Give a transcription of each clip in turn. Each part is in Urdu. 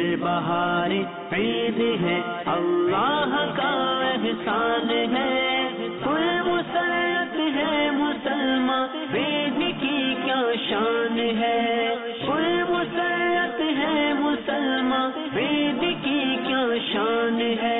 बहार ईद है, अल्लाह का एहसान है। कुल मुसल्लत है मुसलमान, ईद की क्या शान है। कुल मुसल्लत है मुसलमान, ईद की क्या शान है।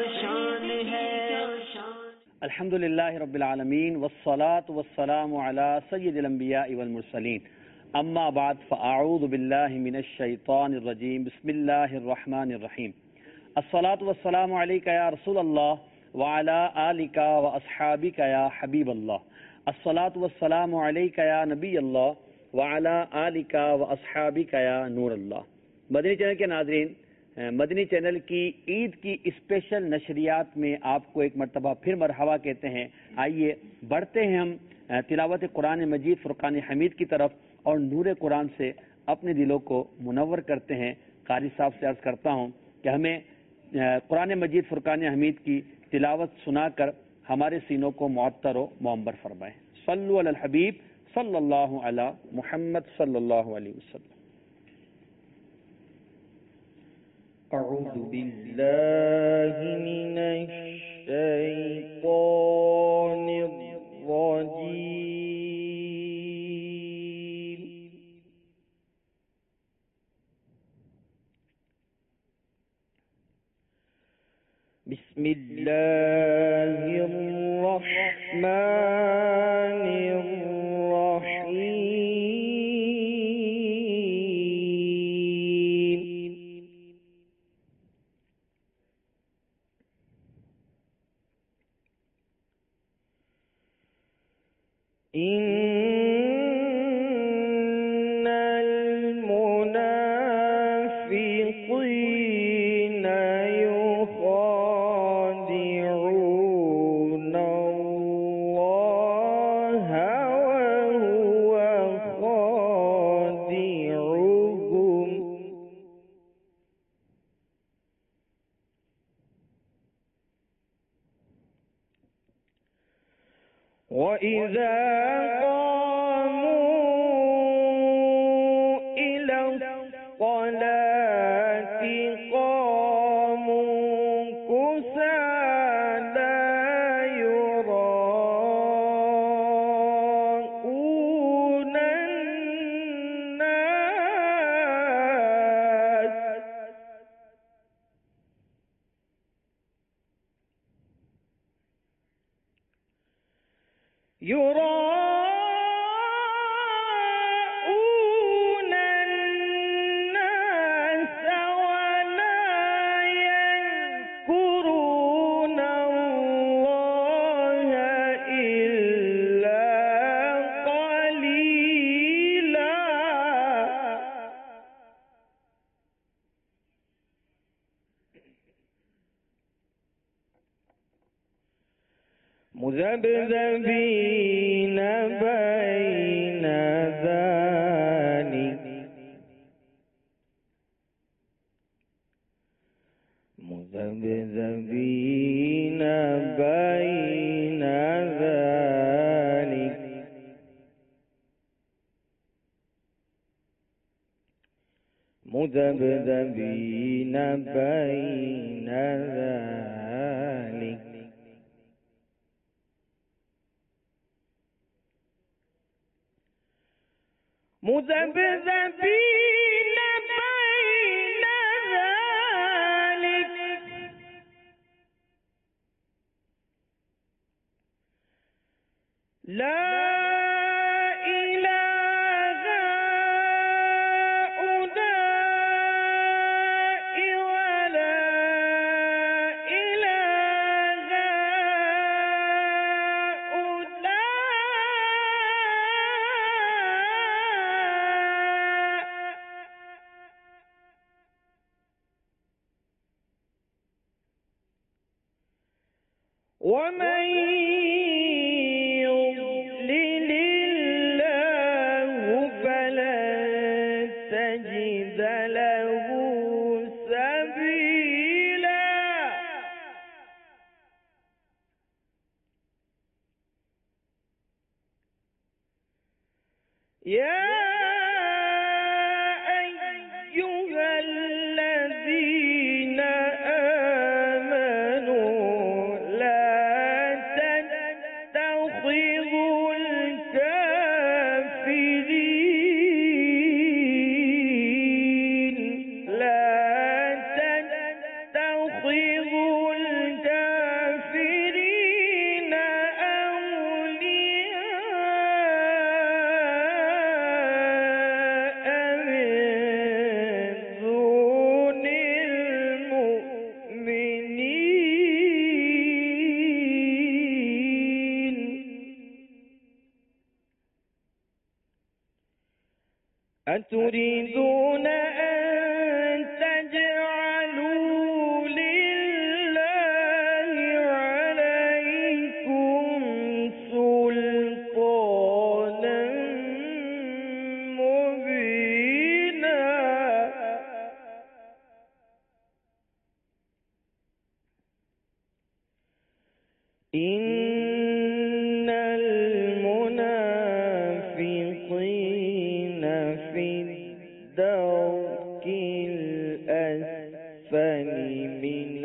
अल्हम्दुलिल्लाहि रब्बिल आलमीन वस्सलातु वस्सलामु अला सय्यिदिल अंबियाइ वल मुरसलीन, अम्मा बाद फ़अऊज़ु बिल्लाहि मिनश शैतानिर रजीम, बिस्मिल्लाहिर रहमानिर रहीम। अस्सलातु वस्सलामु अलैका या रसूलल्लाह व अला आलिका व अस्हाबिका या हबीबल्लाह। अस्सलातु वस्सलामु अलैका या नबीयल्लाह व अला आलिका व अस्हाबिका या नूरल्लाह। मदनी चैनल के नाज़रीन, मदनी चैनल की ईद की स्पेशल नशरियात में आपको एक मरतबा फिर मरहबा कहते हैं। आइए बढ़ते हैं हम तिलावत कुरान मजीद फुरकान हमीद की तरफ और नूर कुरान से अपने दिलों को मुनव्वर करते हैं। कारी साहब से अर्ज़ करता हूँ कि हमें कुरान मजीद फुरकान हमीद की तिलावत सुनाकर हमारे सीनों को मुअत्तर व मुअम्बर फरमाएं। सल्लु अलल हबीब सल्लल्लाहु अला मुहम्मद सल्लल्लाहु अलैहि वसल्लम। अऊज़ु बिल्लाहि मिनश शैतानिर रजीम। बिस्मिल्लाहिर रहमानिर रहीम। इन्नल मुनाफिकीन युखादिऊन अल्लाह व हुवा खादिऊहुम وإذا قاموا إلى الصلاة قاموا كسالى يراءون الناس يراءون الناس ولا يذكرون الله إلا قليلا مذبذبين بين ذلك مذبذبين بين ذلك مذبذبين بين ذلك مذبذبين بين ذلك لا إله هؤلاء ولا إله ومن يضلل الله فلن تجد له سبيلا يا أيها الذين أتريدون أن تجعلوا لله عليكم سلطانا مبينا إن المنافقين في الدرك الأسفل من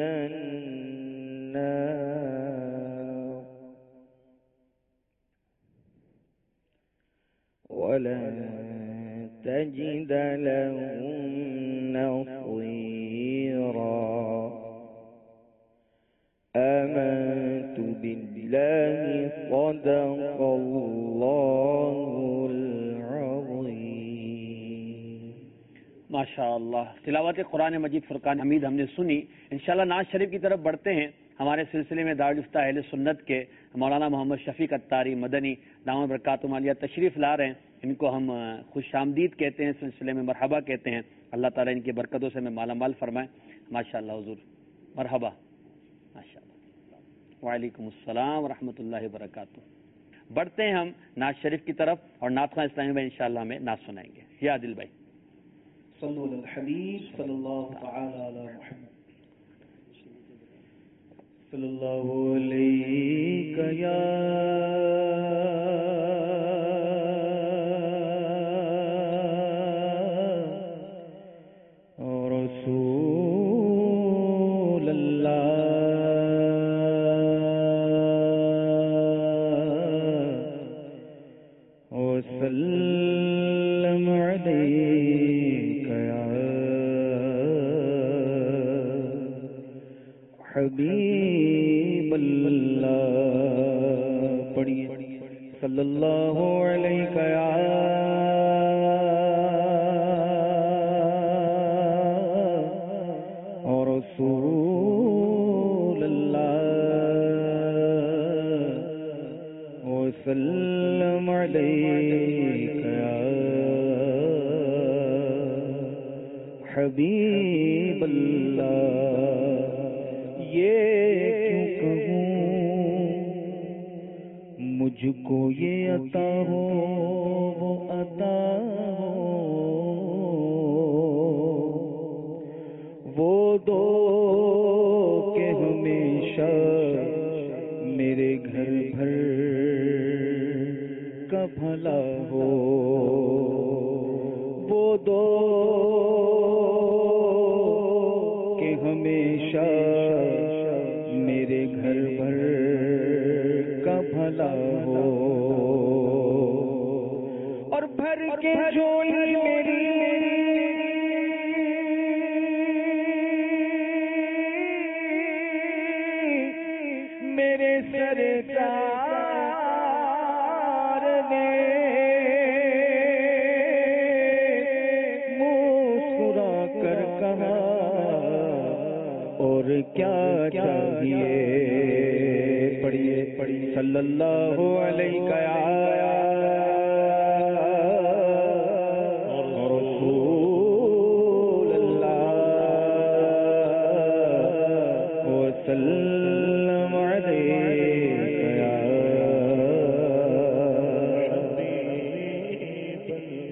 النار ولن تجد لهم نصيرا آمنت بالله صدق الله العظيم. ماشاء اللہ. تلاوت قرآن مجید فرقان حمید ہم نے سنی. انشاءاللہ نعت شریف کی طرف بڑھتے ہیں. ہمارے سلسلے میں دارالفتہ اہل سنت کے مولانا محمد شفیق اتاری مدنی دامت برکاتہم عالیہ تشریف لا رہے ہیں. ان کو ہم خوش آمدید کہتے ہیں، سلسلے میں مرحبا کہتے ہیں. اللہ تعالیٰ ان کی برکتوں سے ہمیں مالا مال فرمائے. ماشاءاللہ حضور مرحبا. ماشاءاللہ. وعلیکم السلام ورحمۃ اللہ وبرکاتہ. بڑھتے ہیں ہم نعت شریف کی طرف اور نعت خواں اسلامی بھائی انشاءاللہ ہمیں نعت سنائیں گے. یا عادل بھائی. صلو علی الحبیب صلی اللہ تعالی علی محمد صلی اللہ علیہ یا رسول اللہ وسلم علیک یا حبیب اللہ. پڑھیے صلی اللہ علیہ یا رسول اللہ وسلم علیک یا حبیب اللہ. یہ کیوں کہوں مجھ کو یہ عطا ہو وہ عطا ہو وہ دو کہ ہمیشہ میرے گھر بھر کا بھلا ہو وہ دو کہ ہمیشہ میرے گھر بھر کا بھلا ہو اور بھر کے جھولی میری میرے سرکار نے مسکرا کر کہا اور کیا چاہیے. پڑھیے صلی اللہ علیہ رسول اللہ وسلم علیک یا حبیب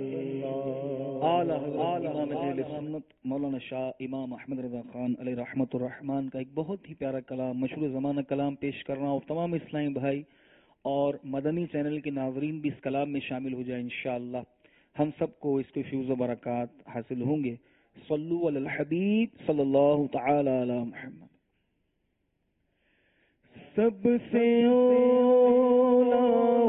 اللہ. امام اہل سنت مولانا شاہ امام احمد رضا خان علیہ رحمۃ الرحمان کا ایک بہت ہی پیارا کلام مشہور زمانہ کلام پیش کر رہا ہوں. تمام اسلامی بھائی اور مدنی چینل کے ناظرین بھی اس کلام میں شامل ہو جائیں انشاءاللہ. ہم سب کو اس کے فیوز و برکات حاصل ہوں گے. صلو علی الحبیب صلی اللہ تعالی علی محمد. سب سے اولا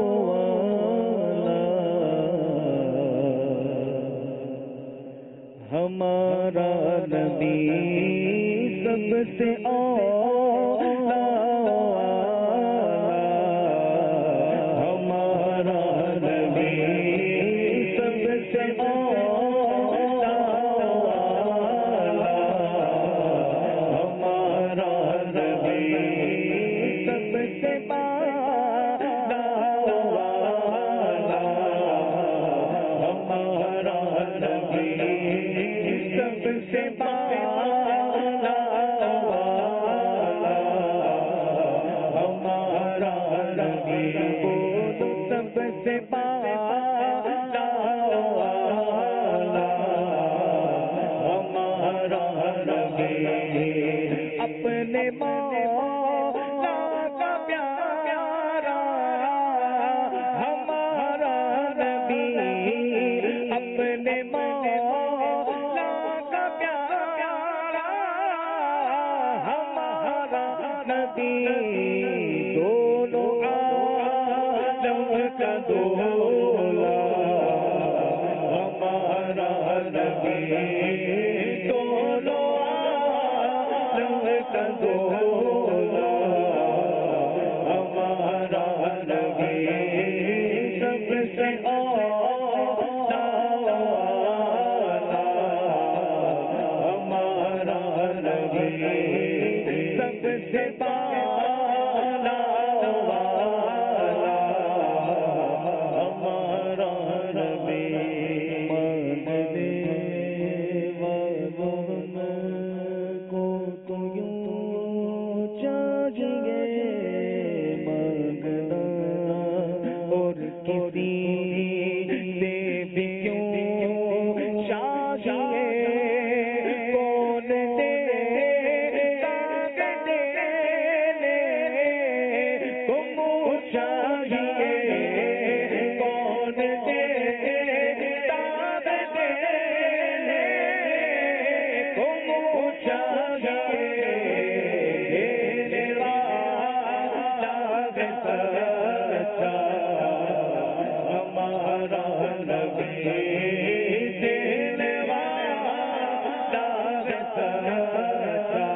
ہمارا نبی سب سے اولا ہمارا نبی سب سے اولا ہمارا نبی سب سے اولا ہمارا مولا کا پیارا ہمارا نبی، اپنے مولا کا پیارا ہمارا نبی، دونوں عالم کا دولا ہمارا نبی، دونوں عالم کا دولا ہمارا نبی، سب سے اعلیٰ ہمارا نبی، سب سے بالا ہمارا نبی، ماننے والوں کو تو یوں چاہیے مانگنا، اور کسی سے بھی کیوں چاہیے، کون دیتا دینے کو منہ چاہیے، کون دیتا دینے کو منہ چاہیے، دینے والا سچا ہمارا نبی، دینے والا سچا،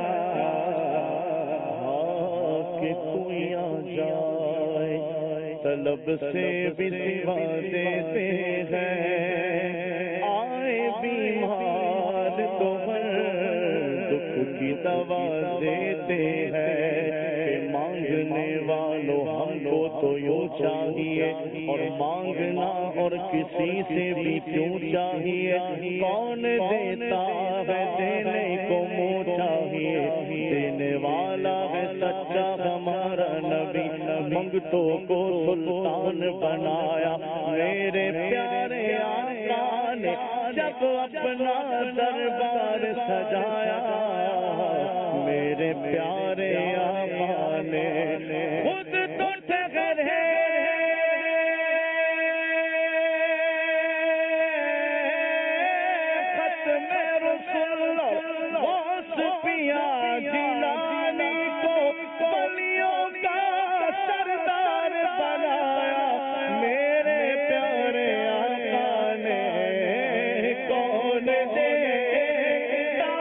کہ کوئی آ جائے طلب سے بھی سوا دیتے ہیں، آئے بیمار تو ہر دکھ کی دوا دیتے ہیں، کہ مانگنے والوں ہم کو تو یوں چاہیے، اور مانگنا اور کسی سے بھی کیوں چاہیے، کون دیتا ہے دینے کو منہ چاہیے، دینے والا ہے سچا ہمارا نبی، منگتوں کو سلطان بنایا میرے پیارے آقا نے، جب اپنا دربار سجایا میرے پیارے آقا نے، خود تو ٹھہرے ختم رسول غوث پیا جیلانی کو ولیوں کا سردار بنایا میرے پیارے آقا نے، کون دیتا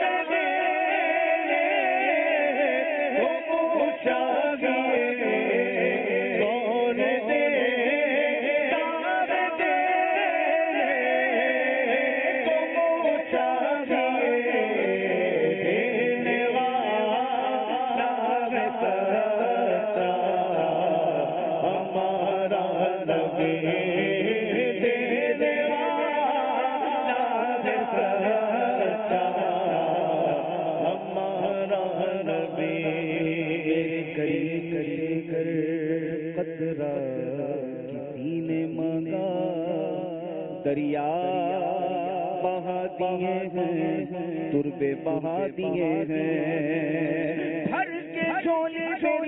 دینے کو منہ چاہیے، کون دیتا دینے کو منہ چاہیے، دینے والا سچا ہمارا نبی، دینے والا سچا ہمارا نبی، کر قطرہ کسی نے مانگا دریا بہا دیے ہیں، تربے بہا دیے ہیں، بھر کے جھولے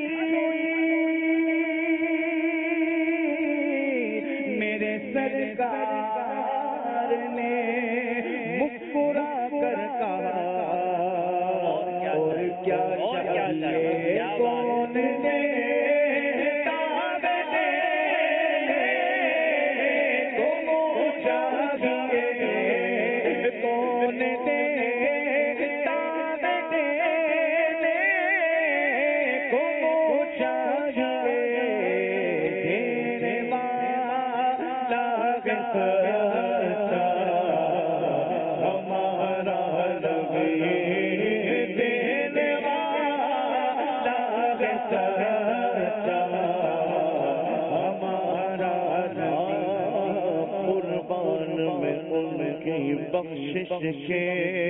میرے سرکار نے مسکرا کر کہا، اور کیا چاہیے، کون دیتا دینے کو منہ چاہیے، کون دیتا دینے کو منہ چاہیے، دینے والا سچا ہمارا نبی، دینے والا سچا ہمارا نبی، قربان میں ان کی بخشش کے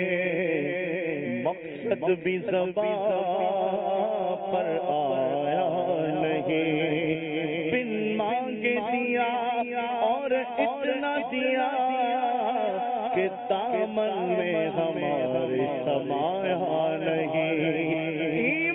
مقصد بھی زبان پر آیا نہیں، بن مانگے دیا اور اتنا دیا کہ دامن میں ہمارے سمایا نہیں،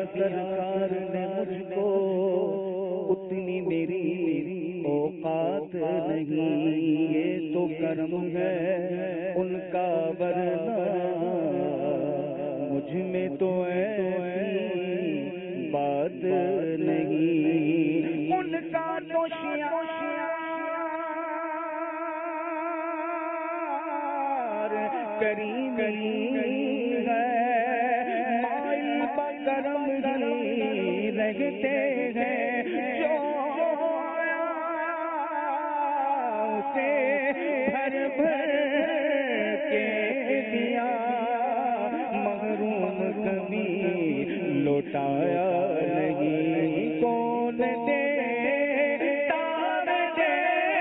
سرکار نے مجھ کو، اتنی میری اوقات نہیں، یہ تو کرم ہے ان کا، ورنہ مجھ میں تو ایسی بات نہیں، ان کا تو شعار کریم ہے، مائل بکرم ہی رہتے ہیں، جو سے بھر بھر کے دیا، محروم کبھی لوٹایا نہیں، کون دے تار دے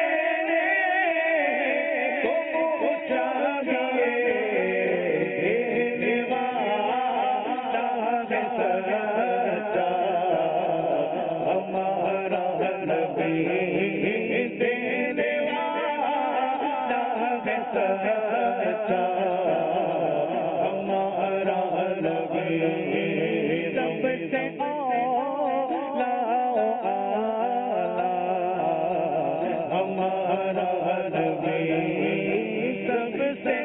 تو چاہیے دیوانا ہے سچا، ہمارا نبی دینے والا ہے سچا، ہمارا نبی سب سے ہمارا نبی سب سے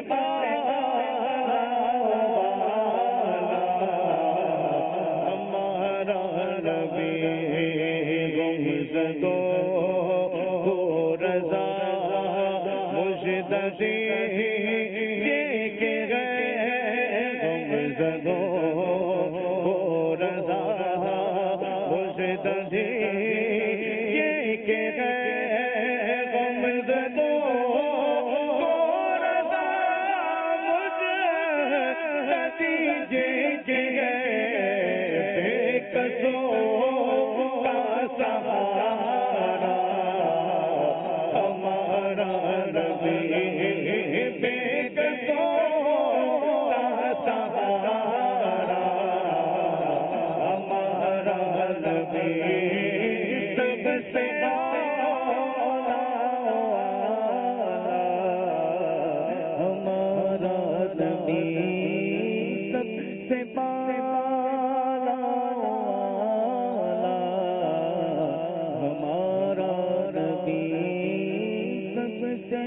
ہمارا نبی، گمزدوں کو رضا مجددی کے گئے، گمزدوں کو رضا مجددی کے گئے، گمزدوں کو رضا مجددی کے گئے، بے قصوں کا سہارا ہمارا نبی، بے قصوں کا سہارا ہمارا نبی، سب سے ہمارا نبی سب سے بالا، ہمارا نبی سب سے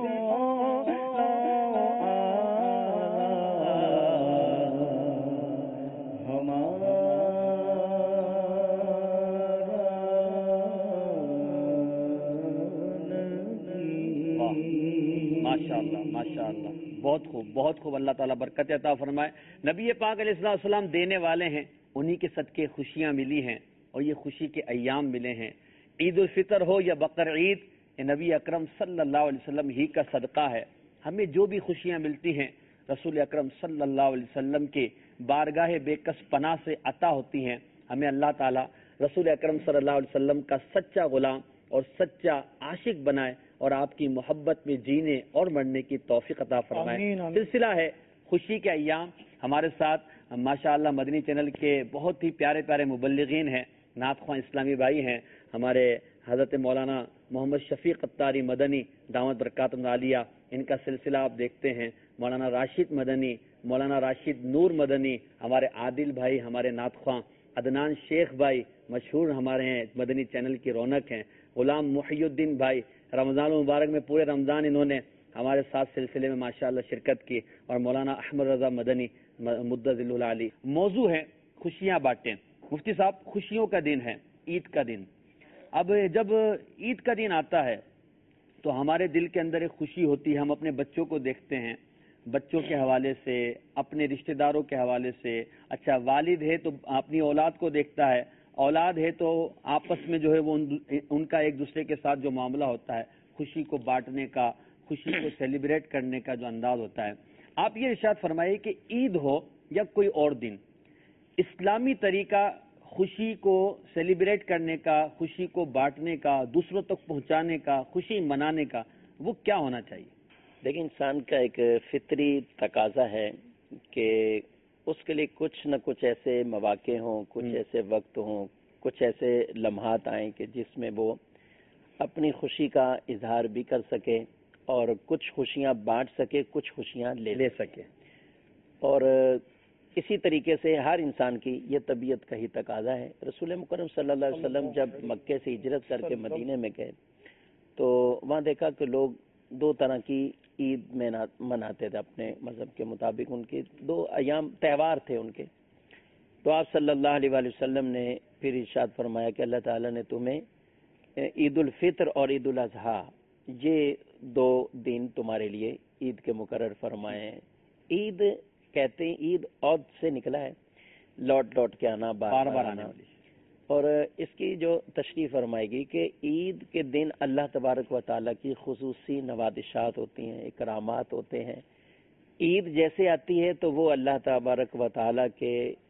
ماشاء اللہ، بہت خوب، بہت خوب، اللہ تعالیٰ برکت عطا فرمائے۔ نبی پاک علیہ السلام دینے والے ہیں، انہی کے صدقے خوشیاں ملی ہیں اور یہ خوشی کے ایام ملے ہیں۔ عید الفطر ہو یا بقر عید، یہ نبی اکرم صلی اللہ علیہ وسلم ہی کا صدقہ ہے۔ ہمیں جو بھی خوشیاں ملتی ہیں رسول اکرم صلی اللہ علیہ وسلم کے بارگاہ بے کس پناہ سے عطا ہوتی ہیں۔ ہمیں اللہ تعالیٰ رسول اکرم صلی اللہ علیہ وسلم کا سچا غلام اور سچا عاشق بنائے اور آپ کی محبت میں جینے اور مرنے کی توفیق عطا فرمائے۔ سلسلہ ہے خوشی کے ایام، ہمارے ساتھ ماشاءاللہ مدنی چینل کے بہت ہی پیارے پیارے مبلغین ہیں، نعت خواں اسلامی بھائی ہیں، ہمارے حضرت مولانا محمد شفیق اتاری مدنی دامت برکاتہم عالیہ، ان کا سلسلہ آپ دیکھتے ہیں، مولانا راشد مدنی، مولانا راشد نور مدنی، ہمارے عادل بھائی، ہمارے نعت خواں عدنان شیخ بھائی مشہور ہمارے ہیں، مدنی چینل کی رونق ہیں، غلام محی الدین بھائی، رمضان المبارک میں پورے رمضان انہوں نے ہمارے ساتھ سلسلے میں ماشاءاللہ شرکت کی، اور مولانا احمد رضا مدنی مدظل العالی۔ موضوع ہے خوشیاں بانٹیں۔ مفتی صاحب، خوشیوں کا دن ہے، عید کا دن۔ اب جب عید کا دن آتا ہے تو ہمارے دل کے اندر ایک خوشی ہوتی ہے، ہم اپنے بچوں کو دیکھتے ہیں، بچوں کے حوالے سے، اپنے رشتہ داروں کے حوالے سے، اچھا والد ہے تو اپنی اولاد کو دیکھتا ہے، اولاد ہے تو آپس میں جو ہے وہ ان کا ایک دوسرے کے ساتھ جو معاملہ ہوتا ہے، خوشی کو بانٹنے کا، خوشی کو سیلیبریٹ کرنے کا جو انداز ہوتا ہے۔ آپ یہ ارشاد فرمائیے کہ عید ہو یا کوئی اور دن، اسلامی طریقہ خوشی کو سیلیبریٹ کرنے کا، خوشی کو بانٹنے کا، دوسروں تک پہنچانے کا، خوشی منانے کا، وہ کیا ہونا چاہیے؟ لیکن انسان کا ایک فطری تقاضا ہے کہ اس کے لیے کچھ نہ کچھ ایسے مواقع ہوں، کچھ ایسے وقت ہوں، کچھ ایسے لمحات آئیں کہ جس میں وہ اپنی خوشی کا اظہار بھی کر سکے اور کچھ خوشیاں بانٹ سکے، کچھ خوشیاں لے سکے۔ اور اسی طریقے سے ہر انسان کی یہ طبیعت کا ہی تقاضا ہے. رسول مکرم صلی اللہ علیہ وسلم جب مکے سے ہجرت کر کے مدینے میں گئے تو وہاں دیکھا کہ لوگ دو طرح کی عید مناتے تھے اپنے مذہب کے مطابق. ان کے دو ایام تہوار تھے ان کے. تو آپ صلی اللہ علیہ وآلہ وسلم نے پھر ارشاد فرمایا کہ اللہ تعالیٰ نے تمہیں عید الفطر اور عید الاضحیٰ یہ دو دن تمہارے لیے عید کے مقرر فرمائے ہیں. عید کہتے ہیں عید عود سے نکلا ہے، لوٹ کے آنا، بار بار آنا. اور اس کی جو تشریح فرمائے گی کہ عید کے دن اللہ تبارک و تعالیٰ کی خصوصی نوازشات ہوتی ہیں، اکرامات ہوتے ہیں. عید جیسے آتی ہے تو وہ اللہ تبارک و تعالیٰ کے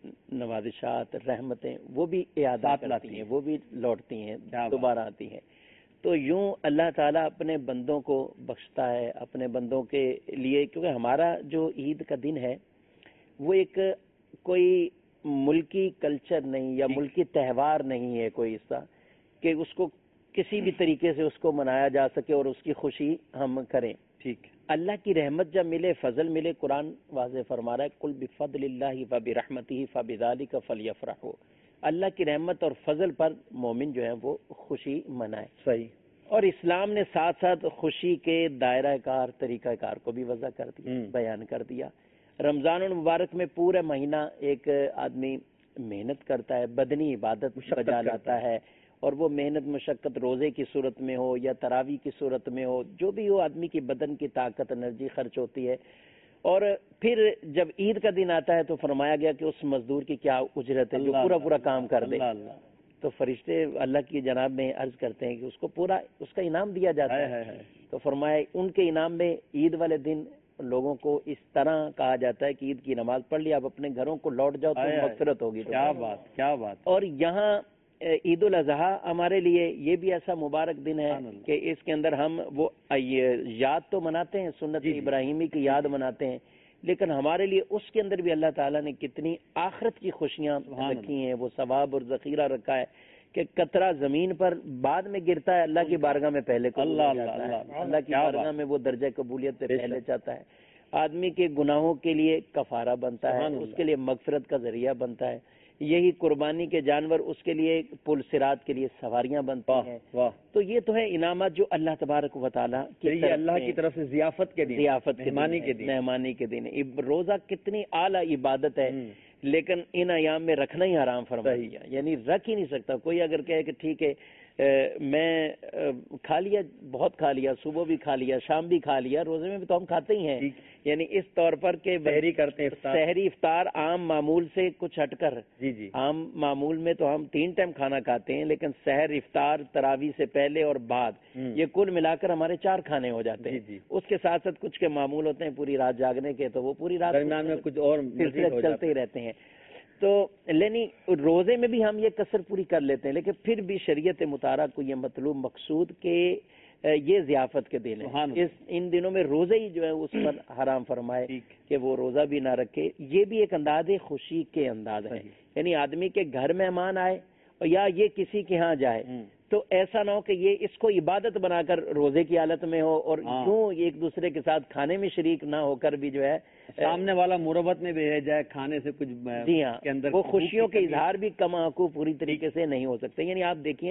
نوازشات، رحمتیں وہ بھی اعادہ کرتی ہیں، وہ بھی لوٹتی ہیں، دوبارہ آتی ہیں. تو یوں اللہ تعالیٰ اپنے بندوں کو بخشتا ہے، اپنے بندوں کے لیے. کیونکہ ہمارا جو عید کا دن ہے وہ ایک کوئی ملکی کلچر نہیں یا ملکی تہوار نہیں ہے کوئی حصہ کہ اس کو کسی بھی طریقے سے اس کو منایا جا سکے اور اس کی خوشی ہم کریں. ٹھیک، اللہ کی رحمت جب ملے، فضل ملے، قرآن واضح فرما رہا ہے قل بفضل اللہ فبرحمتہ فبذلک فلیفرحوا. اللہ کی رحمت اور فضل پر مومن جو ہے وہ خوشی منائے. صحیح. اور اسلام نے ساتھ ساتھ خوشی کے دائرہ کار، طریقہ کار کو بھی وضع کر دیا، بیان کر دیا. رمضان المبارک میں پورا مہینہ ایک آدمی محنت کرتا ہے، بدنی عبادت بجا لاتا ہے، اور وہ محنت مشقت روزے کی صورت میں ہو یا تراویح کی صورت میں ہو، جو بھی ہو، آدمی کی بدن کی طاقت، انرجی خرچ ہوتی ہے. اور پھر جب عید کا دن آتا ہے تو فرمایا گیا کہ اس مزدور کی کیا اجرت ہے جو پورا کام کر دے. تو فرشتے اللہ کی جناب میں عرض کرتے ہیں کہ اس کو پورا اس کا انعام دیا جاتا ہے. تو فرمایا ان کے انعام میں عید والے دن لوگوں کو اس طرح کہا جاتا ہے کہ عید کی نماز پڑھ لی، اب اپنے گھروں کو لوٹ جاؤ تو مغفرت ہوگی. کیا بات. اور یہاں عید الاضحیٰ ہمارے لیے یہ بھی ایسا مبارک دن ہے کہ اس کے اندر ہم وہ یاد تو مناتے ہیں، سنت ابراہیمی کی یاد مناتے ہیں، لیکن ہمارے لیے اس کے اندر بھی اللہ تعالیٰ نے کتنی آخرت کی خوشیاں رکھی ہیں، وہ ثواب اور ذخیرہ رکھا ہے کہ قطرہ زمین پر بعد میں گرتا ہے، اللہ کی بارگاہ میں پہلے اللہ کی بارگاہ میں وہ درجہ قبولیت پہ پہلے جاتا ہے. آدمی کے گناہوں کے لیے کفارہ بنتا ہے، اس کے لیے مغفرت کا ذریعہ بنتا ہے. یہی قربانی کے جانور اس کے لیے پل صراط کے لیے سواریاں بنتی ہیں. تو یہ تو ہے انعامات جو اللہ تبارک و تعالیٰ کی اللہ کی طرف سے ضیافت کے مہمانی کے دن. روزہ کتنی اعلیٰ عبادت ہے، لیکن ان ایام میں رکھنا ہی حرام فرمایا، یعنی رکھ ہی نہیں سکتا کوئی. اگر کہے کہ ٹھیک ہے میں کھا لیا، بہت کھا لیا، صبح بھی کھا لیا، شام بھی کھا لیا، روزے میں بھی تو ہم کھاتے ہی ہیں، یعنی اس طور پر کہ سحری کرتے ہیں، سحری افطار عام معمول سے کچھ ہٹ کر. عام معمول میں تو ہم 3 ٹائم کھانا کھاتے ہیں، لیکن سحر، افطار، تراویح سے پہلے اور بعد یہ کل ملا کر ہمارے 4 کھانے ہو جاتے ہیں. اس کے ساتھ ساتھ کچھ کے معمول ہوتے ہیں پوری رات جاگنے کے، تو وہ پوری رات درمیان میں کچھ اور سلسلے چلتے ہی رہتے ہیں. تو یعنی روزے میں بھی ہم یہ کسر پوری کر لیتے ہیں، لیکن پھر بھی شریعت مطالعہ کو یہ مطلوب مقصود کہ یہ ضیافت کے دن ہے، ان دنوں میں روزے ہی جو ہے اس پر حرام فرمائے کہ وہ روزہ بھی نہ رکھے. یہ بھی ایک انداز خوشی کے انداز ہے، یعنی آدمی کے گھر مہمان آئے یا یہ کسی کے ہاں جائے تو ایسا نہ ہو کہ یہ اس کو عبادت بنا کر روزے کی حالت میں ہو اور یوں ایک دوسرے کے ساتھ کھانے میں شریک نہ ہو کر بھی جو ہے سامنے والا مربت میں بھی رہ جائے، کھانے سے کچھ. جی ہاں، وہ خوشیوں کے اظہار بھی کم آنکھوں پوری طریقے سے نہیں ہو سکتے. یعنی آپ دیکھیے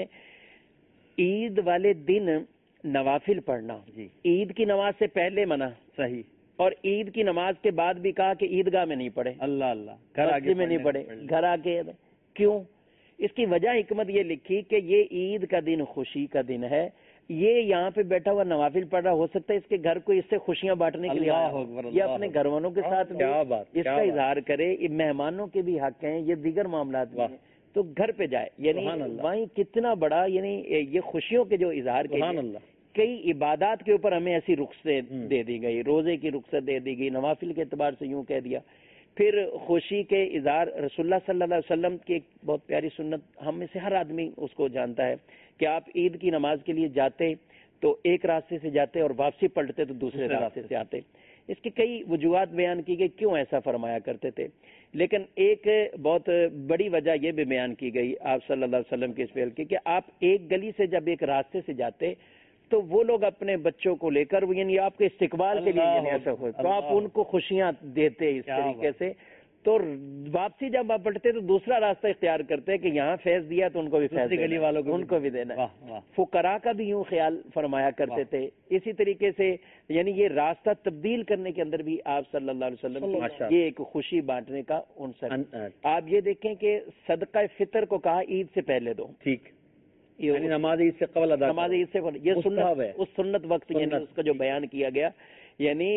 عید والے دن نوافل پڑھنا، عید کی نماز سے پہلے منع، صحیح، اور عید کی نماز کے بعد بھی کہا کہ عیدگاہ میں نہیں پڑھے، اللہ گھر آگے میں نہیں پڑھے، گھر آگے. کیوں؟ اس کی وجہ حکمت یہ لکھی کہ یہ عید کا دن خوشی کا دن ہے، یہ یہاں پہ بیٹھا ہوا نوافل پڑھ رہا، ہو سکتا ہے اس کے گھر کو اس سے خوشیاں بانٹنے کے لیے یہ اپنے گھر والوں کے ساتھ اس کا اظہار کرے. یہ مہمانوں کے بھی حق ہیں، یہ دیگر معاملات بھی ہیں، تو گھر پہ جائے. یعنی وہیں کتنا بڑا، یعنی یہ خوشیوں کے جو اظہار کے کئی عبادات کے اوپر ہمیں ایسی رخصت دے دی گئی، روزے کی رخصت دے دی گئی، نوافل کے اعتبار سے یوں کہہ دیا. پھر خوشی کے اظہار رسول اللہ صلی اللہ علیہ وسلم کی ایک بہت پیاری سنت ہم میں سے ہر آدمی اس کو جانتا ہے کہ آپ عید کی نماز کے لیے جاتے تو ایک راستے سے جاتے اور واپسی پلٹتے تو دوسرے راستے سے آتے. اس کی کئی وجوہات بیان کی گئی کیوں ایسا فرمایا کرتے تھے، لیکن ایک بہت بڑی وجہ یہ بھی بیان کی گئی آپ صلی اللہ علیہ وسلم کے اس فعل کی کہ آپ ایک گلی سے جب ایک راستے سے جاتے تو وہ لوگ اپنے بچوں کو لے کر یعنی آپ کے استقبال کے لیے ایسا ہو تو آپ ان کو خوشیاں دیتے اس طریقے سے. تو واپسی جب آپ پلٹتے تو دوسرا راستہ اختیار کرتے کہ یہاں فیض دیا تو ان کو بھی فیض دینا، گلی والوں کو ان کو بھی دینا۔ فقراء کا بھی یوں خیال فرمایا کرتے تھے۔ اسی طریقے سے یعنی یہ راستہ تبدیل کرنے کے اندر بھی آپ صلی اللہ علیہ وسلم یہ ایک خوشی بانٹنے کا عنصر۔ آپ یہ دیکھیں کہ صدقہ فطر کو کہا عید سے پہلے دو، ٹھیک، یعنی نماز عید سے قبل ادا، نماز عید سے قبل، یہ سنت ہے، اس سنت وقت یعنی اس کا جو بیان کیا گیا، یعنی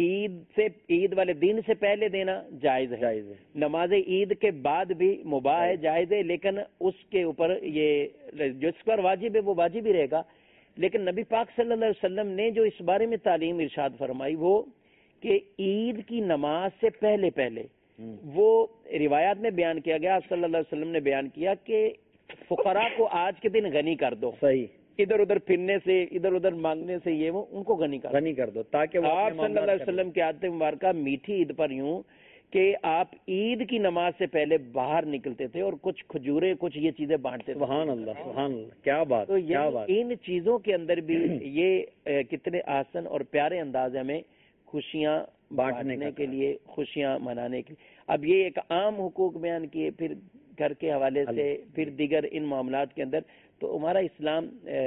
عید والے دن سے پہلے دینا جائز ہے، نماز عید کے بعد بھی مباح ہے، جائز ہے، لیکن اس کے اوپر یہ جس پر واجب ہے وہ واجب ہی رہے گا۔ لیکن نبی پاک صلی اللہ علیہ وسلم نے جو اس بارے میں تعلیم ارشاد فرمائی وہ کہ عید کی نماز سے پہلے وہ روایات میں بیان کیا گیا، صلی اللہ علیہ وسلم نے بیان کیا کہ فقراء کو آج کے دن غنی کر دو، صحیح، ادھر ادھر پھرنے سے، ادھر ادھر مانگنے سے، یہ وہ ان کو غنی کر دو، تاکہ آپ صلی اللہ علیہ وسلم کی عادت مبارکہ میٹھی عید پر یوں کہ آپ عید کی نماز سے پہلے باہر نکلتے تھے اور کچھ کھجورے، کچھ یہ چیزیں بانٹتے تھے۔ سبحان اللہ، سبحان اللہ، کیا بات، تو کیا بات۔ ان چیزوں کے اندر بھی یہ کتنے آسن اور پیارے انداز ہمیں خوشیاں بانٹنے کے لیے، خوشیاں منانے کے لیے۔ اب یہ ایک عام حقوق بیان کیے، پھر گھر کے حوالے سے، پھر دیگر ان معاملات کے اندر، تو ہمارا اسلام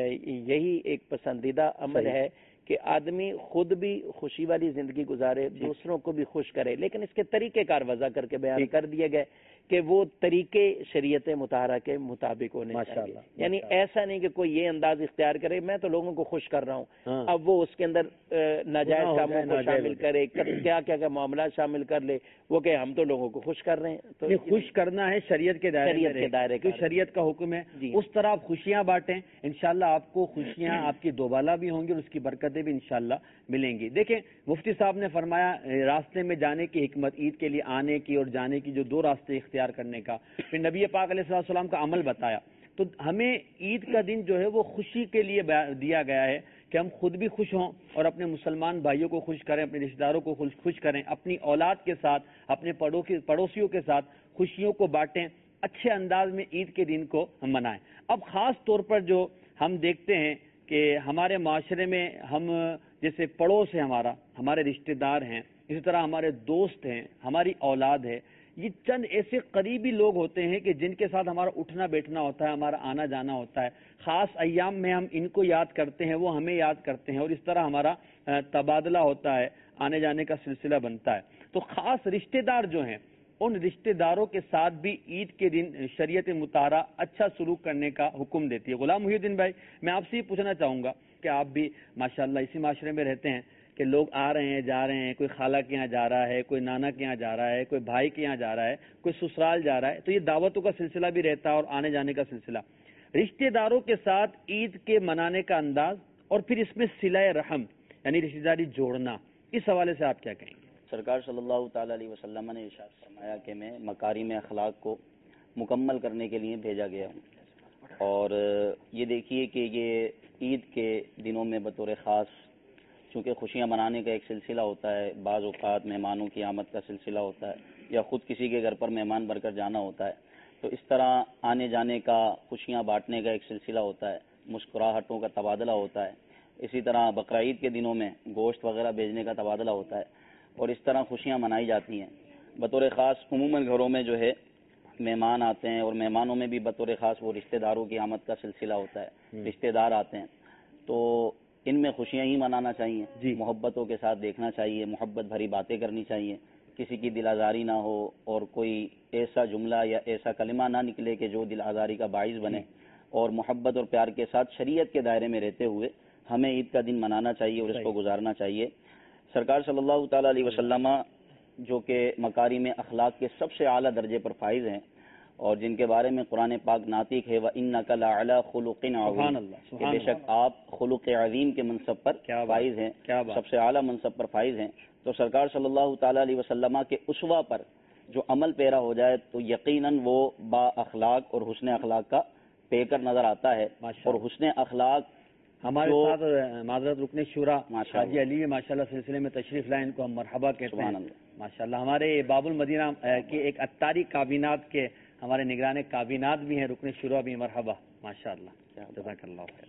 یہی ایک پسندیدہ عمل ہے کہ آدمی خود بھی خوشی والی زندگی گزارے، دوسروں کو بھی خوش کرے، لیکن اس کے طریقہ کار وضع کر کے بیان کر دیے گئے کہ وہ طریقے شریعت مطہرہ کے مطابق ہونے چاہیے۔ یعنی ایسا نہیں کہ کوئی یہ انداز اختیار کرے میں تو لوگوں کو خوش کر رہا ہوں، اب وہ اس کے اندر ناجائز کاموں کو شامل کرے، کیا کیا معاملات شامل کر لے، وہ کہ ہم تو لوگوں کو خوش کر رہے ہیں۔ تو خوش کرنا ہے شریعت کے دائرے میں، شریعت کا حکم ہے، اس طرح آپ خوشیاں بانٹیں، انشاءاللہ آپ کو خوشیاں آپ کی دوبالا بھی ہوں گی اور اس کی برکتیں بھی انشاءاللہ ملیں گی۔ دیکھیں مفتی صاحب نے فرمایا راستے میں جانے کی حکمت، عید کے لیے آنے کی اور جانے کی جو دو راستے اختیار کرنے کا، پھر نبی پاک علیہ السلام کا عمل بتایا۔ تو ہمیں عید کا دن جو ہے وہ خوشی کے لیے دیا گیا ہے کہ ہم خود بھی خوش ہوں اور اپنے مسلمان بھائیوں کو خوش کریں، اپنے رشتہ داروں کو خوش کریں، اپنی اولاد کے ساتھ، اپنے پڑوسیوں کے ساتھ خوشیوں کو بانٹیں، اچھے انداز میں عید کے دن کو ہم منائیں۔ اب خاص طور پر جو ہم دیکھتے ہیں کہ ہمارے معاشرے میں ہم جیسے پڑوس ہے ہمارے رشتہ دار ہیں، اسی طرح ہمارے دوست ہیں، ہماری اولاد ہے، یہ چند ایسے قریبی لوگ ہوتے ہیں کہ جن کے ساتھ ہمارا اٹھنا بیٹھنا ہوتا ہے، ہمارا آنا جانا ہوتا ہے، خاص ایام میں ہم ان کو یاد کرتے ہیں، وہ ہمیں یاد کرتے ہیں، اور اس طرح ہمارا تبادلہ ہوتا ہے، آنے جانے کا سلسلہ بنتا ہے۔ تو خاص رشتہ دار جو ہیں ان رشتہ داروں کے ساتھ بھی عید کے دن شریعت مطہرہ اچھا سلوک کرنے کا حکم دیتی ہے۔ غلام محی الدین بھائی، میں آپ سے یہ پوچھنا چاہوں گا کہ آپ بھی ماشاءاللہ اسی معاشرے میں رہتے ہیں کہ لوگ آ رہے ہیں، جا رہے ہیں، کوئی خالہ کے یہاں جا رہا ہے، کوئی نانا کے یہاں جا رہا ہے، کوئی بھائی کے یہاں جا رہا ہے، کوئی سسرال جا رہا ہے، تو یہ دعوتوں کا سلسلہ بھی رہتا ہے اور آنے جانے کا سلسلہ۔ رشتہ داروں کے ساتھ عید کے منانے کا انداز اور پھر اس میں صلہ رحم یعنی رشتہ داری جوڑنا، اس حوالے سے آپ کیا کہیں گے؟ سرکار صلی اللہ تعالی علیہ وسلم نے ارشاد فرمایا کہ میں مکارم اخلاق کو مکمل کرنے کے لیے بھیجا گیا ہوں، اور یہ دیکھیے کہ یہ عید کے دنوں میں بطور خاص چونکہ خوشیاں منانے کا ایک سلسلہ ہوتا ہے، بعض اوقات مہمانوں کی آمد کا سلسلہ ہوتا ہے یا خود کسی کے گھر پر مہمان بن کر جانا ہوتا ہے، تو اس طرح آنے جانے کا، خوشیاں بانٹنے کا ایک سلسلہ ہوتا ہے، مسکراہٹوں کا تبادلہ ہوتا ہے۔ اسی طرح بقرعید کے دنوں میں گوشت وغیرہ بھیجنے کا تبادلہ ہوتا ہے، اور اس طرح خوشیاں منائی جاتی ہیں۔ بطور خاص عموماً گھروں میں جو ہے مہمان آتے ہیں، اور مہمانوں میں بھی بطور خاص وہ رشتہ داروں کی آمد کا سلسلہ ہوتا ہے، رشتہ دار آتے ہیں، تو ان میں خوشیاں ہی منانا چاہیے، محبتوں کے ساتھ دیکھنا چاہیے، محبت بھری باتیں کرنی چاہیے، کسی کی دل آزاری نہ ہو اور کوئی ایسا جملہ یا ایسا کلمہ نہ نکلے کہ جو دل آزاری کا باعث بنے، اور محبت اور پیار کے ساتھ شریعت کے دائرے میں رہتے ہوئے ہمیں عید کا دن منانا چاہیے اور اس کو گزارنا چاہیے۔ سرکار صلی اللہ تعالی علیہ وسلم جو کہ مکارم اخلاق کے سب سے اعلیٰ درجے پر فائز ہیں اور جن کے بارے میں قرآن پاک ناطق ہے وَإِنَّكَ لَعَلَىٰ خُلُقٍ عَظِيمٍ، کہ بے شک آپ خلق عظیم کے منصب پر فائز ہیں، سب سے اعلیٰ منصب پر فائز ہیں۔ تو سرکار صلی اللہ تعالی علیہ وسلم کے اسوہ پر جو عمل پیرا ہو جائے تو یقیناً وہ با اخلاق اور حسن اخلاق کا پیکر نظر آتا ہے، اور حسن اخلاق ہمارے ساتھ معذرت رکن شورا حاجی علی ماشاءاللہ سلسلے میں تشریف لائے، ان کو ہم مرحبا کہتے ہیں ماشاءاللہ۔ ہمارے باب المدینہ کے ایک اتاری کابینات کے ہمارے نگران کابینات بھی ہیں، رکن شورا بھی، مرحبا ماشاءاللہ، جزاک اللہ خیر۔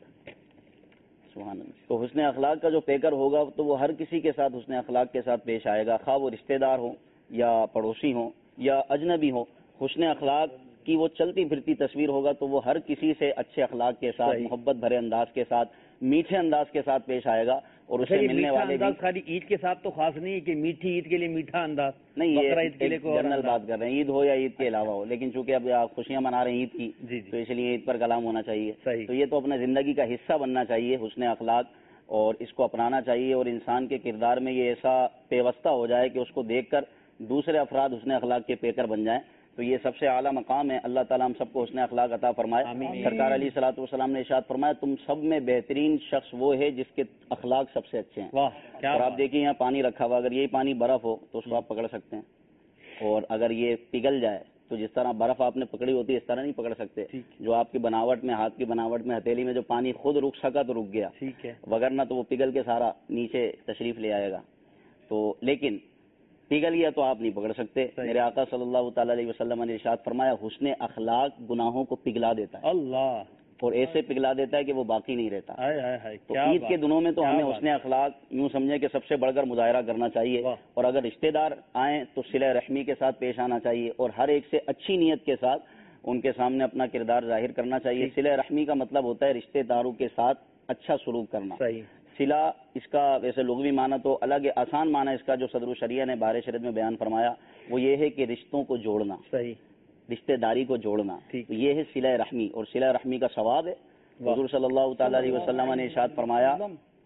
سبحان اللہ۔ تو حسن اخلاق کا جو پیکر ہوگا تو وہ ہر کسی کے ساتھ حسن اخلاق کے ساتھ پیش آئے گا، خواہ وہ رشتہ دار ہوں یا پڑوسی ہوں یا اجنبی ہو، حسن اخلاق کی وہ چلتی پھرتی تصویر ہوگا تو وہ ہر کسی سے اچھے اخلاق کے ساتھ، محبت بھرے انداز کے ساتھ، میٹھے انداز کے ساتھ پیش آئے گا، اور اسے ملنے والے بھی خالی عید کے ساتھ تو خاص نہیں ہے کہ میٹھی عید کے لیے میٹھا انداز نہیں، بقرہ عید کے لیے یہ جنرل بات کر رہے ہیں، عید ہو یا عید کے علاوہ ہو، لیکن چونکہ اب آپ خوشیاں منا رہے ہیں عید کی، تو اس لیے عید پر کلام ہونا چاہیے. تو یہ تو اپنے زندگی کا حصہ بننا چاہیے حسن اخلاق، اور اس کو اپنانا چاہیے، اور انسان کے کردار میں یہ ایسا پیوستہ ہو جائے کہ اس کو دیکھ کر دوسرے افراد حسن اخلاق کے پیکر بن جائیں. تو یہ سب سے اعلیٰ مقام ہے. اللہ تعالیٰ ہم سب کو حسن اخلاق عطا فرمائے. سرکار علیہ الصلوۃ والسلام نے ارشاد فرمایا تم سب میں بہترین شخص وہ ہے جس کے اخلاق سب سے اچھے ہیں. اور آپ دیکھیے یہاں پانی رکھا ہوا، اگر یہی پانی برف ہو تو اس کو آپ پکڑ سکتے ہیں، اور اگر یہ پگھل جائے تو جس طرح برف آپ نے پکڑی ہوتی ہے اس طرح نہیں پکڑ سکتے. جو آپ کی بناوٹ میں، ہاتھ کی بناوٹ میں، ہتھیلی میں جو پانی خود رک سکا تو رک گیا، وگرنہ تو وہ پگھل کے سارا نیچے تشریف لے آئے گا. تو لیکن پگھل گیا تو آپ نہیں پکڑ سکتے. میرے آقا صلی اللہ تعالی علیہ وسلم نے ارشاد فرمایا حسن اخلاق گناہوں کو پگھلا دیتا ہے، اللہ، اور ایسے پگھلا دیتا ہے کہ وہ باقی نہیں رہتا. تو عید کے دنوں میں تو ہمیں حسن اخلاق یوں سمجھیں کہ سب سے بڑھ کر مظاہرہ کرنا چاہیے، اور اگر رشتہ دار آئیں تو صلہ رحمی کے ساتھ پیش آنا چاہیے، اور ہر ایک سے اچھی نیت کے ساتھ ان کے سامنے اپنا کردار ظاہر کرنا چاہیے. صلہ رحمی کا مطلب ہوتا ہے رشتہ داروں کے ساتھ اچھا سلوک کرنا. صلہ اس کا ویسے لغوی معنی تو الگ ہے، آسان معنی اس کا جو صدر الشریعہ نے بارِ شریعت میں بیان فرمایا وہ یہ ہے کہ رشتوں کو جوڑنا، رشتہ داری کو جوڑنا. یہ ہے صلہ رحمی، اور صلہ رحمی کا ثواب ہے. حضور صلی اللہ تعالی علیہ وسلم نے ارشاد فرمایا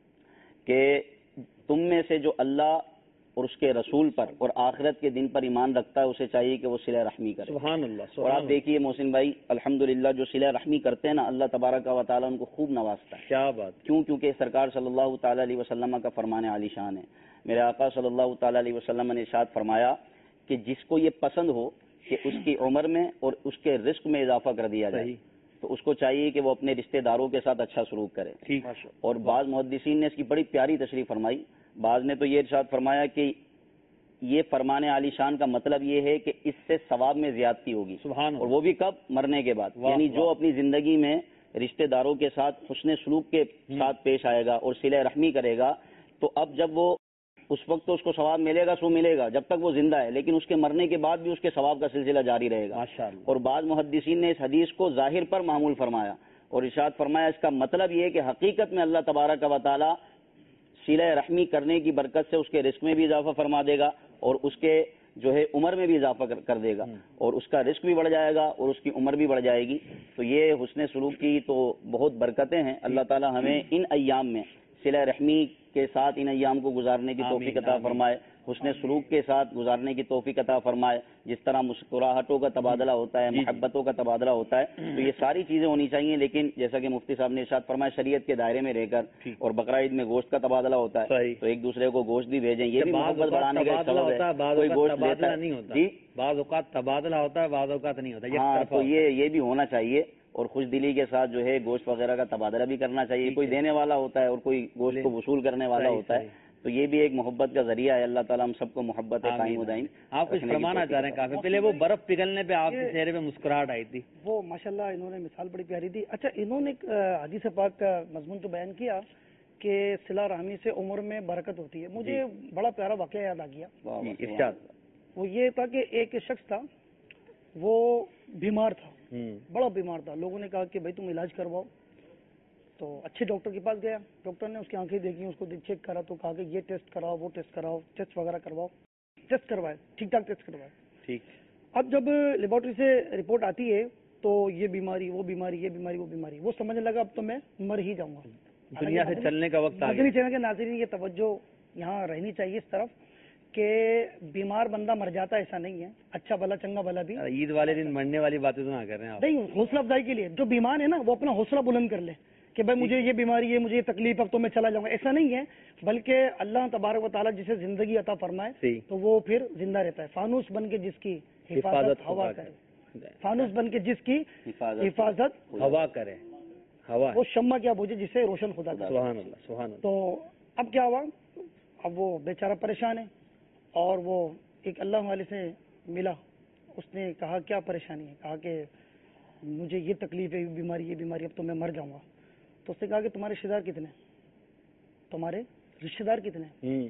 کہ تم میں سے جو اللہ اور اس کے رسول پر اور آخرت کے دن پر ایمان رکھتا ہے اسے چاہیے کہ وہ صلہ رحمی کرے. سبحان اللہ. اور آپ دیکھیے محسن بھائی الحمدللہ جو صلہ رحمی کرتے ہیں نا اللہ تبارک و تعالیٰ ان کو خوب نوازتا ہے. کیا بات. کیونکہ سرکار صلی اللہ تعالی علیہ وسلم کا فرمان عالی شان ہے. میرے آقا صلی اللہ تعالی علیہ وسلم نے ارشاد فرمایا کہ جس کو یہ پسند ہو کہ اس کی عمر میں اور اس کے رزق میں اضافہ کر دیا جائے تو اس کو چاہیے کہ وہ اپنے رشتہ داروں کے ساتھ اچھا سلوک کرے. اور بعض محدثین نے اس کی بڑی پیاری تشریح فرمائی. بعض نے تو یہ ارشاد فرمایا کہ یہ فرمان عالی شان کا مطلب یہ ہے کہ اس سے ثواب میں زیادتی ہوگی. اور وہ بھی کب؟ مرنے کے بعد. یعنی جو اپنی زندگی میں رشتہ داروں کے ساتھ حسن سلوک کے ساتھ پیش آئے گا اور صلہ رحمی کرے گا تو اب جب وہ اس وقت تو اس کو ثواب ملے گا، سو ملے گا جب تک وہ زندہ ہے، لیکن اس کے مرنے کے بعد بھی اس کے ثواب کا سلسلہ جاری رہے گا. اور بعض محدثین نے اس حدیث کو ظاہر پر معمول فرمایا اور ارشاد فرمایا اس کا مطلب یہ ہے کہ حقیقت میں اللہ تبارک و تعالی صلہ رحمی کرنے کی برکت سے اس کے رزق میں بھی اضافہ فرما دے گا اور اس کے جو ہے عمر میں بھی اضافہ کر دے گا، اور اس کا رزق بھی بڑھ جائے گا اور اس کی عمر بھی بڑھ جائے گی. تو یہ حسن سلوک کی تو بہت برکتیں ہیں. اللہ تعالی ہمیں ان ایام میں صلہ رحمی کے ساتھ ان ایام کو گزارنے کی توفیق عطا فرمائے، حسن سلوک کے ساتھ گزارنے کی توفیق عطا فرمائے. جس طرح مسکراہٹوں کا تبادلہ ہوتا ہے، محبتوں کا تبادلہ ہوتا ہے، تو یہ ساری چیزیں ہونی چاہیے. لیکن جیسا کہ مفتی صاحب نے ارشاد فرمایا شریعت کے دائرے میں رہ کر. اور بقرہ عید میں گوشت کا تبادلہ ہوتا ہے تو ایک دوسرے کو گوشت بھی بھیجیں، یہ بھی محبت بڑھانے کا سبب ہے. کوئی گوشت لیتا نہیں ہوتا، جی بعض اوقات تبادلہ ہوتا ہے، بعض اوقات نہیں ہوتا. ہاں تو یہ بھی ہونا چاہیے، اور خوش دلی کے ساتھ جو ہے گوشت وغیرہ کا تبادلہ بھی کرنا چاہیے. کوئی دینے والا ہوتا ہے اور کوئی گوشت کو وصول کرنے والا ہوتا ہے، تو یہ بھی ایک محبت کا ذریعہ ہے. اللہ تعالیٰ ہم سب کو محبت قائم و دائم. آپ کچھ فرمانا چاہ رہے ہیں؟ کافی پہلے وہ برف پگھلنے پہ آپ کے چہرے پہ مسکراہٹ آئی تھی، وہ ماشاءاللہ انہوں نے مثال بڑی پیاری دی. اچھا انہوں نے حدیث پاک کا مضمون تو بیان کیا کہ صلہ رحمی سے عمر میں برکت ہوتی ہے. مجھے بڑا پیارا واقعہ یاد آ گیا. وہ یہ تھا کہ ایک شخص تھا، وہ بیمار تھا، بڑا بیمار تھا. لوگوں نے کہا کہ بھائی تم علاج کرواؤ. تو اچھے ڈاکٹر کے پاس گیا. ڈاکٹر نے اس کی آنکھیں دیکھی، اس کو چیک کرا تو کہا کہ یہ ٹیسٹ کراؤ، وہ ٹیسٹ کراؤ، ٹیسٹ وغیرہ کرواؤ. ٹیسٹ کروائے، ٹھیک ٹھاک ٹیسٹ کروائے. ٹھیک. اب جب لیبورٹری سے رپورٹ آتی ہے تو یہ بیماری، وہ بیماری، یہ بیماری، وہ بیماری، وہ سمجھنے لگا اب تو میں مر ہی جاؤں گا. دنیا سے چلنے کا وقت آ گیا. مدنی چینل کے ناظرین یہ توجہ یہاں رہنی چاہیے اس طرف کہ بیمار بندہ مر جاتا ایسا نہیں ہے. اچھا بھلا چنگا بھلا بھی. عید والے دن مرنے والی باتیں تو نہ کر رہے ہیں آپ. نہیں، حوصلہ افزائی کے لیے جو بیمار ہے نا وہ اپنا حوصلہ بلند کر لے کہ بھائی مجھے یہ بیماری ہے، مجھے یہ تکلیف، اب تو میں چلا جاؤں گا. ایسا نہیں ہے، بلکہ اللہ تبارک و تعالیٰ جسے زندگی عطا فرمائے تو وہ پھر زندہ رہتا ہے. فانوس بن کے جس کی حفاظت ہوا کرے، فانوس بن کے جس کی حفاظت ہوا کرے، ہوا وہ شمع کیا بوجھے جسے روشن خدا کرے. سبحان اللہ، سبحان اللہ. تو اب کیا ہوا؟ اب وہ بیچارہ پریشان ہے اور وہ ایک اللہ والے سے ملا. اس نے کہا کیا پریشانی ہے؟ کہا کہ مجھے یہ تکلیف ہے، یہ بیماری، اب تو میں مر جاؤں گا. تو اس نے کہا کہ تمہارے رشتے دار کتنے؟ تمہارے رشتے دار کتنے؟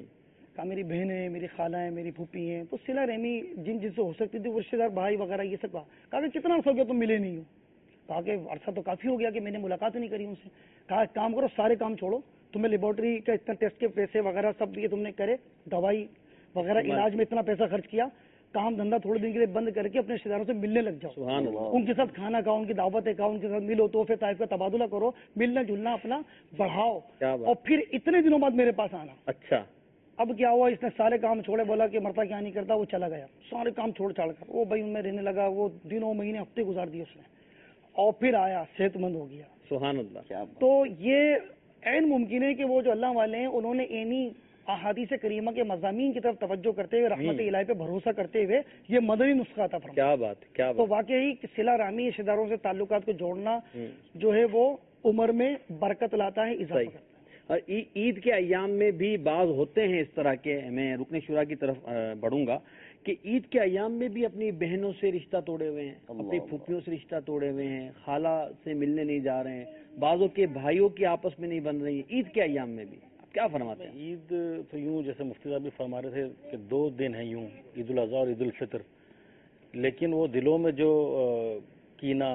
کہا میری بہنیں، میری خالہ ہیں، میری پھوپھی ہیں، تو صلہ رحمی جن جن سے ہو سکتی تھی وہ رشتے دار بھائی وغیرہ یہ سب کہا کہ کتنا عرصہ ہو گیا تم ملے نہیں ہو؟ کہا کہ عرصہ تو کافی ہو گیا کہ میں نے ملاقات نہیں کری ان سے. کہا کام کرو، سارے کام چھوڑو، تمہیں لیبورٹری کا اتنا ٹیسٹ کے پیسے وغیرہ سب یہ تم نے کرے، دوائی وغیرہ علاج میں اتنا پیسہ خرچ کیا، کام دھندا تھوڑے دن کے لیے بند کر کے اپنے رشتے داروں سے ملنے لگ جاؤ. سبحان اللہ. ان کے ساتھ کھانا کھاؤ، ان کی دعوتیں کھاؤ، ان کے ساتھ ملو، تحفے طائف کا تبادلہ کرو، ملنا جلنا اپنا بڑھاؤ، اور پھر اتنے دنوں بعد میرے پاس آنا. اچھا اب کیا ہوا، اس نے سارے کام چھوڑے، بولا کہ مرتا کیا نہیں کرتا، وہ چلا گیا سارے کام چھوڑ چھاڑ کر، وہ بھائی ان میں رہنے لگا، وہ دنوں مہینے ہفتے گزار دیے اس نے، اور پھر آیا صحت مند ہو گیا. سبحان اللہ. تو یہ عین ممکن ہے کہ وہ جو اللہ والے ہیں انہوں نے اینی احادیث کریمہ کے مضامین کی طرف توجہ کرتے ہوئے، رحمت الہی پہ بھروسہ کرتے ہوئے یہ مدنی نسخہ عطا فرمایا. کیا بات، کیا تو بات. واقعی صلہ رحمی رشتے داروں سے تعلقات کو جوڑنا جو ہے وہ عمر میں برکت لاتا ہے، اضافہ کرتا ہے. اور عید کے ایام میں بھی بعض ہوتے ہیں اس طرح کے، میں رکن شورا کی طرف بڑھوں گا، کہ عید کے ایام میں بھی اپنی بہنوں سے رشتہ توڑے ہوئے ہیں، اپنی پھوپھیوں سے رشتہ توڑے ہوئے ہیں، خالہ سے ملنے نہیں جا رہے ہیں، بعضوں کے بھائیوں کی آپس میں نہیں بن رہی ہیں عید کے ایام میں بھی. آپ کیا فرماتے ہیں؟ عید تو یوں جیسے مفتی صاحب بھی فرما رہے تھے کہ 2 دن ہیں یوں، عید الاضحیٰ اور عید الفطر، لیکن وہ دلوں میں جو کینہ،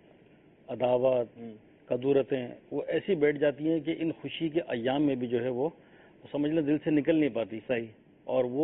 عداوت، قدورتیں وہ ایسی بیٹھ جاتی ہیں کہ ان خوشی کے ایام میں بھی جو ہے وہ سمجھ لیں دل سے نکل نہیں پاتی. صحیح. اور وہ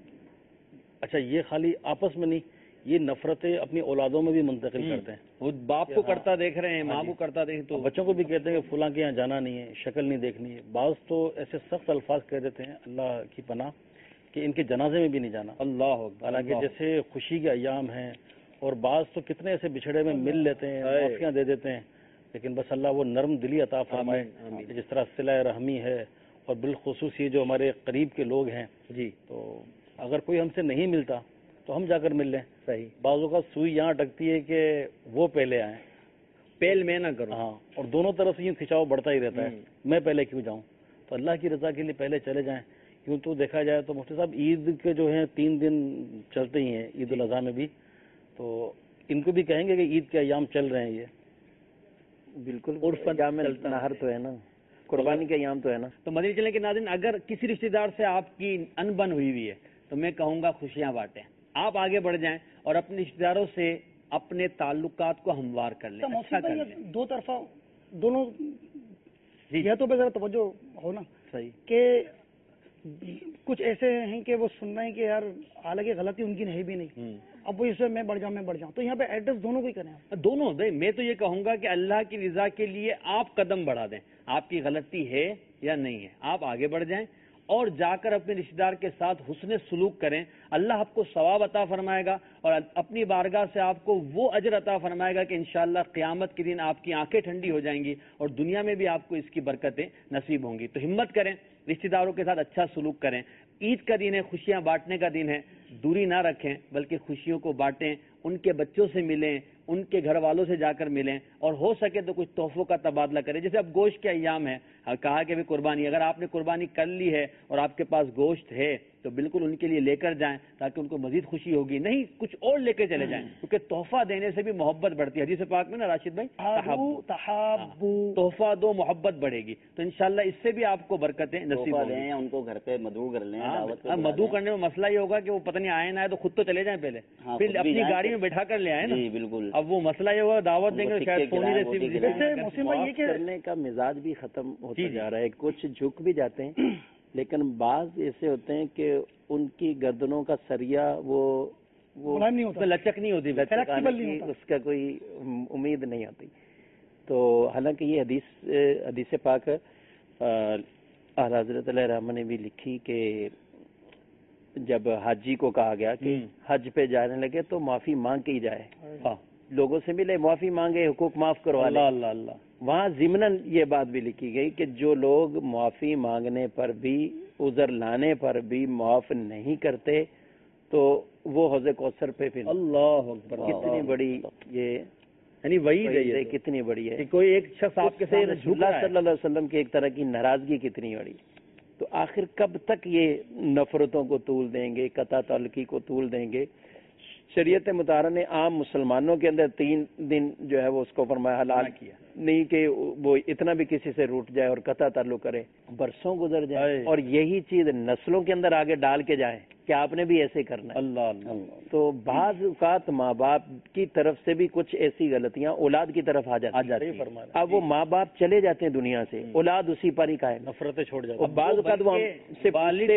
اچھا یہ خالی آپس میں نہیں، یہ نفرتیں اپنی اولادوں میں بھی منتقل کرتے ہیں. وہ باپ کو کرتا دیکھ رہے ہیں، ماں کو کرتا دیکھ، تو بچوں کو بھی کہتے ہیں کہ فلاں کے یہاں جانا نہیں ہے، شکل نہیں دیکھنی ہے. بعض تو ایسے سخت الفاظ کہہ دیتے ہیں، اللہ کی پناہ، کہ ان کے جنازے میں بھی نہیں جانا. اللہ اکبر. حالانکہ جیسے خوشی کے ایام ہیں، اور بعض تو کتنے ایسے بچھڑے میں مل لیتے ہیں، معافیاں دے دیتے ہیں، لیکن بس اللہ وہ نرم دلی عطا فرمائے. جس طرح صلہ رحمی ہے، اور بالخصوص یہ جو ہمارے قریب کے لوگ ہیں جی، تو اگر کوئی ہم سے نہیں ملتا تو ہم جا کر مل لیں. صحیح. بعضوں کا سوئی یہاں اٹکتی ہے کہ وہ پہلے آئیں، پہل میں نہ کروں. ہاں، اور دونوں طرف سے یوں کھچاؤ بڑھتا ہی رہتا ہے، میں پہلے کیوں جاؤں. تو اللہ کی رضا کے لیے پہلے چلے جائیں. یوں تو دیکھا جائے تو مفتی صاحب عید کے جو ہیں 3 دن چلتے ہی ہیں، عید الاضحیٰ میں بھی، تو ان کو بھی کہیں گے کہ عید کے ایام چل رہے ہیں. یہ بالکل ایام نہر تو ہے نا، قربانی کے ایام تو ہے نا. تو مدنی چینل کے ناظرین، اگر کسی رشتہ دار سے آپ کی انبن ہوئی ہے تو میں کہوں گا خوشیاں بانٹیں، آپ آگے بڑھ جائیں اور اپنے رشتہ داروں سے اپنے تعلقات کو ہموار کر لیں. اچھا کر لیں. دو طرفہ دونوں یہ تو ذرا توجہ ہو نا. صحیح. کہ کچھ ایسے ہیں کہ وہ سن رہے ہیں کہ یار حالانکہ غلطی ان کی نہیں بھی نہیں، اب وہ اس میں بڑھ جاؤں، تو یہاں پہ ایڈریس دونوں کو ہی کریں. دونوں میں تو یہ کہوں گا کہ اللہ کی رضا کے لیے آپ قدم بڑھا دیں. آپ کی غلطی ہے یا نہیں ہے، آپ آگے بڑھ جائیں اور جا کر اپنے رشتہ دار کے ساتھ حسن سلوک کریں. اللہ آپ کو ثواب عطا فرمائے گا اور اپنی بارگاہ سے آپ کو وہ اجر عطا فرمائے گا کہ انشاءاللہ قیامت کے دن آپ کی آنکھیں ٹھنڈی ہو جائیں گی اور دنیا میں بھی آپ کو اس کی برکتیں نصیب ہوں گی. تو ہمت کریں، رشتہ داروں کے ساتھ اچھا سلوک کریں. عید کا دن ہے، خوشیاں بانٹنے کا دن ہے، دوری نہ رکھیں بلکہ خوشیوں کو بانٹیں. ان کے بچوں سے ملیں، ان کے گھر والوں سے جا کر ملیں، اور ہو سکے تو کچھ تحفوں کا تبادلہ کریں. جیسے اب گوشت کے ایام ہے، کہا کہ قربانی، اگر آپ نے قربانی کر لی ہے اور آپ کے پاس گوشت ہے تو بالکل ان کے لیے لے کر جائیں تاکہ ان کو مزید خوشی ہوگی. نہیں کچھ اور لے کے چلے جائیں، کیونکہ تحفہ دینے سے بھی محبت بڑھتی ہے. حدیث پاک میں نا راشد بھائی، تحفہ دو محبت بڑھے گی. تو انشاءاللہ اس سے بھی آپ کو برکتیں نصیب ہوں گی. ان کو گھر پہ مدعو کر لیں. مدعو کرنے میں مسئلہ یہ ہوگا کہ وہ پتہ نہیں آئے نہ آئے تو خود تو چلے جائیں پہلے، پھر اپنی گاڑی میں بٹھا کر لے آئے نا. بالکل. اب وہ مسئلہ یہ ہوگا دعوت دیں گے شاید فون ہی معاف کرنے کا مزاج بھی ختم ہوتا جا رہا ہے. کچھ جھک بھی جاتے ہیں، لیکن بعض ایسے ہوتے ہیں کہ ان کی گردنوں کا سریا وہ لچک نہیں ہوتی، اس کا کوئی امید نہیں ہوتی. تو حالانکہ یہ حدیث پاک اعلیٰ حضرت علیہ رحمہ نے بھی لکھی کہ جب حاجی کو کہا گیا کہ حج پہ جانے لگے تو معافی مانگ کے ہی جائے. لوگوں سے ملے، معافی مانگے، حقوق معاف کروا لے. اللہ اللہ. وہاں ضمناً یہ بات بھی لکھی گئی کہ جو لوگ معافی مانگنے پر بھی، عذر لانے پر بھی معاف نہیں کرتے تو وہ حوض کوثر پہ پھر. اللہ اکبر. کتنی بڑی یہ یعنی وعید ہے، کتنی بڑی ہے. کوئی ایک شخص آپ کے سامنے رسول اللہ صلی اللہ علیہ وسلم کی ایک طرح کی ناراضگی کتنی بڑی. تو آخر کب تک یہ نفرتوں کو طول دیں گے، قطع تعلقی کو طول دیں گے؟ شریعت مطہرہ نے عام مسلمانوں کے اندر 3 دن جو ہے وہ اس کو فرمایا حلال کیا نہیں کہ وہ اتنا بھی کسی سے روٹ جائے اور قطع تعلق کرے، برسوں گزر جائے اور یہی چیز نسلوں کے اندر آگے ڈال کے جائیں کہ آپ نے بھی ایسے کرنا ہے۔ اللہ تو بعض اوقات ماں باپ کی طرف سے بھی کچھ ایسی غلطیاں اولاد کی طرف آ جاتی ہیں۔ اب وہ ماں باپ چلے جاتے ہیں دنیا سے، اولاد اسی پر ہی قائم، نفرتیں چھوڑ جاتی ہیں۔ بعض اوقات وہ سے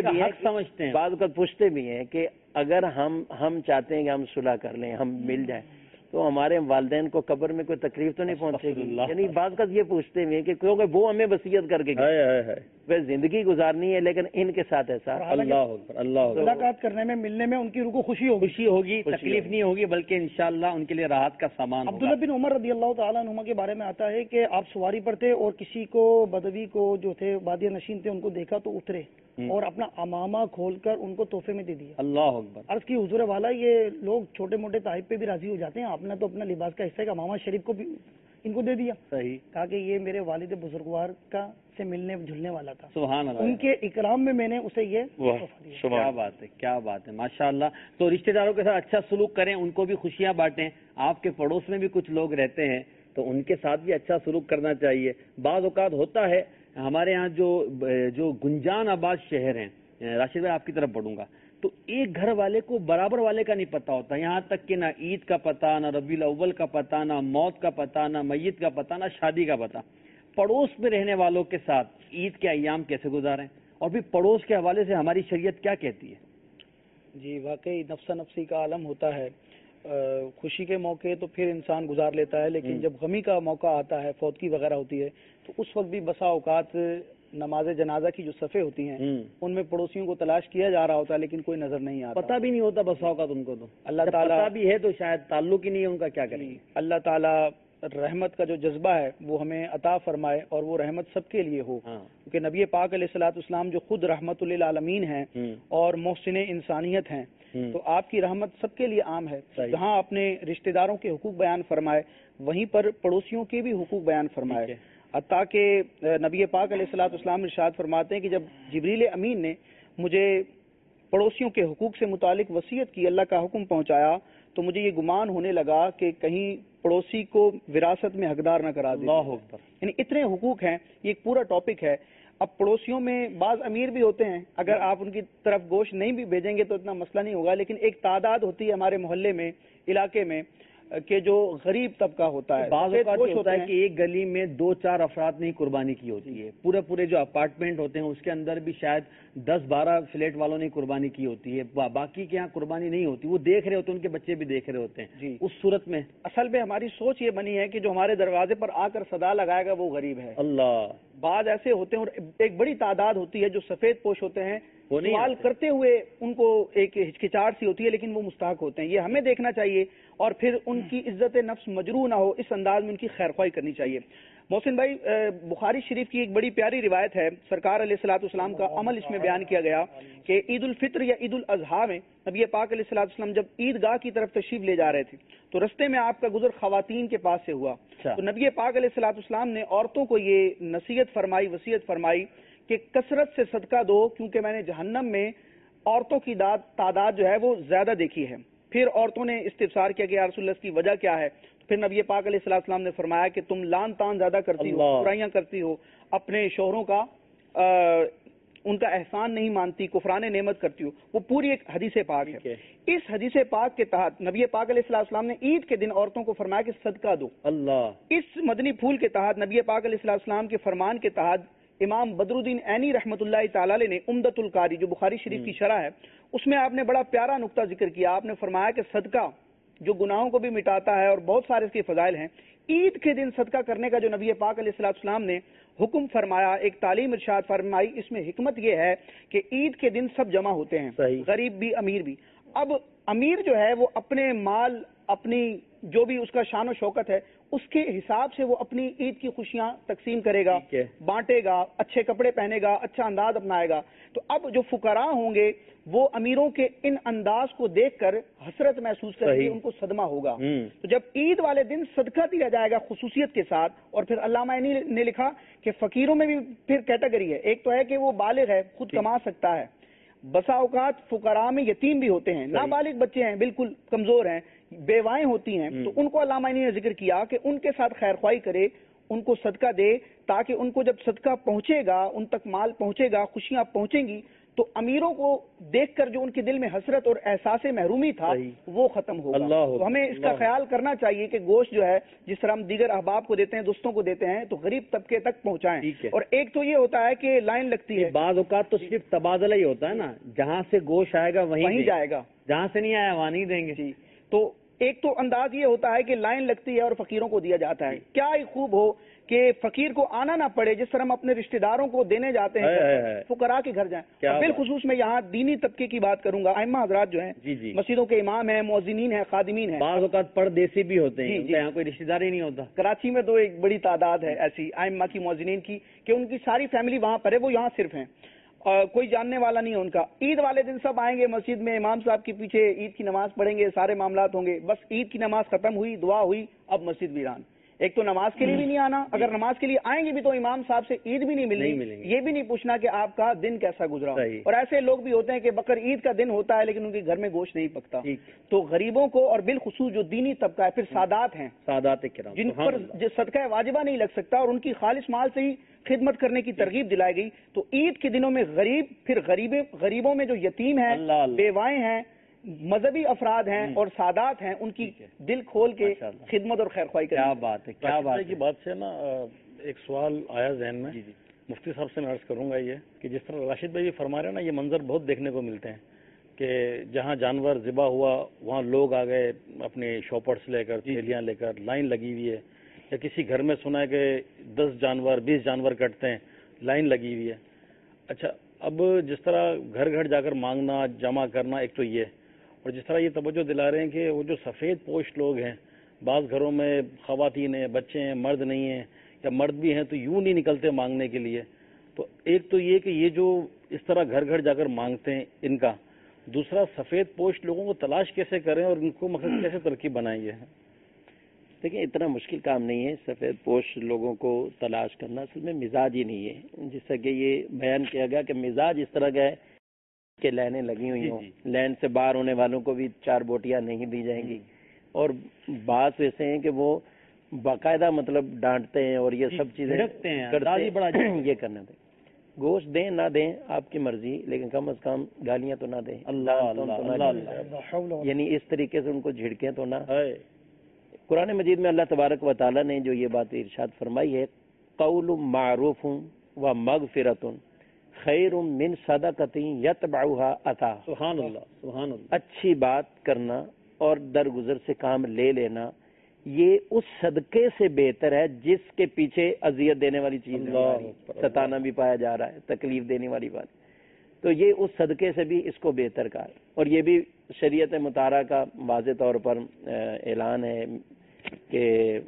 پوچھتے ہیں، بعض اوقات پوچھتے بھی ہیں کہ اگر ہم چاہتے ہیں کہ ہم صلح کر لیں، ہم مل جائیں، تو ہمارے والدین کو قبر میں کوئی تکلیف تو نہیں پہنچے گی؟ یعنی بعض کا یہ پوچھتے ہیں کہ کیونکہ وہ ہمیں وصیت کر کے گئے، وہ زندگی گزارنی ہے لیکن ان کے ساتھ ایسا اللہ ملاقات کرنے میں، ملنے میں ان کی روح کو خوشی ہوگی، تکلیف نہیں ہوگی، بلکہ انشاءاللہ ان کے لیے راحت کا سامان ہوگا۔ عبداللہ بن عمر رضی اللہ تعالیٰ عنہما کے بارے میں آتا ہے کہ آپ سواری پر تھے اور کسی کو بدوی کو جو تھے بادیہ نشین تھے ان کو دیکھا تو اترے اور اپنا امامہ کھول کر ان کو تحفے میں دے دیا۔ اللہ اکبر۔ عرض کی حضور والا یہ لوگ چھوٹے موٹے تحائف پہ بھی راضی ہو جاتے ہیں، آپ نے تو اپنا لباس کا حصہ امامہ شریف کو بھی ان کو دے دیا۔ صحیح کہا کہ یہ میرے والد بزرگوار کا سے ملنے جھلنے والا تھا، سبحان اللہ، ان کے اکرام میں نے اسے یہ تحفہ دیا۔ کیا بات ہے، کیا بات ہے، ماشاءاللہ۔ تو رشتہ داروں کے ساتھ اچھا سلوک کریں، ان کو بھی خوشیاں بانٹیں۔ آپ کے پڑوس میں بھی کچھ لوگ رہتے ہیں تو ان کے ساتھ بھی اچھا سلوک کرنا چاہیے۔ بعض اوقات ہوتا ہے ہمارے ہاں جو گنجان آباد شہر ہیں، راشد بھائی آپ کی طرف بڑھوں گا، تو ایک گھر والے کو برابر والے کا نہیں پتہ ہوتا، یہاں تک کہ نہ عید کا پتہ، نہ ربیع الاول کا پتہ، نہ موت کا پتہ، نہ میت کا پتہ، نہ شادی کا پتہ۔ پڑوس میں رہنے والوں کے ساتھ عید کے ایام کیسے گزاریں، اور بھی پڑوس کے حوالے سے ہماری شریعت کیا کہتی ہے؟ جی واقعی نفسا نفسی کا عالم ہوتا ہے۔ خوشی کے موقع تو پھر انسان گزار لیتا ہے، لیکن جب غمی کا موقع آتا ہے، فوتگی وغیرہ ہوتی ہے، تو اس وقت بھی بسا اوقات نماز جنازہ کی جو صفیں ہوتی ہیں ان میں پڑوسیوں کو تلاش کیا جا رہا ہوتا ہے لیکن کوئی نظر نہیں آتا، پتہ بھی نہیں ہوتا بسا اوقات ان کو، تو اللہ تعالیٰ پتہ بھی ہے تو شاید تعلق ہی نہیں ہے ان کا، کیا کریں گے؟ اللہ تعالیٰ رحمت کا جو جذبہ ہے وہ ہمیں عطا فرمائے اور وہ رحمت سب کے لیے ہو، کیونکہ نبی پاک علیہ الصلوۃ والسلام جو خود رحمت للعالمین ہیں اور محسن انسانیت ہیں، تو آپ کی رحمت سب کے لیے عام ہے۔ جہاں اپنے رشتہ داروں کے حقوق بیان فرمائے وہیں پر پڑوسیوں کے بھی حقوق بیان فرمائے، حتیٰ کہ نبی پاک علیہ الصلوۃ والسلام ارشاد فرماتے ہیں کہ جب جبریل امین نے مجھے پڑوسیوں کے حقوق سے متعلق وصیت کی، اللہ کا حکم پہنچایا، تو مجھے یہ گمان ہونے لگا کہ کہیں پڑوسی کو وراثت میں حقدار نہ کرا دے۔ یعنی اتنے حقوق ہیں، یہ ایک پورا ٹاپک ہے۔ اب پڑوسیوں میں بعض امیر بھی ہوتے ہیں، اگر آپ ان کی طرف گوشت نہیں بھی بھیجیں گے تو اتنا مسئلہ نہیں ہوگا، لیکن ایک تعداد ہوتی ہے ہمارے محلے میں، علاقے میں، کہ جو غریب طبقہ ہوتا ہے۔ بعض اوقات ہوتا ہے کہ ایک گلی میں 2-4 افراد نے قربانی کی ہوتی ہے، پورے جو اپارٹمنٹ ہوتے ہیں اس کے اندر بھی شاید 10-12 فلیٹ والوں نے قربانی کی ہوتی ہے، باقی کے یہاں قربانی نہیں ہوتی، وہ دیکھ رہے ہوتے ہیں، ان کے بچے بھی دیکھ رہے ہوتے ہیں۔ جی، اس صورت میں اصل میں ہماری سوچ یہ بنی ہے کہ جو ہمارے دروازے پر آ کر صدا لگائے گا وہ غریب ہے۔ اللہ، بعض ایسے ہوتے ہیں اور ایک بڑی تعداد ہوتی ہے جو سفید پوش ہوتے ہیں، سوال کرتے ہوئے ان کو ایک ہچکچاہٹ سی ہوتی ہے لیکن وہ مستحق ہوتے ہیں، یہ ہمیں دیکھنا چاہیے اور پھر ان کی عزت نفس مجروح نہ ہو، اس انداز میں ان کی خیر خواہی کرنی چاہیے۔ محسن بھائی، بخاری شریف کی ایک بڑی پیاری روایت ہے، سرکار علیہ الصلوۃ والسلام کا عمل اس میں بیان کیا گیا کہ عید الفطر یا عید الاضحیٰ میں نبی پاک علیہ الصلوۃ والسلام جب عیدگاہ کی طرف تشریف لے جا رہے تھے تو رستے میں آپ کا گزر خواتین کے پاس سے ہوا، تو نبی پاک علیہ الصلوۃ والسلام نے عورتوں کو یہ نصیحت فرمائی، وصیت فرمائی کہ کثرت سے صدقہ دو، کیونکہ میں نے جہنم میں عورتوں کی تعداد جو ہے وہ زیادہ دیکھی ہے۔ پھر عورتوں نے استفسار کیا کہ یا رسول اللہ اس کی وجہ کیا ہے؟ پھر نبی پاک علیہ الصلوۃ والسلام نے فرمایا کہ تم لان تان زیادہ کرتی ہو، برائیاں کرتی ہو، اپنے شوہروں کا ان کا احسان نہیں مانتی، کفران نعمت کرتی ہو۔ وہ پوری ایک حدیث پاک ہے۔ اس حدیث پاک کے تحت نبی پاک علیہ الصلوۃ والسلام نے عید کے دن عورتوں کو فرمایا کہ صدقہ دو۔ اللہ، اس مدنی پھول کے تحت نبی پاک علیہ الصلوۃ والسلام کے فرمان کے تحت امام بدر الدین عینی رحمۃ اللہ تعالی علیہ نے عمدۃ القاری جو بخاری شریف کی شرح ہے اس میں آپ نے بڑا پیارا نقطہ ذکر کیا۔ آپ نے فرمایا کہ صدقہ جو گناہوں کو بھی مٹاتا ہے اور بہت سارے اس کے فضائل ہیں، عید کے دن صدقہ کرنے کا جو نبی پاک علیہ الصلوۃ والسلام نے حکم فرمایا، ایک تعلیم ارشاد فرمائی، اس میں حکمت یہ ہے کہ عید کے دن سب جمع ہوتے ہیں، غریب بھی امیر بھی۔ اب امیر جو ہے وہ اپنے مال، اپنی جو بھی اس کا شان و شوکت ہے اس کے حساب سے وہ اپنی عید کی خوشیاں تقسیم کرے گا، بانٹے گا، اچھے کپڑے پہنے گا، اچھا انداز اپنائے گا۔ تو اب جو فقراء ہوں گے وہ امیروں کے ان انداز کو دیکھ کر حسرت محسوس کریں گے، ان کو صدمہ ہوگا۔ تو جب عید والے دن صدقہ دیا جائے گا خصوصیت کے ساتھ، اور پھر علامہ عینی نے لکھا کہ فقیروں میں بھی پھر کیٹیگری ہے، ایک تو ہے کہ وہ بالغ ہے، خود کما سکتا ہے، بسا اوقات فقراء میں یتیم بھی ہوتے ہیں, نابالغ بچے ہیں, بالکل کمزور ہیں, بیوائیں ہوتی ہیں, تو ان کو علامہ نے ذکر کیا کہ ان کے ساتھ خیر خواہی کرے, ان کو صدقہ دے, تاکہ ان کو جب صدقہ پہنچے گا, ان تک مال پہنچے گا, خوشیاں پہنچیں گی, تو امیروں کو دیکھ کر جو ان کے دل میں حسرت اور احساس محرومی تھا وہ ختم ہوگا. تو ہمیں اس کا خیال کرنا چاہیے کہ گوشت جو ہے جس طرح ہم دیگر احباب کو دیتے ہیں, دوستوں کو دیتے ہیں, تو غریب طبقے تک پہنچائیں. اور ایک تو یہ ہوتا ہے کہ لائن لگتی ہے, بعض اوقات تو صرف تبادلہ ہی ہوتا ہے نا, جہاں سے گوشت آئے گا وہیں جائے گا, جہاں سے نہیں آیا وہاں نہیں دیں گے. جی, تو ایک تو انداز یہ ہوتا ہے کہ لائن لگتی ہے اور فقیروں کو دیا جاتا ہے. کیا ہی خوب ہو کہ فقیر کو آنا نہ پڑے, جس طرح ہم اپنے رشتہ داروں کو دینے جاتے ہیں فقراء کے گھر جائیں. بالخصوص میں یہاں دینی طبقے کی بات کروں گا, ائمہ حضرات جو ہیں مسجدوں کے امام ہیں, مؤذنین ہیں, خادمین ہیں, بعض اوقات پردیسی بھی ہوتے ہیں, یہاں کوئی رشتہ دار ہی نہیں ہوتا. کراچی میں تو ایک بڑی تعداد ہے ایسی ائمہ کی, مؤذنین کی, کہ ان کی ساری فیملی وہاں پر ہے, وہ یہاں صرف ہیں, کوئی جاننے والا نہیں ہے ان کا. عید والے دن سب آئیں گے مسجد میں, امام صاحب کے پیچھے عید کی نماز پڑھیں گے, سارے معاملات ہوں گے. بس عید کی نماز ختم ہوئی, دعا ہوئی, اب مسجد ویران. ایک تو نماز کے لیے بھی نہیں آنا, اگر نماز کے لیے آئیں گے بھی تو امام صاحب سے عید بھی نہیں ملنی, یہ بھی نہیں پوچھنا کہ آپ کا دن کیسا گزرا. اور ایسے لوگ بھی ہوتے ہیں کہ بقر عید کا دن ہوتا ہے لیکن ان کے گھر میں گوشت نہیں پکتا. تو غریبوں کو, اور بالخصوص جو دینی طبقہ ہے, پھر سادات ہیں, سادات کرام, جن پر صدقہ واجبہ نہیں لگ سکتا, اور ان کی خالص مال سے ہی خدمت کرنے کی ترغیب دلائی گئی. تو عید کے دنوں میں غریب, پھر غریبوں میں جو یتیم ہیں, بیوائیں ہیں, مذہبی افراد ہیں اور سادات ہیں, ان کی دل کھول کے خدمت اور خیر خواہی کریں. کیا بات ہے, کیا بات کی بات سے نا ایک سوال آیا ذہن میں. مفتی صاحب سے میں عرض کروں گا یہ کہ جس طرح راشد بھائی فرما رہے ہیں نا, یہ منظر بہت دیکھنے کو ملتے ہیں کہ جہاں جانور ذبح ہوا وہاں لوگ آ گئے اپنے شاپرس لے کر, تھیلیاں لے کر, لائن لگی ہوئی ہے. یا کسی گھر میں سنا ہے کہ 10 جانور 20 جانور کٹتے ہیں, لائن لگی ہوئی ہے. اچھا, اب جس طرح گھر گھر جا کر مانگنا, جمع کرنا, ایک تو یہ, اور جس طرح یہ توجہ دلا رہے ہیں کہ وہ جو سفید پوش لوگ ہیں, بعض گھروں میں خواتین ہیں, بچے ہیں, مرد نہیں ہیں, یا مرد بھی ہیں تو یوں نہیں نکلتے مانگنے کے لیے. تو ایک تو یہ کہ یہ جو اس طرح گھر گھر جا کر مانگتے ہیں ان کا, دوسرا سفید پوش لوگوں کو تلاش کیسے کریں اور ان کو مقصد کیسے ترکیب بنائیں گے. دیکھیں, اتنا مشکل کام نہیں ہے سفید پوش لوگوں کو تلاش کرنا, اصل میں مزاج ہی نہیں ہے. جس طرح کہ یہ بیان کیا گیا کہ مزاج اس طرح کا ہے کہ لائنیں لگی ہوئی ہوں, لائن سے باہر ہونے والوں کو بھی 4 بوٹیاں نہیں دی جائیں گی, اور بعض ایسے ہیں کہ وہ باقاعدہ مطلب ڈانٹتے ہیں اور یہ سب چیزیں کرتے ہیں. یہ کرنا دیں, گوشت دیں نہ دیں آپ کی مرضی, لیکن کم از کم گالیاں تو نہ دیں, یعنی اس طریقے سے ان کو جھڑکیں تو نہ. قرآن مجید میں اللہ تبارک و تعالیٰ نے جو یہ بات ارشاد فرمائی ہے, قول معروف و مغفرۃ خیر من صدقۃ یتبعها اذی. سبحان اللہ, سبحان اللہ. اچھی بات کرنا اور درگزر سے کام لے لینا, یہ اس صدقے سے بہتر ہے جس کے پیچھے اذیت دینے والی چیز, ستانا بھی پایا جا رہا ہے, تکلیف دینے والی بات. تو یہ اس صدقے سے بھی اس کو بہتر کہا, اور یہ بھی شریعت مطہرہ کا واضح طور پر اعلان ہے کہ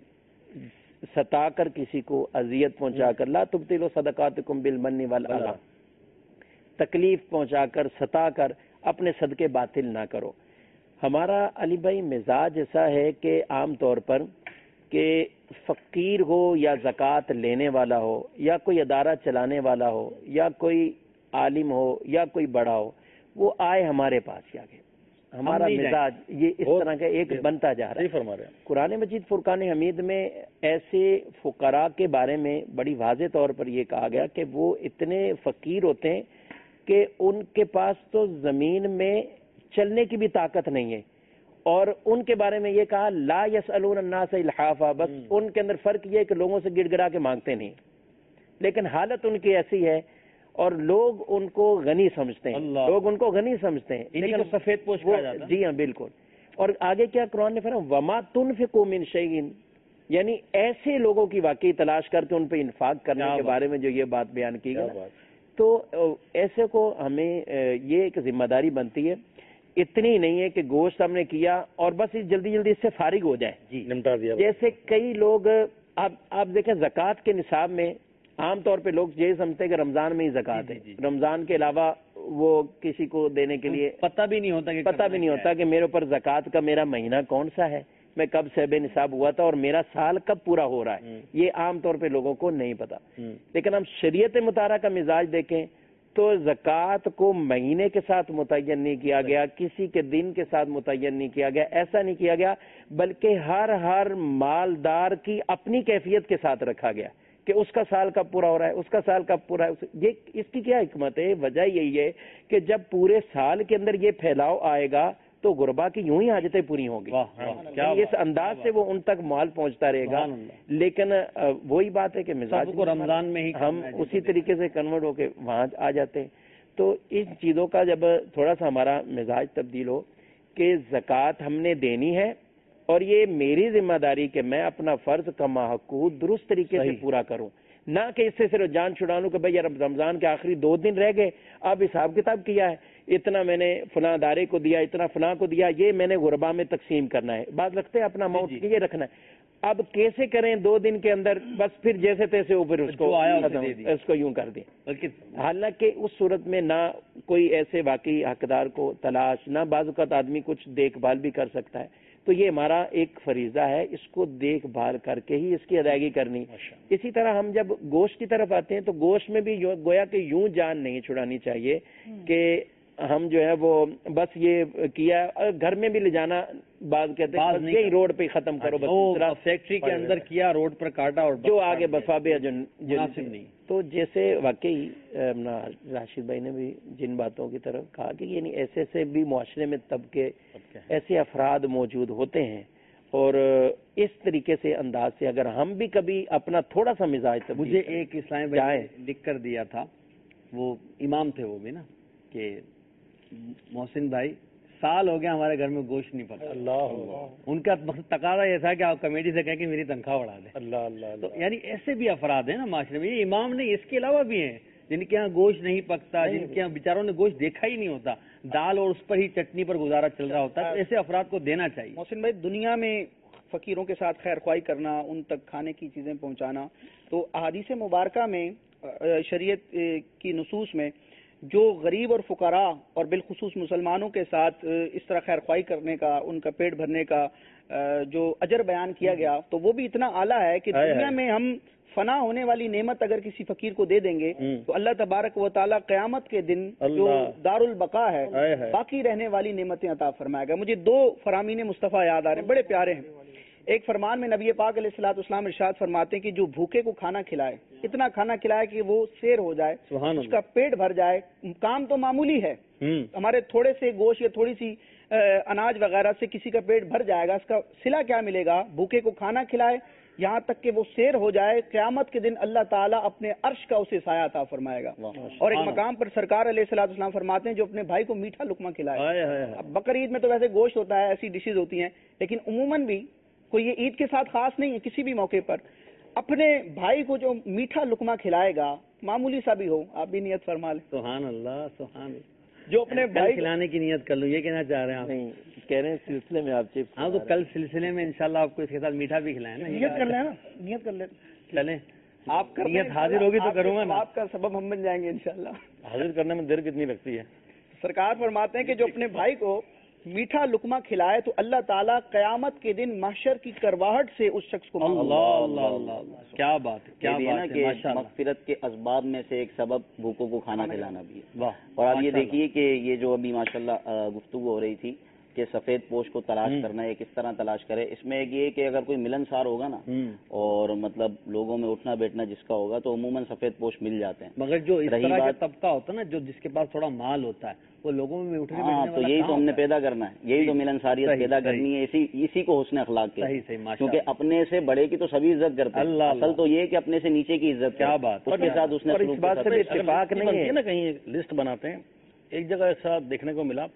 ستا کر کسی کو اذیت پہنچا کر, لا تبطلوا صدقاتکم بالمن والاذی, تکلیف پہنچا کر, ستا کر اپنے صدقے باطل نہ کرو. ہمارا علی بھائی مزاج ایسا ہے کہ عام طور پر کہ فقیر ہو یا زکوٰۃ لینے والا ہو یا کوئی ادارہ چلانے والا ہو یا کوئی عالم ہو یا کوئی بڑا ہو, وہ آئے ہمارے پاس آگے. ہمارا مزاج یہ اس طرح کا ایک بنتا جا رہا ہے. قرآن مجید فرقان حمید میں ایسے فقراء کے بارے میں بڑی واضح طور پر یہ کہا گیا کہ وہ اتنے فقیر ہوتے ہیں کہ ان کے پاس تو زمین میں چلنے کی بھی طاقت نہیں ہے, اور ان کے بارے میں یہ کہا لا یسألون الناس الحافا, بس ان کے اندر فرق یہ ہے کہ لوگوں سے گڑ گڑا کے مانگتے نہیں, لیکن حالت ان کی ایسی ہے اور لوگ ان کو غنی سمجھتے ہیں, لوگ ان کو غنی سمجھتے ہیں, لیکن سفید پوش کہا جاتا ہے. جی ہاں بالکل. اور آگے کیا قرآن نے فرمایا وما تنفقوا من شیء, یعنی ایسے لوگوں کی واقعی تلاش کر کے ان پہ انفاق کرنے کے بارے میں جو یہ بات بیان کی گئی, تو ایسے کو ہمیں یہ ایک ذمہ داری بنتی ہے. اتنی نہیں ہے کہ گوشت ہم نے کیا اور بس جلدی جلدی اس سے فارغ ہو جائے, نمٹا دیا. جیسے کئی لوگ آپ دیکھیں زکوٰۃ کے نصاب میں عام طور پہ لوگ یہ سمجھتے ہیں کہ رمضان میں ہی زکوٰۃ ہے, رمضان کے علاوہ وہ کسی کو دینے کے لیے پتہ بھی نہیں ہوتا کہ میرے اوپر زکوٰۃ کا میرا مہینہ کون سا ہے, میں کب صاحب نصاب ہوا تھا اور میرا سال کب پورا ہو رہا ہے, یہ عام طور پہ لوگوں کو نہیں پتا. لیکن ہم شریعت مطالعہ کا مزاج دیکھیں تو زکوٰۃ کو مہینے کے ساتھ متعین نہیں کیا گیا، کسی کے دن کے ساتھ متعین نہیں کیا گیا، ایسا نہیں کیا گیا، بلکہ ہر مالدار کی اپنی کیفیت کے ساتھ رکھا گیا کہ اس کا سال کب پورا ہو رہا ہے، اس کا سال کب پورا ہے. یہ اس کی کیا حکمت ہے؟ وجہ یہی ہے کہ جب پورے سال کے اندر یہ پھیلاؤ آئے گا تو غربا کی یوں ہی حاجتیں پوری ہوں گی. اس انداز سے وہ ان تک مال پہنچتا رہے گا. لیکن وہی بات ہے کہ مزاج کو رمضان میں ہی ہم اسی طریقے سے کنورٹ ہو کے وہاں آ جاتے ہیں. تو ان چیزوں کا جب تھوڑا سا ہمارا مزاج تبدیل ہو کہ زکوٰۃ ہم نے دینی ہے اور یہ میری ذمہ داری کہ میں اپنا فرض کما حقوق درست طریقے سے پورا کروں، نہ کہ اس سے صرف جان چھڑا لوں کہ بھئی یار رمضان کے آخری 2 دن رہ گئے، اب حساب کتاب کیا ہے، اتنا میں نے فلاں ادارے کو دیا، اتنا فلاں کو دیا، یہ میں نے غربا میں تقسیم کرنا ہے. بعض لگتے ہیں اپنا اماؤنٹ یہ رکھنا ہے. اب کیسے کریں 2 دن کے اندر؟ بس پھر جیسے تیسے اوپر اس کو یوں کر دیں. حالانکہ اس صورت میں نہ کوئی ایسے واقعی حقدار کو تلاش، نہ بعض اوقات آدمی کچھ دیکھ بھال بھی کر سکتا ہے. تو یہ ہمارا ایک فریضہ ہے، اس کو دیکھ بھال کر کے ہی اس کی ادائیگی کرنی. اسی طرح ہم جب گوشت کی طرف آتے ہیں تو گوشت میں بھی گویا کہ یوں جان نہیں چھڑانی چاہیے کہ ہم جو ہے وہ بس یہ کیا، گھر میں بھی لے جانا بعض کہتے ہیں یہی روڈ پہ ختم کرو، بس فیکٹری کے اندر کیا، روڈ پر کاٹا اور جو آگے بفابے مناسب نہیں. تو جیسے واقعی راشد بھائی نے بھی جن باتوں کی طرف کہا کہ یعنی ایسے ایسے بھی معاشرے میں طبقے ایسے افراد موجود ہوتے ہیں، اور اس طریقے سے انداز سے اگر ہم بھی کبھی اپنا تھوڑا سا مزاج مجھے ایک اسلامی بھائی لکھ کر دیا تھا، وہ امام تھے وہ بھی نا، کہ محسن بھائی سال ہو گیا ہمارے گھر میں گوشت نہیں پکا. اللہ ان کا مقصد تقاضا یہ تھا کہ آپ کمیٹی سے کہیں کہ میری تنخواہ بڑھا دیں. اللہ اللہ. تو یعنی ایسے بھی افراد ہیں نا معاشرے میں، یہ امام نہیں، اس کے علاوہ بھی ہیں جن کے یہاں گوشت نہیں پکتا، جن کے یہاں بیچاروں نے گوشت دیکھا ہی نہیں ہوتا، دال اور اس پر ہی چٹنی پر گزارا چل رہا ہوتا ہے. تو ایسے افراد کو دینا چاہیے. محسن بھائی، دنیا میں فقیروں کے ساتھ خیر خواہی کرنا، ان تک کھانے کی چیزیں پہنچانا، تو احادیث مبارکہ میں شریعت کی نصوص میں جو غریب اور فقراء اور بالخصوص مسلمانوں کے ساتھ اس طرح خیر خواہی کرنے کا، ان کا پیٹ بھرنے کا جو اجر بیان کیا گیا، تو وہ بھی اتنا اعلیٰ ہے کہ دنیا میں ہم فنا ہونے والی نعمت اگر کسی فقیر کو دے دیں گے تو اللہ تبارک و تعالیٰ قیامت کے دن جو دار البقا ہے، باقی رہنے والی نعمتیں عطا فرمائے گا. مجھے 2 فرامین مصطفیٰ یاد آ رہے ہیں، بڑے پیارے ہیں. ایک فرمان میں نبی پاک علیہ الصلوۃ والسلام ارشاد فرماتے ہیں کہ جو بھوکے کو کھانا کھلائے، اتنا کھانا کھلائے کہ وہ سیر ہو جائے، اس کا پیٹ بھر جائے. کام تو معمولی ہے، ہمارے تھوڑے سے گوشت یا تھوڑی سی اناج وغیرہ سے کسی کا پیٹ بھر جائے گا، اس کا صلہ کیا ملے گا؟ بھوکے کو کھانا کھلائے یہاں تک کہ وہ سیر ہو جائے، قیامت کے دن اللہ تعالیٰ اپنے عرش کا اسے سایہ عطا فرمائے گا. اور ایک مقام پر سرکار علیہ الصلوۃ والسلام فرماتے ہیں جو اپنے بھائی کو میٹھا لقمہ کھلائے. بقر عید میں تو ویسے گوشت ہوتا ہے، ایسی ڈشز ہوتی ہیں، لیکن عموماً بھی کوئی یہ عید کے ساتھ خاص نہیں ہے، کسی بھی موقع پر اپنے بھائی کو جو میٹھا لقمہ کھلائے گا، معمولی سا بھی ہو، آپ بھی نیت فرما لیں. سبحان اللہ، سبحان اللہ. جو اپنے بھائی کھلانے کی نیت کر لوں، یہ کہنا چاہ رہے ہیں آپ؟ نہیں کہہ رہے ہیں سلسلے میں آپ چپس. ہاں، تو کل سلسلے میں انشاءاللہ آپ کو اس کے ساتھ میٹھا بھی کھلائیں نا. نیت کر لیں نا، نیت کر لیں. چلیں، آپ نیت حاضر ہوگی تو کروں گا نا. آپ کا سبب ہم بن جائیں گے انشاءاللہ. حاضر کرنے میں دیر کتنی لگتی ہے؟ سرکار فرماتے ہیں کہ جو اپنے بھائی کو میٹھا لقمہ کھلائے تو اللہ تعالیٰ قیامت کے دن محشر کی کرواہٹ سے اس شخص کو اللہ اللہ اللہ. کیا بات ہے، کیا بات ہے. مغفرت کے اسباب میں سے ایک سبب بھوکوں کو کھانا کھلانا بھی ہے. اور آپ یہ دیکھیے کہ یہ جو ابھی ماشاءاللہ گفتگو ہو رہی تھی کہ سفید پوش کو تلاش کرنا ہے، کس طرح تلاش کرے، اس میں ایک یہ کہ اگر کوئی ملنسار ہوگا نا اور مطلب لوگوں میں اٹھنا بیٹھنا جس کا ہوگا تو عموماً سفید پوش مل جاتے ہیں. مگر جو اس طرح کا طبقہ ہوتا ہے نا، جو جس کے پاس تھوڑا مال ہوتا ہے، وہ لوگوں میں اٹھنے بیٹھنے والا، تو یہی تو ہم نے پیدا کرنا ہے، یہی تو ملنساریت پیدا کرنی ہے، اسی کو حسن اخلاق کے. کیونکہ اپنے سے بڑے کی تو سبھی عزت کرتے ہیں، اصل تو یہ کہ اپنے سے نیچے کی عزت. کیا بات اس کے ساتھ اس نے اتفاق نہیں ہے نا. کہیں لسٹ بناتے ہیں، ایک جگہ ایسا دیکھنے کو ملا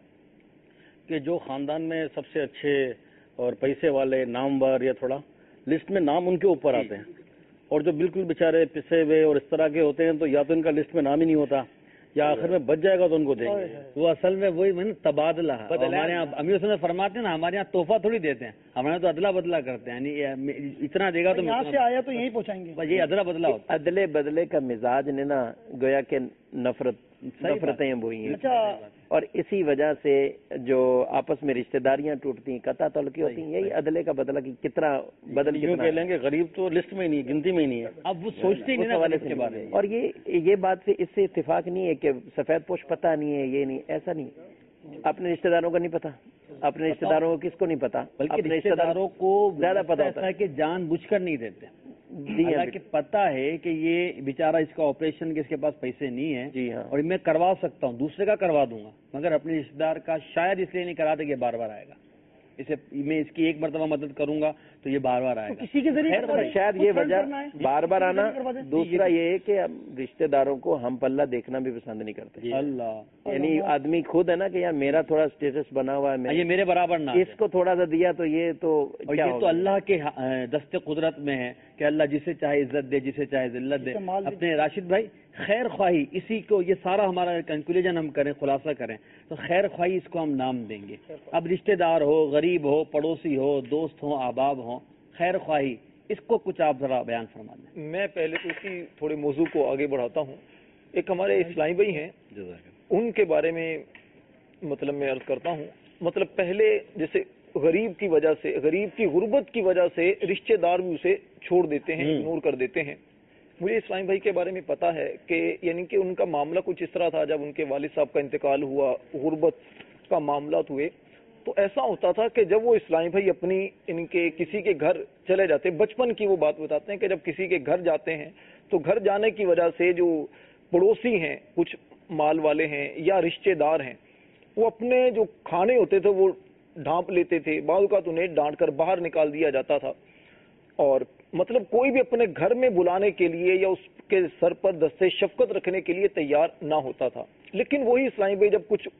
کہ جو خاندان میں سب سے اچھے اور پیسے والے نامور یا تھوڑا لسٹ میں نام ان کے اوپر آتے ہیں، اور جو بالکل بیچارے پسے ہوئے اور اس طرح کے ہوتے ہیں تو یا تو ان کا لسٹ میں نام ہی نہیں ہوتا یا آخر میں بچ جائے گا تو ان کو دیں گے. وہ اصل میں وہی تبادلہ ہے. ہمارے یہاں امیر حسن فرماتے ہیں نا، ہمارے یہاں تحفہ تھوڑی دیتے ہیں، ہمارے یہاں تو ادلا بدلا کرتے ہیں. یعنی اتنا دے گا تو یہاں سے آیا تو یہیں پہنچائیں گے. یہ ادلا بدلا ہوتا ہے. ادلے بدلے کا مزاج نے نا گویا کہ نفرتیں ہوئی ہیں. اچھا اور اسی وجہ سے جو آپس میں رشتہ داریاں ٹوٹتی ہیں، قطع تعلقی ہوتی ہیں، یہی عدلے کا بدلہ کہ کتنا بدل یوں کہہ لیں کہ غریب تو لسٹ میں ہی نہیں، گنتی میں ہی نہیں ہے. اب وہ سوچتے ہی نہیں نا غریب کے بارے میں. اور یہ بات سے اس سے اتفاق نہیں ہے کہ سفید پوش پتہ نہیں ہے، یہ نہیں، ایسا نہیں. اپنے رشتہ داروں کا نہیں پتا، اپنے رشتہ داروں کو کس کو نہیں پتا، بلکہ رشتہ داروں کو زیادہ پتا ہوتا ہے کہ جان بوجھ کر نہیں دیتے. جی ہاں، حالانکہ پتہ ہے کہ یہ بیچارہ اس کا آپریشن کے اس کے پاس پیسے نہیں ہیں. جی ہاں، اور میں کروا سکتا ہوں، دوسرے کا کروا دوں گا، مگر اپنے رشتہ دار کا شاید اس لیے نہیں کراتے کہ بار بار آئے گا. اسے میں اس کی ایک مرتبہ مدد کروں گا تو یہ بار بار آئے گا. کسی کے ذریعے شاید یہ وجہ بار بار آنا. دوسرا یہ ہے کہ رشتہ داروں کو ہم پلہ دیکھنا بھی پسند نہیں کرتے. اللہ، یعنی آدمی خود ہے نا کہ یار میرا تھوڑا اسٹیٹس بنا ہوا ہے، یہ میرے برابر نہ، اس کو تھوڑا سا دیا تو یہ تو یہ تو اللہ کے دست قدرت میں ہے کہ اللہ جسے چاہے عزت دے، جسے چاہے ذلت دے. اپنے راشد بھائی خیر خواہی، اسی کو یہ سارا ہمارا کنکلوژن ہم کریں، خلاصہ کریں تو خیر خواہی اس کو ہم نام دیں گے. اب رشتہ دار ہو، غریب ہو، پڑوسی ہو، دوست ہو، احباب ہوں، خیر خواہی، اس کو کچھ آپ ذرا بیان فرما دیں. میں پہلے تو اسی تھوڑے موضوع کو آگے بڑھاتا ہوں. ایک ہمارے اسلامی بھائی ہیں، ان کے بارے میں مطلب میں عرض کرتا ہوں. مطلب پہلے جیسے غریب کی وجہ سے، غریب کی غربت کی وجہ سے رشتہ دار بھی اسے چھوڑ دیتے ہیں، اگنور کر دیتے ہیں. مجھے اسلامی بھائی کے بارے میں پتا ہے کہ یعنی کہ ان کا معاملہ کچھ اس طرح تھا. جب ان کے والد صاحب کا انتقال ہوا، غربت کا معاملات ہوئے، تو ایسا ہوتا تھا کہ جب وہ اسلامی بھائی اپنی ان کے کسی کے گھر چلے جاتے، بچپن کی وہ بات بتاتے ہیں کہ جب کسی کے گھر جاتے ہیں تو گھر جانے کی وجہ سے جو پڑوسی ہیں، کچھ مال والے ہیں یا رشتہ دار ہیں، وہ اپنے جو کھانے ہوتے تھے وہ ڈھانپ لیتے تھے. بعض اوقات انہیں ڈانٹ کر باہر نکال دیا جاتا تھا. اور مطلب کوئی بھی اپنے گھر میں بلانے کے لیے یا اس کے سر پر دستے شفقت رکھنے کے لیے تیار نہ ہوتا تھا. لیکن وہی اسلامی بھائی جب کچھ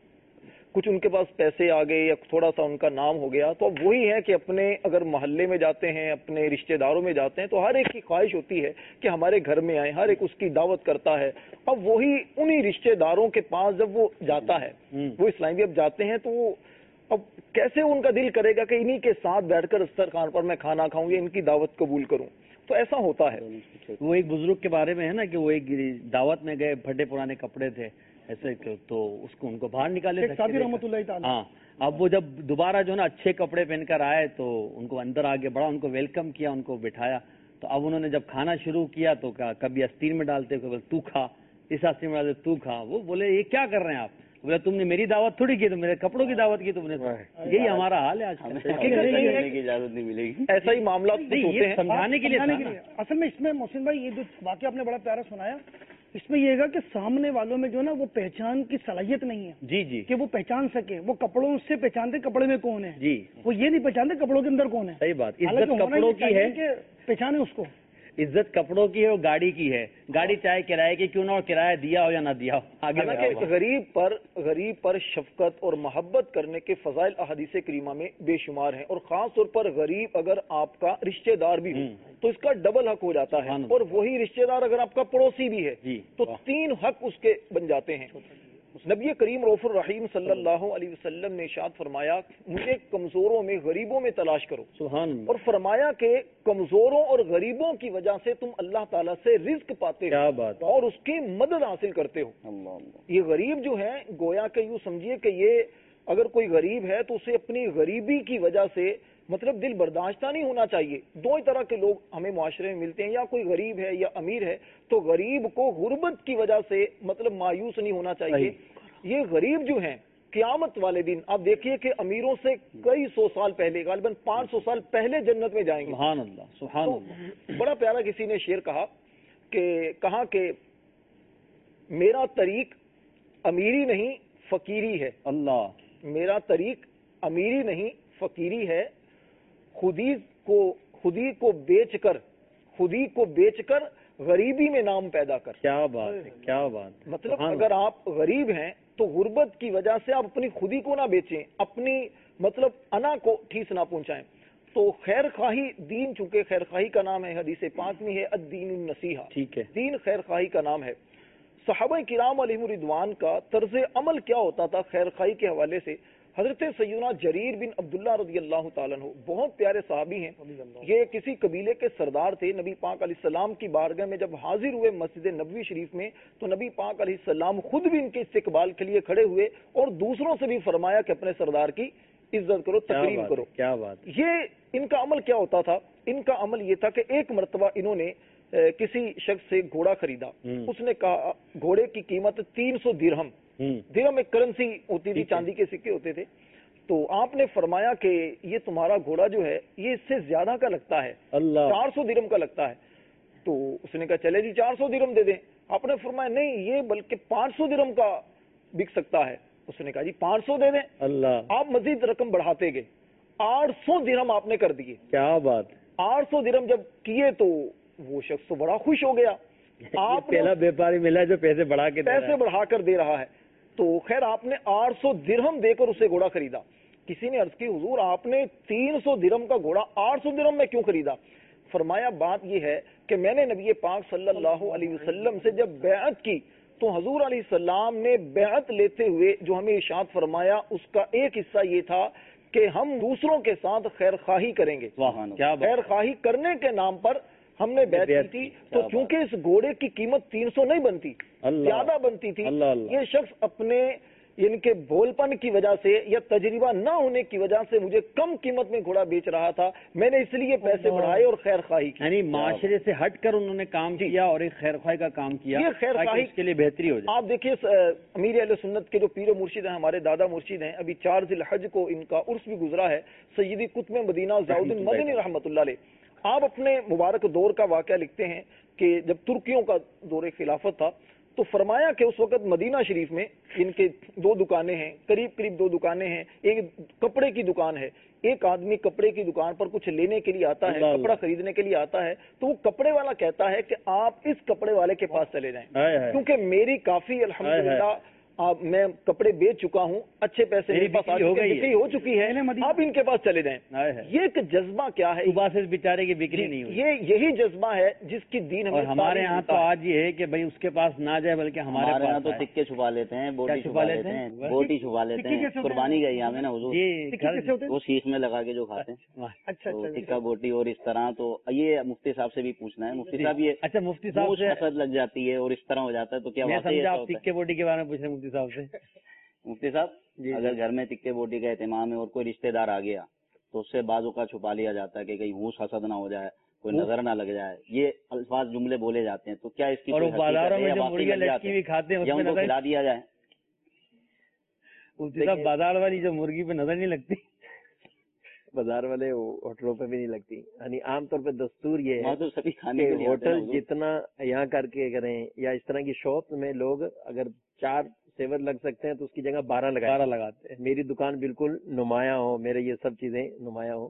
ان کے پاس پیسے آ گئے یا تھوڑا سا ان کا نام ہو گیا، تو اب وہی ہے کہ اپنے اگر محلے میں جاتے ہیں، اپنے رشتہ داروں میں جاتے ہیں، تو ہر ایک کی خواہش ہوتی ہے کہ ہمارے گھر میں آئیں، ہر ایک اس کی دعوت کرتا ہے. اب وہی انہی رشتہ داروں کے پاس جب وہ جاتا ہے، وہ اسلامی بھائی اب جاتے ہیں، تو وہ اب کیسے ان کا دل کرے گا کہ انہی کے ساتھ بیٹھ کر دسترخوان پر میں کھانا کھاؤں یا ان کی دعوت قبول کروں. تو ایسا ہوتا ہے. وہ ایک بزرگ کے بارے میں ہے نا کہ وہ ایک دعوت میں گئے، پھٹے پرانے کپڑے تھے ایسے، تو اس کو ان کو باہر نکالے رحمۃ اللہ تعالی. ہاں، اب وہ جب دوبارہ جو نا اچھے کپڑے پہن کر آئے تو ان کو اندر آگے بڑا، ان کو ویلکم کیا، ان کو بٹھایا. تو اب انہوں نے جب کھانا شروع کیا تو کبھی استین میں ڈالتے، کبھی تو کھا، اس استین میں ڈالتے تو کھا. وہ بولے یہ کیا کر رہے ہیں آپ؟ بولے تم نے میری دعوت تھوڑی کی، تو میرے کپڑوں کی دعوت کی تم نے. یہی ہمارا حال ہے آج کل. اجازت نہیں ملے گی. ایسا ہی معاملات ہوتے ہیں. سمجھانے کے لیے اصل میں اس میں محسن بھائی یہ جو واقعہ آپ نے بڑا پیارا سنایا، اس میں یہ ہے کہ سامنے والوں میں جو نا وہ پہچان کی صلاحیت نہیں ہے. جی جی، کہ وہ پہچان سکے. وہ کپڑوں سے پہچانتے کپڑے میں کون ہے، جی وہ یہ نہیں پہچانتے کپڑوں کے اندر کون ہے. صحیح بات. عزت کپڑوں کی ہے کہ پہچانے اس کو. عزت کپڑوں کی ہے اور گاڑی کی ہے. گاڑی چاہے کرائے کی کیوں نہ ہو، کرایہ دیا ہو یا نہ دیا ہو. حالانکہ غریب پر شفقت اور محبت کرنے کے فضائل احادیث کریمہ میں بے شمار ہیں، اور خاص طور پر غریب اگر آپ کا رشتہ دار بھی ہو تو اس کا ڈبل حق ہو جاتا ہے. اور وہی رشتہ دار اگر آپ کا پڑوسی بھی ہے تو 3 حق اس کے بن جاتے ہیں. نبی کریم رؤوف الرحیم صلی اللہ علیہ وسلم نے ارشاد فرمایا، مجھے کمزوروں میں، غریبوں میں تلاش کرو. سبحان اللہ. اور فرمایا کہ کمزوروں اور غریبوں کی وجہ سے تم اللہ تعالیٰ سے رزق پاتے ہو اور اس کی مدد حاصل کرتے ہو. یہ غریب جو ہے، گویا کہ یوں سمجھیے کہ یہ اگر کوئی غریب ہے تو اسے اپنی غریبی کی وجہ سے مطلب دل برداشتہ نہیں ہونا چاہیے. 2 ہی طرح کے لوگ ہمیں معاشرے میں ملتے ہیں، یا کوئی غریب ہے یا امیر ہے. تو غریب کو غربت کی وجہ سے مطلب مایوس نہیں ہونا چاہیے. یہ غریب جو ہیں قیامت والے دن آپ دیکھیے کہ امیروں سے کئی 100 سال پہلے، غالباً 500 سال پہلے جنت میں جائیں گے. سبحان اللہ، سبحان اللہ. بڑا پیارا کسی نے شعر کہا کہ میرا طریق امیری نہیں فقیری ہے. اللہ. میرا طریق امیری نہیں فقیری ہے، خودی کو بیچ کر غریبی میں نام پیدا کر. کیا بات ہے، کیا بات. مطلب اگر آپ غریب ہیں تو غربت کی وجہ سے آپ اپنی خودی کو نہ بیچیں، اپنی مطلب انا کو ٹھیس نہ پہنچائیں. تو خیر خواہی دین، چونکہ خیر خواہی کا نام ہے، حدیث پاک میں ہے الدین النصیحہ. ٹھیک ہے، دین خیر خواہی کا نام ہے. صحابہ کرام علیہم رضوان کا طرز عمل کیا ہوتا تھا خیر خواہی کے حوالے سے؟ حضرت سیدنا جریر بن عبداللہ رضی اللہ تعالیٰ عنہ بہت پیارے صحابی ہیں. یہ کسی قبیلے کے سردار تھے. نبی پاک علیہ السلام کی بارگاہ میں جب حاضر ہوئے مسجد نبوی شریف میں تو نبی پاک علیہ السلام خود بھی ان کے استقبال کے لیے کھڑے ہوئے اور دوسروں سے بھی فرمایا کہ اپنے سردار کی عزت کرو, تکریم کرو. کیا بات. یہ ان کا عمل کیا ہوتا تھا؟ ان کا عمل یہ تھا کہ ایک مرتبہ انہوں نے کسی شخص سے گھوڑا خریدا. اس نے کہا گھوڑے کی قیمت 300 درہم. درہم ایک کرنسی ہوتی تھی, چاندی کے سکے ہوتے تھے. تو آپ نے فرمایا کہ یہ تمہارا گھوڑا جو ہے یہ اس سے زیادہ کا لگتا ہے, 400 درہم کا لگتا ہے. تو اس نے کہا چلے جی 400 درہم دے دیں. آپ نے فرمایا نہیں, یہ بلکہ 500 درہم کا بک سکتا ہے. اس نے کہا جی 500 دے دیں. آپ مزید رقم بڑھاتے گئے, 800 درہم آپ نے کر دیے. کیا بات. 800 درہم جب کیے تو وہ شخص تو بڑا خوش ہو گیا. آپ پہلا بیپاری ملا جو پیسے بڑھا کر دے رہا ہے. تو خیر آپ نے 800 درہم دے کر اسے گھوڑا خریدا. کسی نے عرض کی حضور آپ نے 300 درہم کا گھوڑا 800 درہم میں کیوں خریدا؟ فرمایا بات یہ ہے کہ میں نے نبی پاک صلی اللہ علیہ وسلم سے جب بیعت کی تو حضور علیہ السلام نے بیعت لیتے ہوئے جو ہمیں ارشاد فرمایا اس کا ایک حصہ یہ تھا کہ ہم دوسروں کے ساتھ خیر خواہی کریں گے. خیر خواہی کرنے کے نام پر ہم نے بیعت کی تھی. تو چونکہ اس گھوڑے کی قیمت 300 نہیں بنتی, زیادہ بنتی تھی. یہ شخص اپنے ان کے بول پن کی وجہ سے یا تجربہ نہ ہونے کی وجہ سے مجھے کم قیمت میں گھوڑا بیچ رہا تھا. میں نے اس لیے پیسے بڑھائے اور خیر خواہی کی. یعنی معاشرے سے ہٹ کر انہوں نے کام کیا اور ایک خیر خواہی کا کام کیا. یہ خیر خواہی کے لیے بہتری ہو جائے. آپ دیکھیے امیر اہل سنت کے جو پیر و مرشد ہیں, ہمارے دادا مرشد ہیں, ابھی 4 ذی الحج کو ان کا عرس بھی گزرا ہے. سیدی قطب مدینہ ضیاء الدین مدنی رحمۃ اللہ علیہ, آپ اپنے مبارک دور کا واقعہ لکھتے ہیں کہ جب ترکیوں کا دور خلافت تھا تو فرمایا کہ اس وقت مدینہ شریف میں ان کے 2 دکانیں ہیں, قریب 2 دکانیں ہیں. ایک کپڑے کی دکان ہے. ایک آدمی کپڑے کی دکان پر کچھ لینے کے لیے آتا ہے, کپڑا خریدنے کے لیے آتا ہے, تو وہ کپڑے والا کہتا ہے کہ آپ اس کپڑے والے کے پاس چلے جائیں کیونکہ میری کافی الحمدللہ میں کپڑے بیچ چکا ہوں, اچھے پیسے میرے پاس ہو چکی ہے, آپ ان کے پاس چلے جائیں. یہ ایک جذبہ کیا ہے, بیچارے کی بکری نہیں ہوئی. یہی جذبہ ہے جس کی دین ہمیں. ہمارے یہاں تو آج یہ ہے کہ بھائی اس کے پاس نہ جائے بلکہ ہمارے یہاں تو سکے چھپا لیتے ہیں, بوٹی چھپا لیتے ہیں. قربانی کا ایام ہے نا حضور, وہ سیخ میں لگا کے جو کھاتے ہیں سکہ بوٹی. اور اس طرح تو یہ مفتی صاحب سے بھی پوچھنا ہے. مفتی صاحب یہ اچھا مفتی صاحب سے حسد لگ جاتی ہے اور اس طرح ہو جاتا ہے تو کیا آپ سکے بوٹی کے بارے میں پوچھ رہے ہیں صاحب سے؟ مفتی صاحب اگر گھر میں تکے بوٹی کا اہتمام ہے اور کوئی رشتہ دار آ گیا تو اس سے بازو کا چھپا لیا جاتا ہے کہ کہیں ہوش حسد نہ ہو جائے, کوئی نظر نہ لگ جائے, یہ الفاظ جملے بولے جاتے ہیں. تو کیا اس کی بازاروں میں جو مرغیاں لٹکی ہوئی کھاتے ہیں ان کو کھلا دیا جائے؟ مفتی صاحب بازار والی جو مرغی پہ نظر نہیں لگتی, بازار والے ہوٹلوں پہ بھی نہیں لگتی. یعنی عام طور پہ دستور یہ ہے تو سبھی کھانے کہ ہوٹل جتنا یہاں کر کے کریں یا اس طرح کی شاپ میں لوگ اگر 4 سیور لگ سکتے ہیں تو اس کی جگہ 12 لگاتے ہیں. میری دکان بالکل نمایاں ہو, میرے یہ سب چیزیں نمایاں ہو.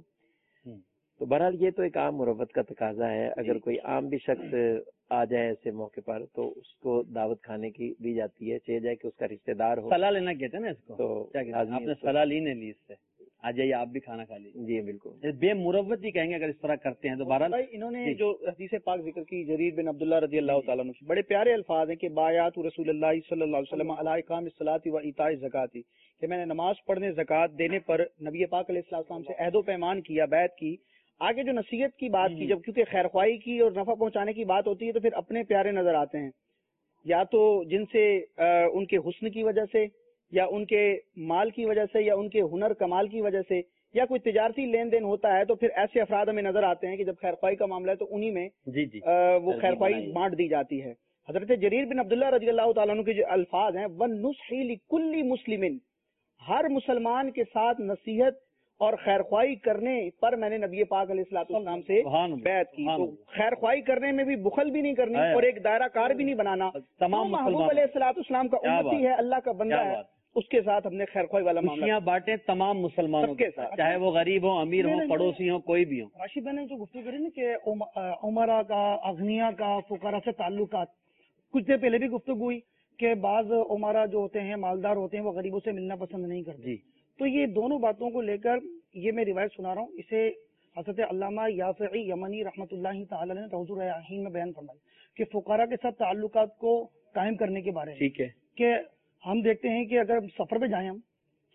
تو بہرحال یہ تو ایک عام مروت کا تقاضا ہے. اگر کوئی عام بھی شخص آ جائے ایسے موقع پر تو اس کو دعوت کھانے کی دی جاتی ہے, چاہے جائے کہ اس کا رشتہ دار ہو. صلاح لینا کہتے ہیں نا اس کو, تو آپ نے صلاح لی نہیں لی, اس سے آ جائیے آپ بھی کھانا کھا لیجیے. جی بالکل, بے مروت ہی کہیں گے اگر اس طرح کرتے ہیں تو. بہرحال انہوں نے جو حدیث پاک ذکر کی جریر بن عبداللہ رضی اللہ تعالیٰ عنہ, بڑے پیارے الفاظ ہیں کہ بایات رسول اللہ صلی اللہ علیہ وسلم علی اقام الصلاۃ و ایتاء الزکات, کہ میں نے نماز پڑھنے زکوٰۃ دینے پر نبی پاک علیہ السلام سے عہد و پیمان کیا, بیعت کی. آگے جو نصیحت کی بات کی, جب کیونکہ خیر خواہی کی اور نفع پہنچانے کی بات ہوتی ہے تو پھر اپنے پیارے نظر آتے ہیں, یا تو جن سے ان کے حسن کی وجہ سے یا ان کے مال کی وجہ سے یا ان کے ہنر کمال کی وجہ سے یا کوئی تجارتی لین دین ہوتا ہے تو پھر ایسے افراد ہمیں نظر آتے ہیں کہ جب خیر خواہی کا معاملہ ہے تو انہی میں وہ خیر خواہی بانٹ دی جاتی ہے. حضرت جریر بن عبداللہ رضی اللہ تعالیٰ عنہ کے جو الفاظ ہیں, وَالنُّصْحِ لِكُلِّ مُسْلِمٍ, ہر مسلمان کے ساتھ نصیحت اور خیر خواہی کرنے پر میں نے نبی پاک علیہ السلام سے بیعت کی. تو خیر خواہی کرنے میں بھی بخل بھی نہیں کرنی اور ایک دائرہ کار بھی نہیں بنانا. تمام محبوب علیہ السلام کا امتی ہے, اللہ کا بندہ ہے, اس کے ساتھ ہم نے خیر خواہی والا معاملہ بانٹے تمام مسلمانوں کے ساتھ, چاہے وہ غریب ہوں, امیر ہوں, پڑوسی ہوں, کوئی بھی ہوں. راشد بھائی نے جو گفتگو کری نا کہ عمرا کا, اغنیا کا, فقراء سے تعلقات, کچھ دیر پہلے بھی گفتگو ہوئی کہ بعض عمرا جو ہوتے ہیں, مالدار ہوتے ہیں, وہ غریبوں سے ملنا پسند نہیں کرتے. تو یہ دونوں باتوں کو لے کر یہ میں روایت سنا رہا ہوں, اسے حضرت علامہ یافعی یمنی رحمۃ اللہ تعالی نے توضیح الرحیم میں بیان فرمائی کہ فقراء کے ساتھ تعلقات کو قائم کرنے کے بارے میں. ٹھیک ہے کہ ہم دیکھتے ہیں کہ اگر سفر پہ جائیں ہم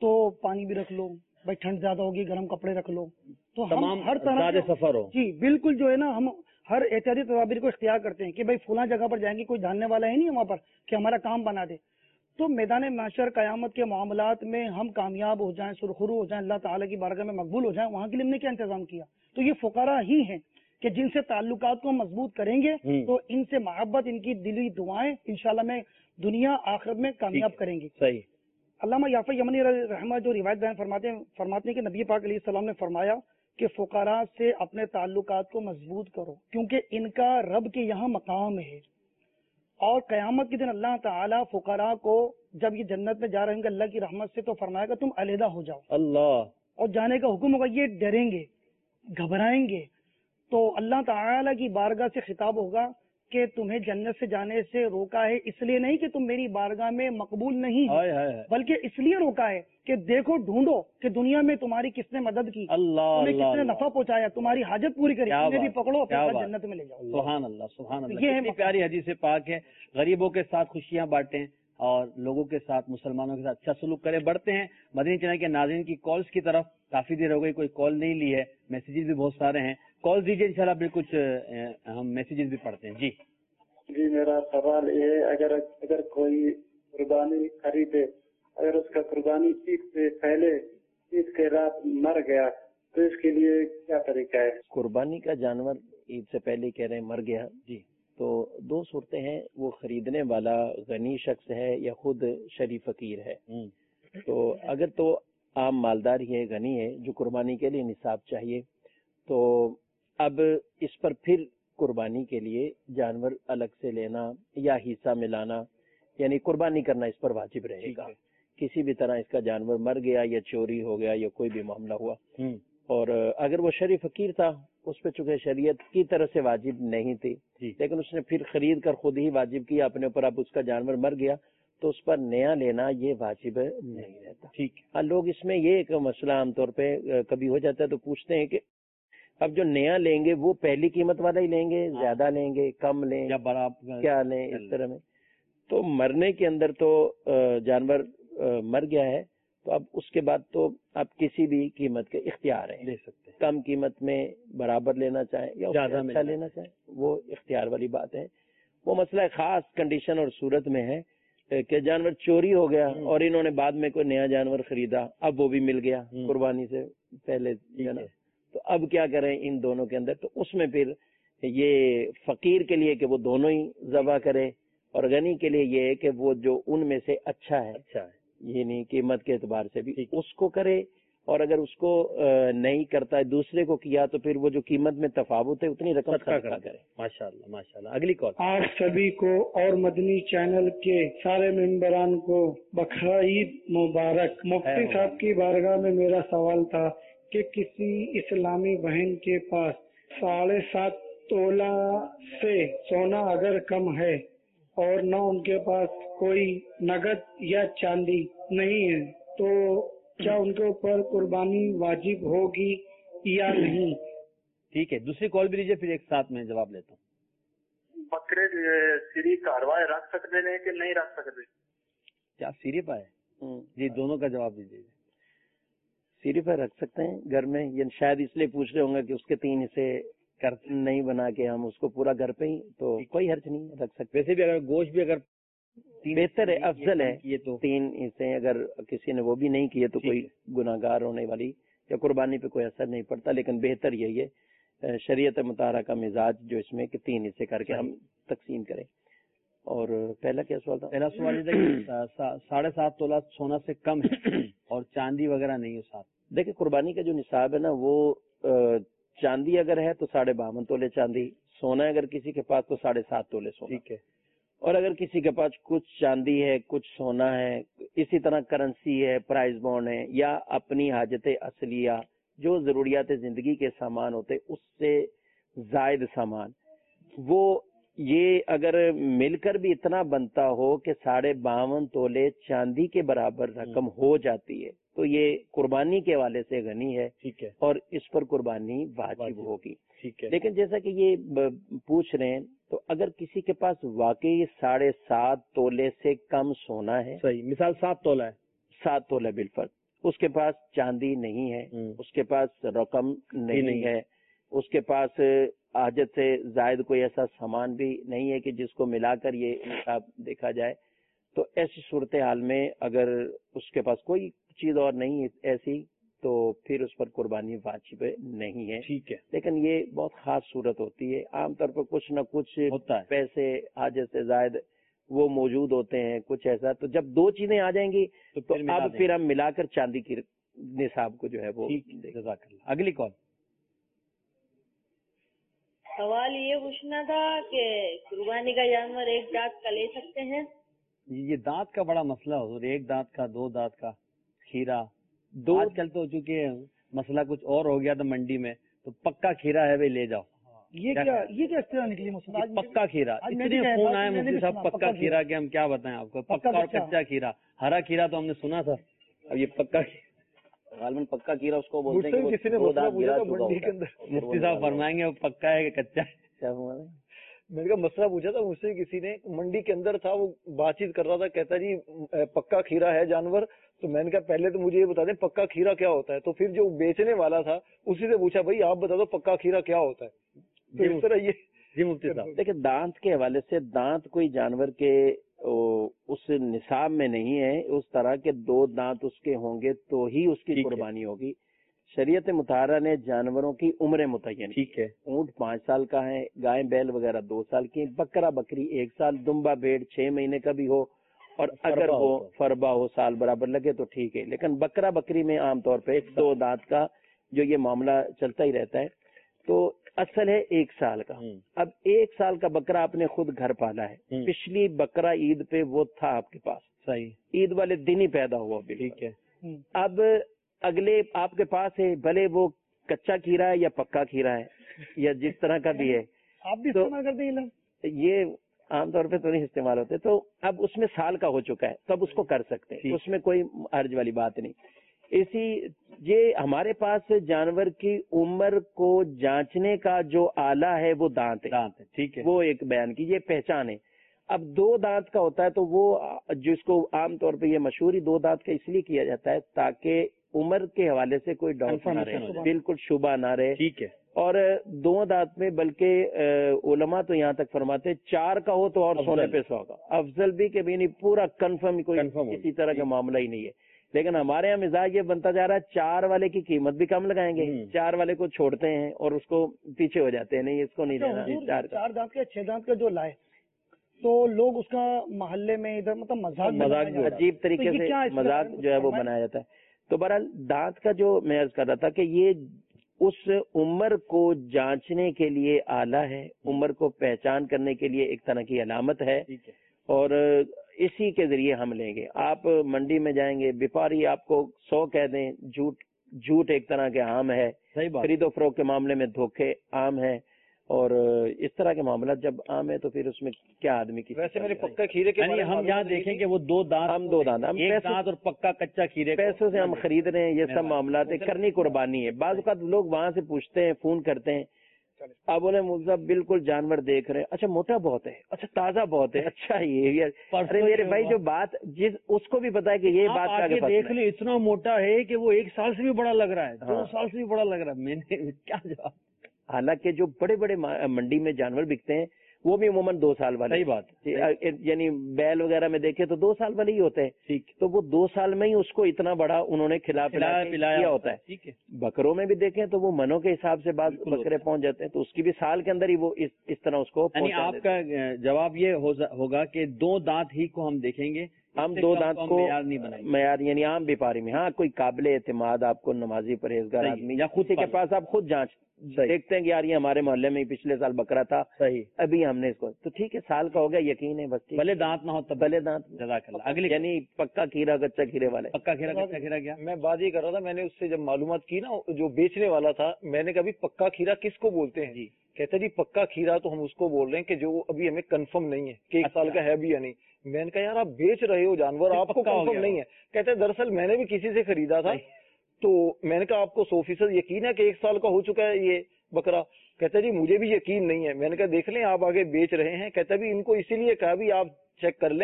تو پانی بھی رکھ لو، بھائی ٹھنڈ زیادہ ہوگی گرم کپڑے رکھ لو. تو تمام ہم ہر طرح کے سفر ہو. جی بالکل جو ہے نا، ہم ہر احتیاطی تدابیر کو اختیار کرتے ہیں کہ بھائی فلاں جگہ پر جائیں گے، کوئی جاننے والا ہے نہیں وہاں پر کہ ہمارا کام بنا دے. تو میدان معاشر قیامت کے معاملات میں ہم کامیاب ہو جائیں، سرخرو ہو جائیں، اللہ تعالیٰ کی بارگاہ میں مقبول ہو جائیں، وہاں کے لیے ہم نے کیا انتظام کیا؟ تو یہ فقراء ہی ہیں کہ جن سے تعلقات کو مضبوط کریں گے تو ان سے محبت، ان کی دلی دعائیں انشاءاللہ میں دنیا آخرت میں کامیاب کریں گی. صحیح. علامہ یافع یمنی رحمہ جو روایت بیان فرماتے ہیں کہ نبی پاک علیہ السلام نے فرمایا کہ فقراء سے اپنے تعلقات کو مضبوط کرو، کیونکہ ان کا رب کے یہاں مقام ہے. اور قیامت کے دن اللہ تعالیٰ فقراء کو جب یہ جنت میں جا رہے ہوں گے اللہ کی رحمت سے، تو فرمائے گا تم علیحدہ ہو جاؤ. اللہ. اور جانے کا حکم ہوگا، یہ ڈریں گے، گھبرائیں گے. تو اللہ تعالیٰ کی بارگاہ سے خطاب ہوگا کہ تمہیں جنت سے جانے سے روکا ہے اس لیے نہیں کہ تم میری بارگاہ میں مقبول نہیں ہو، بلکہ اس لیے روکا ہے کہ دیکھو، ڈھونڈو کہ دنیا میں تمہاری کس نے مدد کی، تمہیں کس نے نفع پہنچایا، تمہاری حاجت پوری کری، تمہیں بھی پکڑو اپنے جنت میں لے جاؤ. سبحان اللہ، سبحان اللہ. یہ ہے پیاری حدیث پاک ہے. غریبوں کے ساتھ خوشیاں بانٹیں اور لوگوں کے ساتھ، مسلمانوں کے ساتھ اچھا سلوک کریں. بڑھتے ہیں مدنی چینل کے ناظرین کی کالز کی طرف. کافی دیر ہو گئی، کوئی کال نہیں لی ہے، میسیجز بھی بہت سارے ہیں. کال دیجیے انشاءاللہ، پھر کچھ ہم میسیجز بھی پڑھتے ہیں. جی میرا سوال یہ ہے، اگر کوئی قربانی خریدے، اگر اس کا قربانی عید سے پہلے، عید کے رات مر گیا، تو اس کے لیے کیا طریقہ ہے؟ قربانی کا جانور عید سے پہلے کہہ رہے ہیں مر گیا، جی، تو دو صورتیں ہیں. وہ خریدنے والا غنی شخص ہے یا خود شریف فقیر ہے. تو اگر تو عام مالدار ہی ہے، غنی ہے، جو قربانی کے لیے نصاب چاہیے، تو اب اس پر پھر قربانی کے لیے جانور الگ سے لینا یا حصہ ملانا، یعنی قربانی کرنا اس پر واجب رہے گا. کسی بھی طرح اس کا جانور مر گیا یا چوری ہو گیا یا کوئی بھی معاملہ ہوا، اور اگر وہ شریف فقیر تھا، اس پہ چونکہ شریعت کی طرف سے واجب نہیں تھی، لیکن اس نے پھر خرید کر خود ہی واجب کیا اپنے اوپر، اب اس کا جانور مر گیا تو اس پر نیا لینا یہ واجب نہیں رہتا. ٹھیک. لوگ اس میں یہ ایک مسئلہ عام طور پہ کبھی ہو جاتا ہے تو پوچھتے ہیں کہ اب جو نیا لیں گے وہ پہلی قیمت والا ہی لیں گے، زیادہ لیں گے، کم لیں یا برابر، کیا لیں، اس طرح میں. تو مرنے کے اندر تو جانور مر گیا ہے تو اب اس کے بعد تو آپ کسی بھی قیمت کے اختیار ہیں، لے سکتے ہیں. کم قیمت میں برابر لینا چاہیں یا زیادہ اچھا لینا چاہیں، وہ اختیار والی بات ہے. وہ مسئلہ خاص کنڈیشن اور صورت میں ہے کہ جانور چوری ہو گیا اور انہوں نے بعد میں کوئی نیا جانور خریدا، اب وہ بھی مل گیا قربانی سے پہلے، تو اب کیا کریں ان دونوں کے اندر؟ تو اس میں پھر یہ فقیر کے لیے کہ وہ دونوں ہی ذبح کرے، اور غنی کے لیے یہ ہے کہ وہ جو ان میں سے اچھا ہے یعنی قیمت کے اعتبار سے بھی اس کو کرے، اور اگر اس کو نہیں کرتا ہے، دوسرے کو کیا، تو پھر وہ جو قیمت میں تفاوت ہے اتنی رقم صدقہ کرے. ماشاءاللہ ماشاءاللہ. اگلی کال. آپ سبھی کو اور مدنی چینل کے سارے ممبران کو بقرعید مبارک. مفتی صاحب کی بارگاہ میں میرا سوال تھا کہ کسی اسلامی بہن کے پاس 7.5 تولہ سے سونا اگر کم ہے اور نہ ان کے پاس کوئی نقد یا چاندی نہیں ہے، تو کیا ان کے اوپر قربانی واجب ہوگی یا نہیں؟ ٹھیک ہے، دوسری کال بھی لیجیے، پھر ایک ساتھ میں جواب لیتا ہوں. بکرے سری کاروائے رکھ سکتے ہیں کہ نہیں رکھ سکتے؟ کیا سیری پائے؟ جی، دونوں کا جواب دیجیے. سیری پر رکھ سکتے ہیں گھر میں، یہ شاید اس لیے پوچھ رہے ہوں گے کہ اس کے 3 حصے نہیں بنا کے ہم اس کو پورا گھر پہ ہی، تو کوئی حرج نہیں، رکھ سکتے. ویسے بھی اگر گوشت بھی اگر بہتر ہے، افضل ہے، یہ تو 3 حصے اگر کسی نے وہ بھی نہیں کیے تو کوئی گناہگار ہونے والی یا قربانی پہ کوئی اثر نہیں پڑتا، لیکن بہتر یہی ہے شریعت مطالعہ کا مزاج جو اس میں کہ 3 حصے کر کے ہم تقسیم کریں. اور پہلا کیا سوال تھا؟ پہلا سوال یہ تھا کہ 7.5 تولہ سونا سے کم ہے اور چاندی وغیرہ نہیں ہے ساتھ. دیکھیں قربانی کا جو نصاب ہے نا، وہ چاندی اگر ہے تو 52.5 تولے چاندی، سونا اگر کسی کے پاس تو 7.5 تولے سونا. ٹھیک ہے. اور اگر کسی کے پاس کچھ چاندی ہے، کچھ سونا ہے، اسی طرح کرنسی ہے، پرائز بانڈ ہے، یا اپنی حاجت اصلیہ جو ضروریات زندگی کے سامان ہوتے اس سے زائد سامان، وہ یہ اگر مل کر بھی اتنا بنتا ہو کہ 52.5 تولے چاندی کے برابر رقم ہو جاتی ہے تو یہ قربانی کے حوالے سے غنی ہے. ٹھیک ہے. اور اس پر قربانی واجب ہوگی. ٹھیک ہے. لیکن جیسا کہ یہ پوچھ رہے ہیں، تو اگر کسی کے پاس واقعی 7.5 تولے سے کم سونا ہے، صحیح، مثال 7 تولہ ہے، 7 تولہ بالفرض، اس کے پاس چاندی نہیں ہے، اس کے پاس رقم نہیں ہے، اس کے پاس حاجت سے زائد کوئی ایسا سامان بھی نہیں ہے کہ جس کو ملا کر یہ نصاب دیکھا جائے، تو ایسی صورتحال میں اگر اس کے پاس کوئی چیز اور نہیں ایسی تو پھر اس پر قربانی واجب نہیں ہے. ٹھیک ہے، لیکن یہ بہت خاص صورت ہوتی ہے. عام طور پر کچھ نہ کچھ ہوتا ہے، پیسے حاجت سے زائد وہ موجود ہوتے ہیں، کچھ ایسا. تو جب دو چیزیں آ جائیں گی تو اب پھر ہم ملا کر چاندی کی نصاب کو جو ہے وہ. جزاک اللہ. اگلی کال. سوال یہ پوچھنا تھا کہ قربانی کا جانور ایک دانت کا لے سکتے ہیں؟ یہ دانت کا بڑا مسئلہ ہو، ایک دانت کا، دو دانت کا کھیرا. آج کل تو چونکہ مسئلہ کچھ اور ہو گیا تھا منڈی میں، تو پکا کھیرا ہے بھائی لے جاؤ. یہ کیا استعمال نکلی مسئلہ؟ پکا کھیرا. اتنے فون آئے مفتی صاحب پکا کھیرا کہ ہم کیا بتائیں آپ کو. پکا اور کچا کھیرا. ہرا کھیرا تو ہم نے سنا تھا، اب یہ پکا غالباً پکا کھیرا اس کو بولتے ہیں. مفتی صاحب فرمائیں گے وہ پکا ہے کہ کچا ہے. میں نے کہا مسئلہ پوچھا تھا مجھ سے کسی نے، منڈی کے اندر تھا، وہ بات چیت کر رہا تھا، کہتا جی پکا کھیرا ہے جانور. تو میں نے کہا پہلے تو مجھے یہ بتا دیں پکا کھیرا کیا ہوتا ہے. تو پھر جو بیچنے والا تھا اسی سے پوچھا بھائی آپ بتا دو پکا کھیرا کیا ہوتا ہے. تو اس طرح یہ جی مفتی صاحب دیکھیں دانت کے حوالے سے، دانت کوئی جانور کے اس نصاب میں نہیں ہے اس طرح کے. دو دانت اس کے ہوں گے تو ہی اس کی قربانی ہوگی. شریعت مطہرہ نے جانوروں کی عمریں متعین. ٹھیک ہے. اونٹ 5 سال کا ہے، گائے بیل وغیرہ 2 سال کی، بکرا بکری 1 سال، دمبا بھیڑ 6 مہینے کا بھی ہو، اور اگر وہ فربا ہو سال برابر لگے تو ٹھیک ہے. لیکن بکرا بکری میں عام طور پہ 2 دانت کا جو یہ معاملہ چلتا ہی رہتا ہے. تو اصل ہے 1 سال کا. اب 1 سال کا بکرا آپ نے خود گھر پالا ہے، پچھلی بکرا عید پہ وہ تھا آپ کے پاس، صحیح، عید والے دن ہی پیدا ہوا. ٹھیک ہے. اب اگلے آپ کے پاس ہے، بھلے وہ کچا کھیرا ہے یا پکا کھیرا ہے یا جس طرح کا بھی ہے، آپ بھی استعمال کرتے ہیں؟ یہ عام طور پہ تو نہیں استعمال ہوتے. تو اب اس میں سال کا ہو چکا ہے تو اب اس کو کر سکتے ہیں، اس میں کوئی حرج والی بات نہیں. یہ ہمارے پاس جانور کی عمر کو جانچنے کا جو آلہ ہے وہ دانت ہے. ٹھیک ہے، وہ ایک بیان کی، یہ پہچان ہے. اب 2 دانت کا ہوتا ہے تو وہ جس کو عام طور پہ یہ مشہوری 2 دانت کا اس لیے کیا جاتا ہے تاکہ عمر کے حوالے سے کوئی ڈاؤٹ نہ رہے، بالکل شبہ نہ رہے. ٹھیک ہے. اور 2 دانت میں بلکہ علماء تو یہاں تک فرماتے 4 کا ہو تو اور سونے پہ 100 کا افضل بھی کہ بھی نہیں، پورا کنفرم کوئی کسی طرح کا معاملہ ہی نہیں ہے. لیکن ہمارے یہاں مزاج یہ بنتا جا رہا ہے 4 والے کی قیمت بھی کم لگائیں گے، 4 والے کو چھوڑتے ہیں اور اس کو پیچھے ہو جاتے ہیں، نہیں اس کو نہیں لینا. 4 دانت کا 6 دانت کا جو لائے تو لوگ اس کا محلے میں ادھر مطلب مذاق عجیب طریقے سے مذاق جو ہے وہ بنایا جاتا ہے. تو بہرحال دانت کا جو میں عرض کر رہا تھا کہ یہ اس عمر کو جانچنے کے لیے آلہ ہے، عمر کو پہچان کرنے کے لیے ایک طرح کی علامت ہے، اور اسی کے ذریعے ہم لیں گے. آپ منڈی میں جائیں گے، بیپاری آپ کو 100 کہہ دیں، جھوٹ ایک طرح کے عام ہے، خرید و فروخت کے معاملے میں دھوکے عام ہیں، اور اس طرح کے معاملات جب عام ہے تو پھر اس میں کیا آدمی کی. ویسے میرے پکا کھیرے کے ہم یہاں دیکھیں کہ وہ 2 دانت، ہم 2 دانت، ایک دانت اور پکا کچا کھیرے پیسوں سے ہم خرید رہے ہیں. یہ سب معاملات کرنی قربانی ہے. بعض اوقات لوگ وہاں سے پوچھتے ہیں، فون کرتے ہیں، اب بولے مصعب بالکل جانور دیکھ رہے ہیں، اچھا موٹا بہت ہے، اچھا تازہ بہت ہے، اچھا یہ ارے میرے بھائی جو بات اس کو بھی پتا ہے کہ یہ بات کا دیکھ لیں اتنا موٹا ہے کہ وہ 1 سال سے بھی بڑا لگ رہا ہے، 2 سال سے بھی بڑا لگ رہا ہے. میں نے کیا جواب. حالانکہ جو بڑے بڑے منڈی میں جانور بکتے ہیں وہ بھی عموماً 2 سال والے. صحیح بات. یعنی بیل وغیرہ میں دیکھے تو 2 سال والے ہی ہوتے ہیں. ٹھیک. تو وہ 2 سال میں ہی اس کو اتنا بڑا انہوں نے پلایا ہوتا ہے. ٹھیک ہے. بکروں میں بھی دیکھیں تو وہ منوں کے حساب سے بعض بکرے پہنچ جاتے ہیں تو اس کی بھی سال کے اندر ہی وہ اس طرح اس کو. یعنی آپ کا جواب یہ ہوگا کہ 2 دانت ہی کو ہم دیکھیں گے، ہم 2 دانت کو معیار نہیں بنائیں گے. معیار یعنی عام بیپاری میں. ہاں کوئی قابل اعتماد آپ کو نمازی پرہیزگار آدمی یا خود کے پاس آپ خود جانچ دیکھتے ہیں کہ یار یہ ہمارے محلے میں پچھلے سال بکرا تھا، صحیح ابھی ہم نے اس کو، تو ٹھیک ہے سال کا ہو گیا، یقین ہے بس. بھلے دانت نہ ہو تب بھلے دانت. جزاک اللہ. اگلی یعنی پکا کھیرا کچا کھیرے والے. پکا کھیرا کچا کھیرا کیا؟ میں بات یہ کر رہا تھا، میں نے اس سے جب معلومات کی نا جو بیچنے والا تھا، میں نے کبھی پکا کھیرا کس کو بولتے ہیں؟ کہتے جی پکا کھیرا تو ہم اس کو بول رہے ہیں کہ جو ابھی ہمیں کنفرم نہیں ہے کہ 1 سال کا ہے بھی یا نہیں. میں نے کہا یار آپ بیچ رہے ہو جانور، آپ کو کنفرم نہیں ہے. کہتے دراصل میں نے بھی کسی سے خریدا تھا تو میں نے کہا آپ کو 100% یقین ہے کہ 1 سال کا ہو چکا ہے یہ بکرا؟ کہتا جی مجھے بھی یقین نہیں ہے. میں نے کہا دیکھ لیں آپ آگے بیچ رہے ہیں. کہتا بھی ان کو اسی لیے کہا بھی آپ چیک کر لیں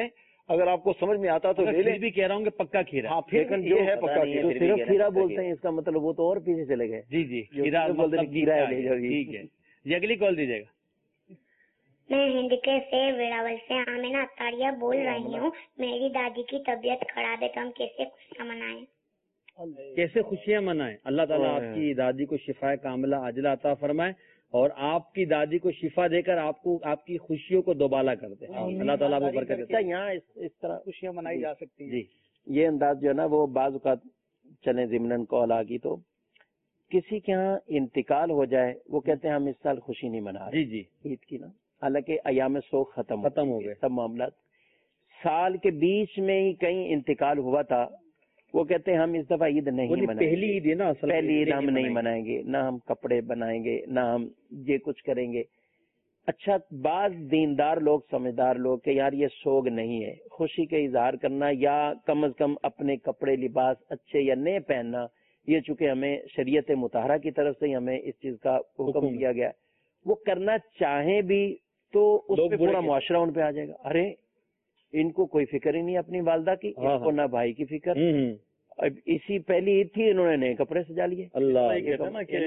اگر آپ کو سمجھ میں آتا تو لے لیں. بھی کہہ رہا ہوں کہ پکا کھیرا. ہاں پھر یہ ہے پکا کھیرا. صرف کھیرا بولتے ہیں اس کا مطلب وہ تو اور پیچھے چلے گئے. جی جی کھیرا بولتے ہیں کھیرا ہے. ٹھیک ہے جی اگلی کال دیجیے گا. میں ہند کے سے ویراول سے آمینہ اطاریہ بول رہی ہوں. میری دادی کی طبیعت خراب ہے تو ہم کیسے خوشیاں منائیں؟ کیسے خوشیاں منائیں؟ اللہ تعالیٰ آپ کی دادی کو شفا کاملہ عاجلہ عطا فرمائے اور آپ کی دادی کو شفا دے کر آپ کو آپ کی خوشیوں کو دوبالا کر دے. اللہ تعالیٰ وہ برکت دے. یہاں اس طرح خوشیاں منائی جا سکتی ہیں. جی یہ انداز جو ہے نا وہ بعض اوقات چلیں ضمن کال آ گئی تو کسی کے ہاں انتقال ہو جائے وہ کہتے ہیں ہم اس سال خوشی نہیں منا رہے. جی عید کی نا حالانکہ ایام سوگ ختم ہو گئے سب معاملات. سال کے بیچ میں ہی کہیں انتقال ہوا تھا وہ کہتے ہیں ہم اس دفعہ عید نہیں منائیں گے. پہلی عید ہے نا پہلی عید ہم نہیں منائیں گے. نہ ہم کپڑے بنائیں گے نہ ہم یہ کچھ کریں گے. اچھا بعض دیندار لوگ سمجھدار لوگ کہ یار یہ سوگ نہیں ہے خوشی کا اظہار کرنا یا کم از کم اپنے کپڑے لباس اچھے یا نئے پہننا یہ چونکہ ہمیں شریعت مطہرہ کی طرف سے ہمیں اس چیز کا حکم دیا گیا وہ کرنا چاہیں بھی تو اس پہ پورا معاشرہ ان پہ آ جائے گا. ارے ان کو کوئی فکر ہی نہیں اپنی والدہ کی, اس کو نہ بھائی کی فکر. اب اسی پہلی عید تھی انہوں نے نئے کپڑے سجا لیے. اللہ کہتے ہیں نا کہ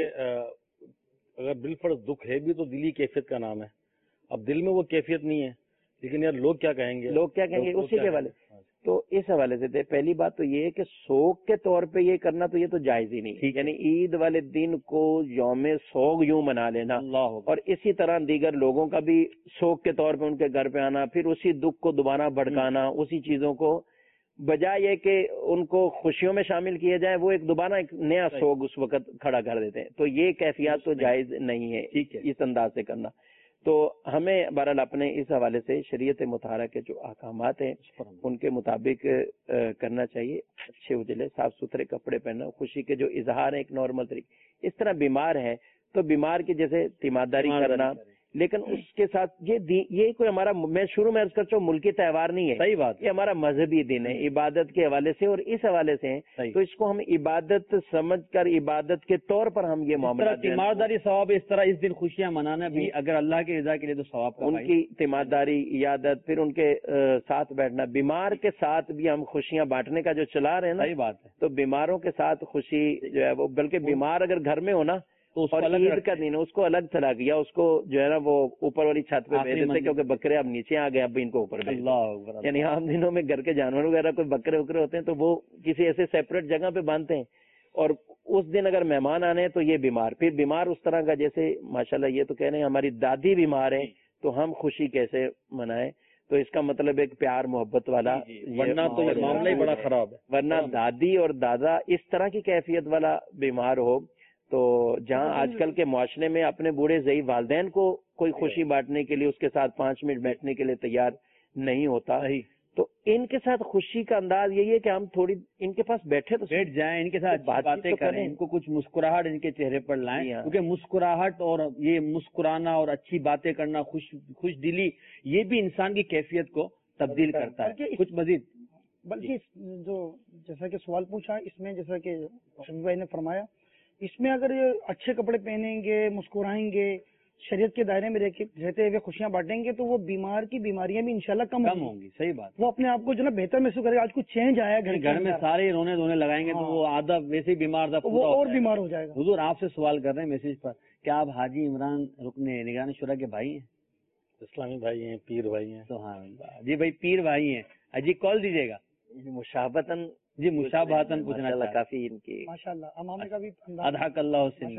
اگر بالفرض دکھ ہے بھی تو دلی کیفیت کا نام ہے. اب دل میں وہ کیفیت نہیں ہے لیکن یار لوگ کیا کہیں گے اسی کے حوالے. تو اس حوالے سے پہلی بات تو یہ ہے کہ سوگ کے طور پہ یہ کرنا تو یہ تو جائز ہی نہیں. یعنی عید والے دن کو یوم سوگ یوں منا لینا اور اسی طرح دیگر لوگوں کا بھی سوگ کے طور پہ ان کے گھر پہ آنا پھر اسی دکھ کو دوبارہ بھڑکانا اسی چیزوں کو بجائے یہ کہ ان کو خوشیوں میں شامل کیا جائے وہ ایک دوبارہ ایک نیا سوگ اس وقت کھڑا کر دیتے ہیں. تو یہ کیفیات تو جائز نہیں ہے اس انداز سے کرنا. تو ہمیں بہرحال اپنے اس حوالے سے شریعت مطہرہ کے جو احکامات ہیں ان کے مطابق کرنا چاہیے. اچھے اجلے صاف ستھرے کپڑے پہننا خوشی کے جو اظہار ہیں ایک نارمل طریقے. اس طرح بیمار ہے تو بیمار کی جیسے تیمارداری کرنا لیکن اس کے ساتھ یہ کوئی ہمارا میں شروع میں عرض کرتا ہوں ملکی تہوار نہیں ہے. صحیح بات. یہ ہمارا مذہبی دن ہے عبادت کے حوالے سے اور اس حوالے سے ہیں تو اس کو ہم عبادت سمجھ کر عبادت کے طور پر ہم یہ معاملہ تیمارداری ثواب اس طرح اس دن خوشیاں منانا بھی اگر اللہ کی رضا کے لیے تو ثواب ان کی تیمارداری عیادت پھر ان کے ساتھ بیٹھنا. بیمار کے ساتھ بھی ہم خوشیاں بانٹنے کا جو چلا رہے ہیں نا صحیح بات ہے. تو بیماروں کے ساتھ خوشی جو ہے وہ بلکہ بیمار اگر گھر میں ہونا تو عید کا دن اس کو الگ چلا گیا اس کو جو ہے نا وہ اوپر والی چھت پہ بھیج دیتے کیونکہ بکرے اب نیچے آ گئے اب ان کو اوپر یعنی عام دنوں میں گھر کے جانور وغیرہ کوئی بکرے وکرے ہوتے ہیں تو وہ کسی ایسے سیپریٹ جگہ پہ باندھتے ہیں اور اس دن اگر مہمان آنے ہیں تو یہ بیمار پھر بیمار اس طرح کا جیسے ماشاءاللہ یہ تو کہہ رہے ہیں ہماری دادی بیمار ہیں تو ہم خوشی کیسے منائیں. تو اس کا مطلب ایک پیار محبت والا ورنہ تو یہ معاملہ ہی بڑا خراب ہے. ورنہ دادی اور دادا اس طرح کی کیفیت والا بیمار ہو تو جہاں آج کل کے معاشرے میں اپنے بوڑھے ضعیف والدین کو کوئی خوشی بانٹنے کے لیے اس کے ساتھ 5 منٹ بیٹھنے کے لیے تیار نہیں ہوتا تو ان کے ساتھ خوشی کا انداز یہی ہے کہ ہم تھوڑی ان کے پاس بیٹھے تو بیٹھ جائیں ان کے ساتھ باتیں کریں ان کو کچھ مسکراہٹ ان کے چہرے پر لائیں کیونکہ مسکراہٹ اور یہ مسکرانا اور اچھی باتیں کرنا خوش دلی یہ بھی انسان کی کیفیت کو تبدیل کرتا ہے. کچھ مزید بلکہ جو جیسا کہ سوال پوچھا اس میں جیسا کہ شفیع بھائی نے فرمایا اس میں اگر اچھے کپڑے پہنیں گے مسکرائیں گے شریعت کے دائرے میں رہتے ہوئے خوشیاں بانٹیں گے تو وہ بیمار کی بیماریاں بھی انشاءاللہ کم ہوں گی. صحیح بات. وہ اپنے آپ کو جو نا بہتر محسوس کرے گا. آج کچھ چینج آیا گھر میں سارے رونے دھونے لگائیں گے تو وہ آدھا ویسے ہی بیمار تھا وہ اور بیمار ہو جائے گا. حضور آپ سے سوال کر رہے ہیں میسج پر کیا آپ حاجی عمران رکن نگران شورا کے بھائی ہیں؟ اسلامی بھائی ہیں پیر بھائی ہیں. سبحان اللہ. جی بھائی پیر بھائی ہیں. اجی کال دیجیے گا. مشابہتاً جی مشابہتاً پوچھنا کافی ان کی ماشاءاللہ امامے کا بھی اضحاک اللہ حسین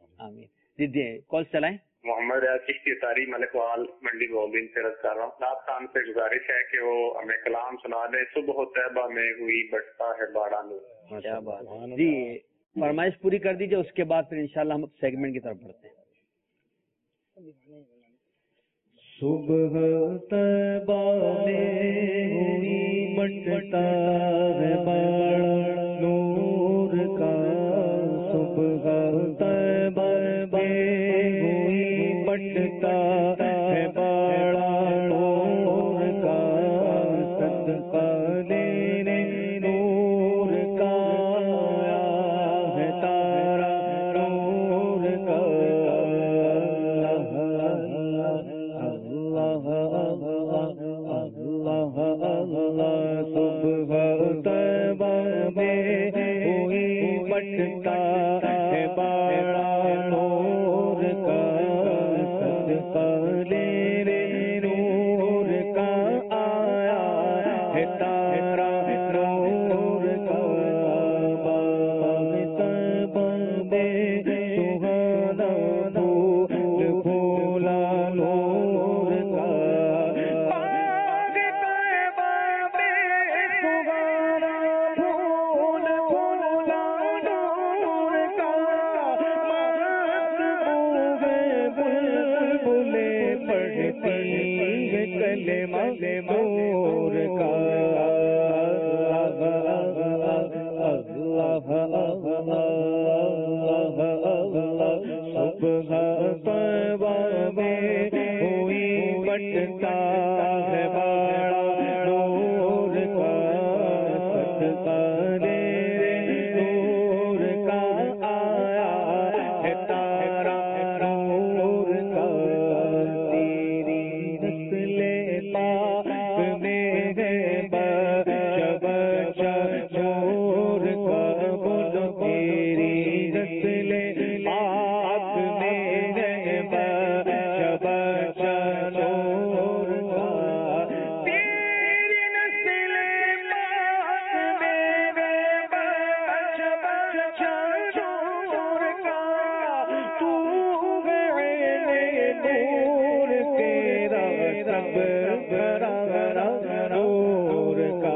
آمین. جی کال چلائیں. محمد عاقب کی تاریخ ملک وال منڈی گوبند سے رد کر رہا ہوں. ناز خان سے گزارش ہے کہ وہ ہمیں کلام سنا دیں. صبح طیبہ میں ہوئی بٹتا ہے باڑا نور. کیا بات. جی فرمائش پوری کر دیجیے اس کے بعد پھر انشاءاللہ ہم سیگمنٹ کی طرف بڑھتے ہیں. صبح طیبہ میں ہوئی بٹتا ہے باڑا نور کا. صبح طیبہ میں ہوئی بٹتا ہے باڑا نور کا. صدقہ لینے نور کا آیا ہے تارا نور کا. اللہ اللہ اللہ کلمہ نور کا صبح طیبہ میں ہوئی بٹتا ہے بڑا نور کا صدقہ نور کا آیا ہے تارا نور کا تیری نسل پاک میں ہے بچہ بچہ نور کا بولو تیری نسل پاک میں ہے بچہ بچہ نور کا تیری نسل پاک میں ہے بچہ بچہ نور کا تو ہے نور تیرا سب بڑا نور کا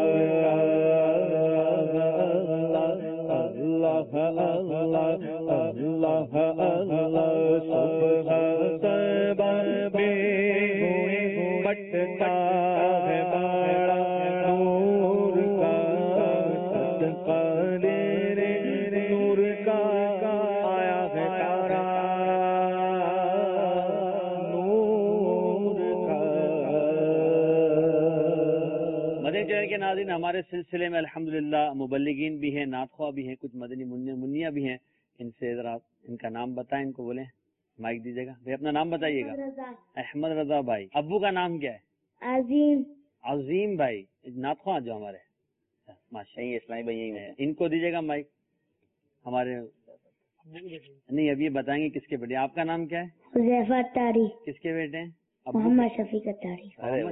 اللہ اللہ اللہ اللہ صبح طیبہ میں ہوئی بٹتا ہے بڑا نور کا صدقہ نور کا آیا ہے تارا نور کا. مدنی چینل کے ناظرین، ہمارے سلسلے میں الحمدللہ مبلغین بھی ہیں، نعت خواہ بھی ہیں، کچھ مدنی منیا بھی ہیں. ان سے ذرا ان کا نام بتائیں، ان کو بولیں، مائک دیجیے گا. بھائی اپنا نام بتائیے گا. احمد رضا بھائی. ابو کا نام کیا ہے؟ عظیم. عظیم بھائی نعت خواہ جو ہمارے ماشاء اللہ اسلامی بھائی ہیں، ان کو دیجیے گا مائک. ہمارے نہیں، اب یہ بتائیں گے کس کے بیٹے. آپ کا نام کیا ہے؟ حذیفہ اتاری. کس کے بیٹے ہیں؟ محمد شفیق اتاری.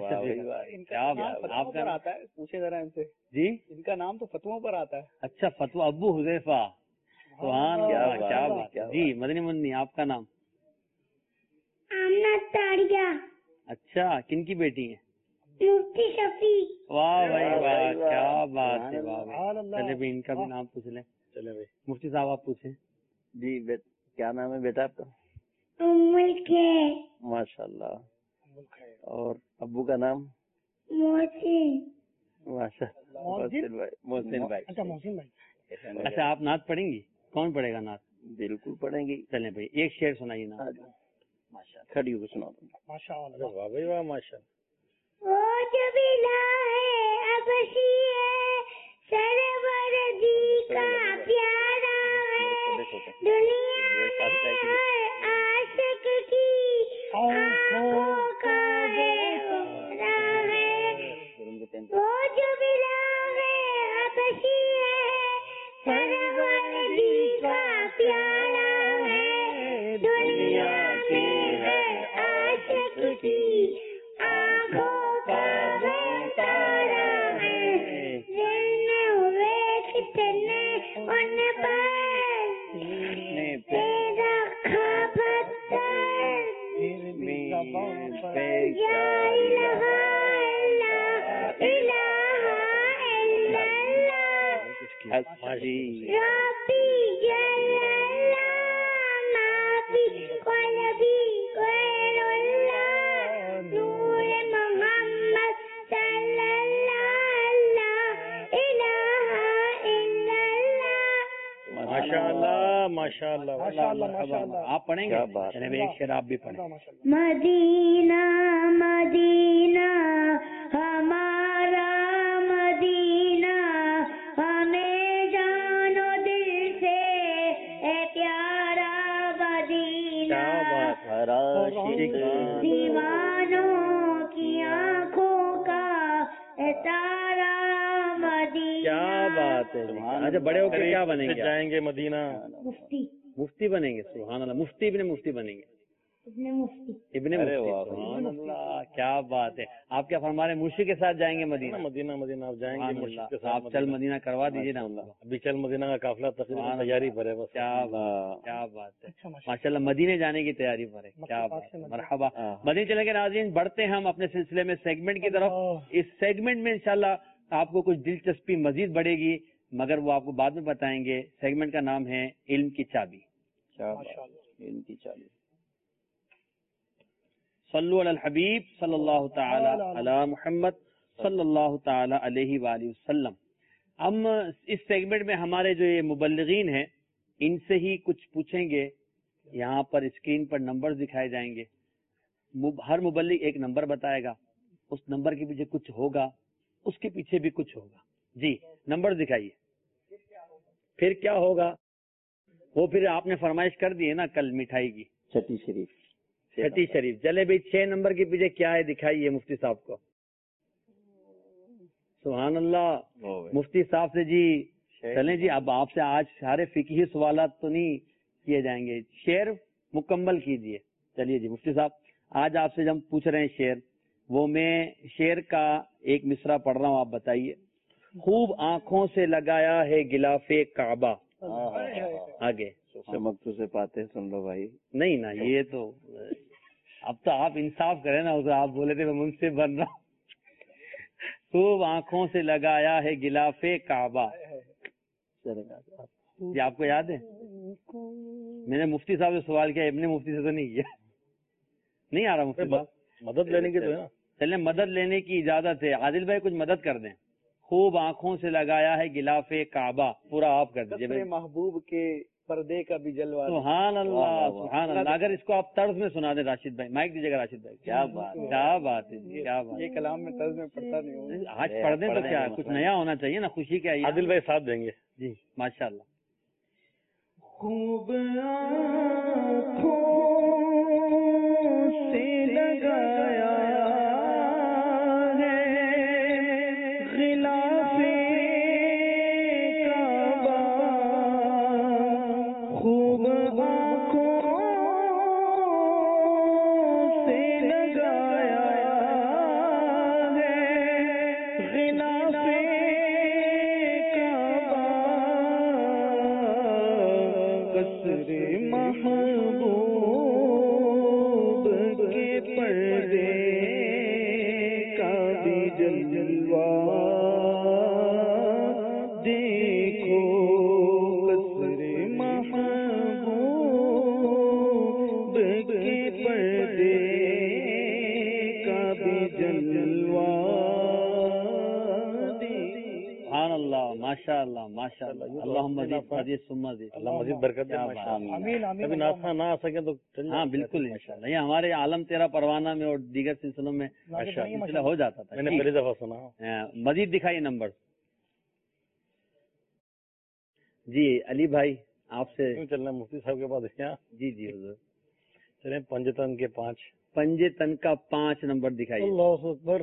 آپ کا آتا ہے، پوچھے ذرا ان سے. جی ان کا نام تو فتووں پر آتا ہے. اچھا فتویٰ ابو حذیفہ. سبحان اللہ، کیا بات. جی مدنی منی آپ کا نام؟ آمنہ اتاریہ. اچھا کن کی بیٹی ہیں؟ مفتی شفیق. واہ بھائی واہ، کیا بات ہے. واہ چلے بھائی ان کا بھی نام پوچھ لیں. چلے بھائی مفتی صاحب آپ پوچھیں. جی کیا نام ہے بیٹا آپ کا؟ ام الخیر. ماشاء اللہ. اور ابو کا نام؟ محسن. ماشاء اللہ. محسن بھائی. اچھا محسن بھائی. اچھا آپ نعت پڑھیں گی؟ کون پڑھے گا نعت؟ بالکل پڑھیں گی. چلیں بھائی ایک شعر سنائیے نعت. ماشاء اللہ. کھڑی ہو کے سنا دوں. ماشاء اللہ. واہ بھائی واہ ماشاء اللہ. وہ جو بلا ہے ابشی ہے سرور دی کا پیارا ہے دنیا میں عاشق کی آنکھوں کا ہے سہرا ہے. وہ جو بلا ہے ابشی ہے سرور دی کا پیارا ہے دنیا میں ہے عاشق کی آنکھوں کا ہے تارا ہے. جلنے ہوئے کتنے ان پر تیرا کھا پتھر یا الہ الا الہ الا اللہ ربی جل اللہ نبی قلبی غیر اللہ نور محمد صلی اللہ الہ الا اللہ. ماشاء اللہ ماشاء اللہ ماشاء اللہ ماشاء اللہ. آپ پڑھیں گے؟ چلیں بھائی ایک شعر آپ بھی پڑھیں. مدینہ مدینہ ہمارا مدینہ ہمیں جانو دل سے اے پیارا مدینہ دیوانوں کی آنکھوں کا اے تارا مدینہ. کیا بات ہے. اچھا بڑے ہو کے کیا بنیں گے؟ جائیں گے مدینہ. مفتی. مفتی بنیں گے. سبحان اللہ. مفتی ابن مفتی بنیں گے. ابن مفتی. ابن مفتی. سبحان اللہ کیا بات ہے. آپ کیا فرما رہے ہیں؟ مرشد کے ساتھ جائیں گے مدینہ؟ مدینہ مدینہ آپ جائیں گے مرشد کے ساتھ. آپ چل مدینہ کروا دیجیے نا. ابھی چل مدینہ کا قافلہ تقریباً تیاری پر ہے. بس کیا بات ہے. ماشاء اللہ مدینے جانے کی تیاری پر ہے. کیا بات ہے. مرحبا. مدینے چلے کے ناظرین بڑھتے ہیں ہم اپنے سلسلے میں سیگمنٹ کی طرف. اس سیگمنٹ میں انشاءاللہ آپ کو کچھ دلچسپی مزید بڑھے گی مگر وہ آپ کو بعد میں بتائیں گے. سیگمنٹ کا نام ہے علم کی چابی. علم کی چابی. صلو علی الحبیب صلی اللہ تعالی علی محمد صلی اللہ تعالی علیہ وآلہ وسلم. ہم اس سیگمنٹ میں ہمارے جو یہ مبلغین ہیں ان سے ہی کچھ پوچھیں گے. یہاں پر اسکرین پر نمبر دکھائے جائیں گے. ہر مبلغ ایک نمبر بتائے گا, اس نمبر کے پیچھے کچھ ہوگا, اس کے پیچھے بھی کچھ ہوگا. جی نمبر دکھائیے. پھر کیا ہوگا وہ پھر آپ نے فرمائش کر دی ہے نا کل مٹھائی کی, چھٹی شریف. چھٹی شریف. چلے بھائی 6 نمبر کے پیچھے کیا ہے دکھائیے مفتی صاحب کو. سبحان اللہ. مفتی صاحب سے جی چلیں جی, اب آپ سے آج سارے فقہی سوالات تو نہیں کیے جائیں گے, شعر مکمل کیجئے. چلیے جی مفتی صاحب آج آپ سے ہم پوچھ رہے ہیں شعر, وہ میں شعر کا ایک مصرع پڑھ رہا ہوں, آپ بتائیے. خوب آنکھوں سے لگایا ہے غلاف کعبہ. آگے چمک سے پاتے سن لو بھائی. نہیں نا یہ تو اب تو آپ انصاف کریں نا, اسے آپ بولے تھے میں منصف بن رہا ہوں. خوب آنکھوں سے لگایا ہے غلاف کعبہ. یہ آپ کو یاد ہے میں نے مفتی صاحب سے سوال کیا, ابن مفتی سے تو نہیں کیا. نہیں آ رہا مفتی صاحب, مدد لینے کی تو ہے نا. چلیں مدد لینے کی اجازت ہے. عادل بھائی کچھ مدد کر دیں. خوب آنکھوں سے لگایا ہے غلاف کعبہ, پورا آپ کر دیجیے. محبوب کے پردے کا بھی جلوہ. سبحان اللہ سبحان اللہ. اگر اس کو آپ طرز میں سنا دیں راشد بھائی, مائک دیجیے گا راشد بھائی. کیا بات ہے جی, کیا بات. یہ کلام میں طرز میں پڑھتا نہیں ہوں, آج پڑھ دیں تو کیا کچھ نیا ہونا چاہیے نا, خوشی کیا. عادل بھائی ساتھ دیں گے جی ماشاء اللہ. خوب آنکھوں سے لگایا ماشاء اللہ ماشاء اللہ. اللہم مزید ثم مزید. اللہ مزید برکت دے. کبھی ناسا نہ آ سکے تو ہاں بالکل انشاءاللہ. یہ ہمارے عالم تیرا پروانہ میں اور دیگر سلسلوں میں مسئلہ ہو جاتا تھا. میں نے پہلی دفعہ سنا. مزید دکھائیے نمبر. جی علی بھائی آپ سے چلنا مفتی صاحب کے پاس. کیا جی جی حضور. چلیں پنجتن کے 5. پنجتن کا 5 نمبر دکھائیے. اللہ اکبر.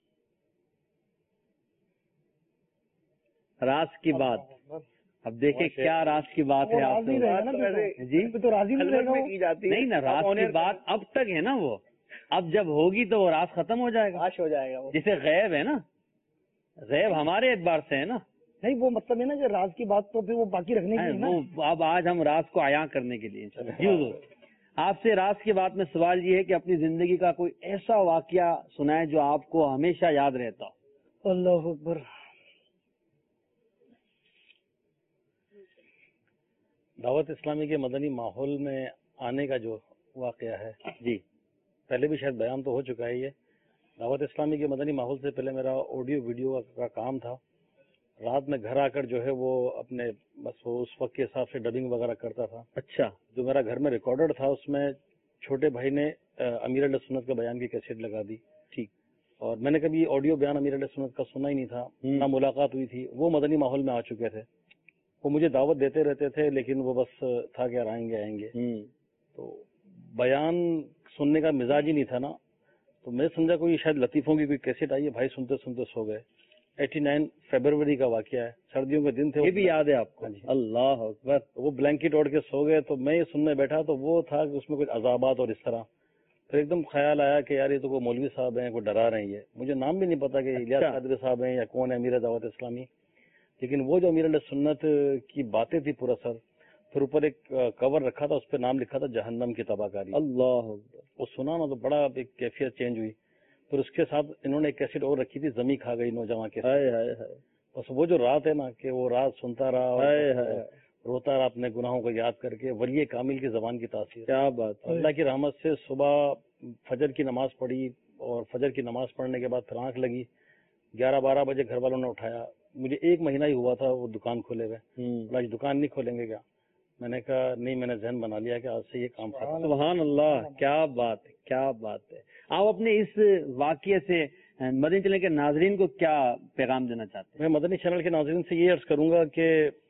راز کی بات. اب دیکھیں کیا راز کی بات ہے. آپ جی تو راضی نہیں نا, راز کی بات اب تک ہے نا, وہ اب جب ہوگی تو وہ راز ختم ہو جائے گا. ہو جائے گا. جسے غیب ہے نا, غیب ہمارے اعتبار سے ہے نا. نہیں وہ مطلب ہے نا کہ راز کی بات تو پھر وہ باقی رکھنے کی ہے. اب آج ہم راز کو عیاں کرنے کے لیے جی حضور آپ سے راز کی بات میں سوال یہ ہے کہ اپنی زندگی کا کوئی ایسا واقعہ سنائے جو آپ کو ہمیشہ یاد رہتا ہو. اللہ اکبر. دعوت اسلامی کے مدنی ماحول میں آنے کا جو واقعہ ہے, جی پہلے بھی شاید بیان تو ہو چکا ہے. یہ دعوت اسلامی کے مدنی ماحول سے پہلے میرا آڈیو ویڈیو کا کام تھا. رات میں گھر آ کر جو ہے وہ اپنے بس وہ اس وقت کے حساب سے ڈبنگ وغیرہ کرتا تھا. اچھا. جو میرا گھر میں ریکارڈر تھا اس میں چھوٹے بھائی نے امیر علیہ سنت کا بیان کی کیسٹ لگا دی. ٹھیک. اور میں نے کبھی آڈیو بیان امیر علیہ سنت کا سنا ہی نہیں تھا, نہ ملاقات ہوئی تھی. وہ مدنی ماحول میں آ چکے تھے. وہ مجھے دعوت دیتے رہتے تھے لیکن وہ بس تھا کہ آئیں گے. تو بیان سننے کا مزاج ہی نہیں تھا نا, تو میں سمجھا کوئی شاید لطیفوں کی کوئی کیسٹ آئی ہے. بھائی سنتے سنتے سو گئے. 89 فروری کا واقعہ ہے, سردیوں کے دن تھے. یہ بھی یاد ہے آپ کو؟ اللہ اکبر. وہ بلینکٹ اوڑھ کے سو گئے تو میں یہ سننے بیٹھا تو وہ تھا کہ اس میں کچھ عذابات اور اس طرح. پھر ایک دم خیال آیا کہ یار یہ تو کوئی مولوی صاحب ہیں, کوئی ڈرا رہے ہیں. مجھے نام بھی نہیں پتا کہ الیاس قادری صاحب ہیں یا کون ہے امیر دعوت اسلامی. لیکن وہ جو امیر علیہ سنت کی باتیں تھی پورا سر, پھر اوپر ایک کور رکھا تھا اس پہ نام لکھا تھا جہنم کی تباہ کاری. اللہ, وہ سنا نا تو بڑا ایک کیفیت چینج ہوئی. پھر اس کے ساتھ انہوں نے ایک کیسٹ اور رکھی تھی زمیں کھا گئی نوجوان کے. بس وہ جو رات ہے نا کہ وہ رات سنتا رہا, روتا رہا اپنے گناہوں کو یاد کر کے. ولی کامل کی زبان کی تاثیر. کیا بات. اللہ کی رحمت سے صبح फजर की नमाज पढ़ी और फजर की नमाज पढ़ने के बाद फिर आंख लगी, 11-12 बजे घर वालों ने उठाया। मुझे 1 महीना ही हुआ था वो दुकान खोले हुए। आज दुकान नहीं खोलेंगे क्या? मैंने कहा नहीं, मैंने जहन बना लिया कि आज से ये काम खत्म। सुभान अल्लाह, क्या बात है, क्या बात है। आप अपने इस वाकये से मदनी चैनल के नाजरीन को क्या पैगाम देना चाहते हैं? मैं मदनी चैनल के नाजरीन से ये अर्ज करूंगा कि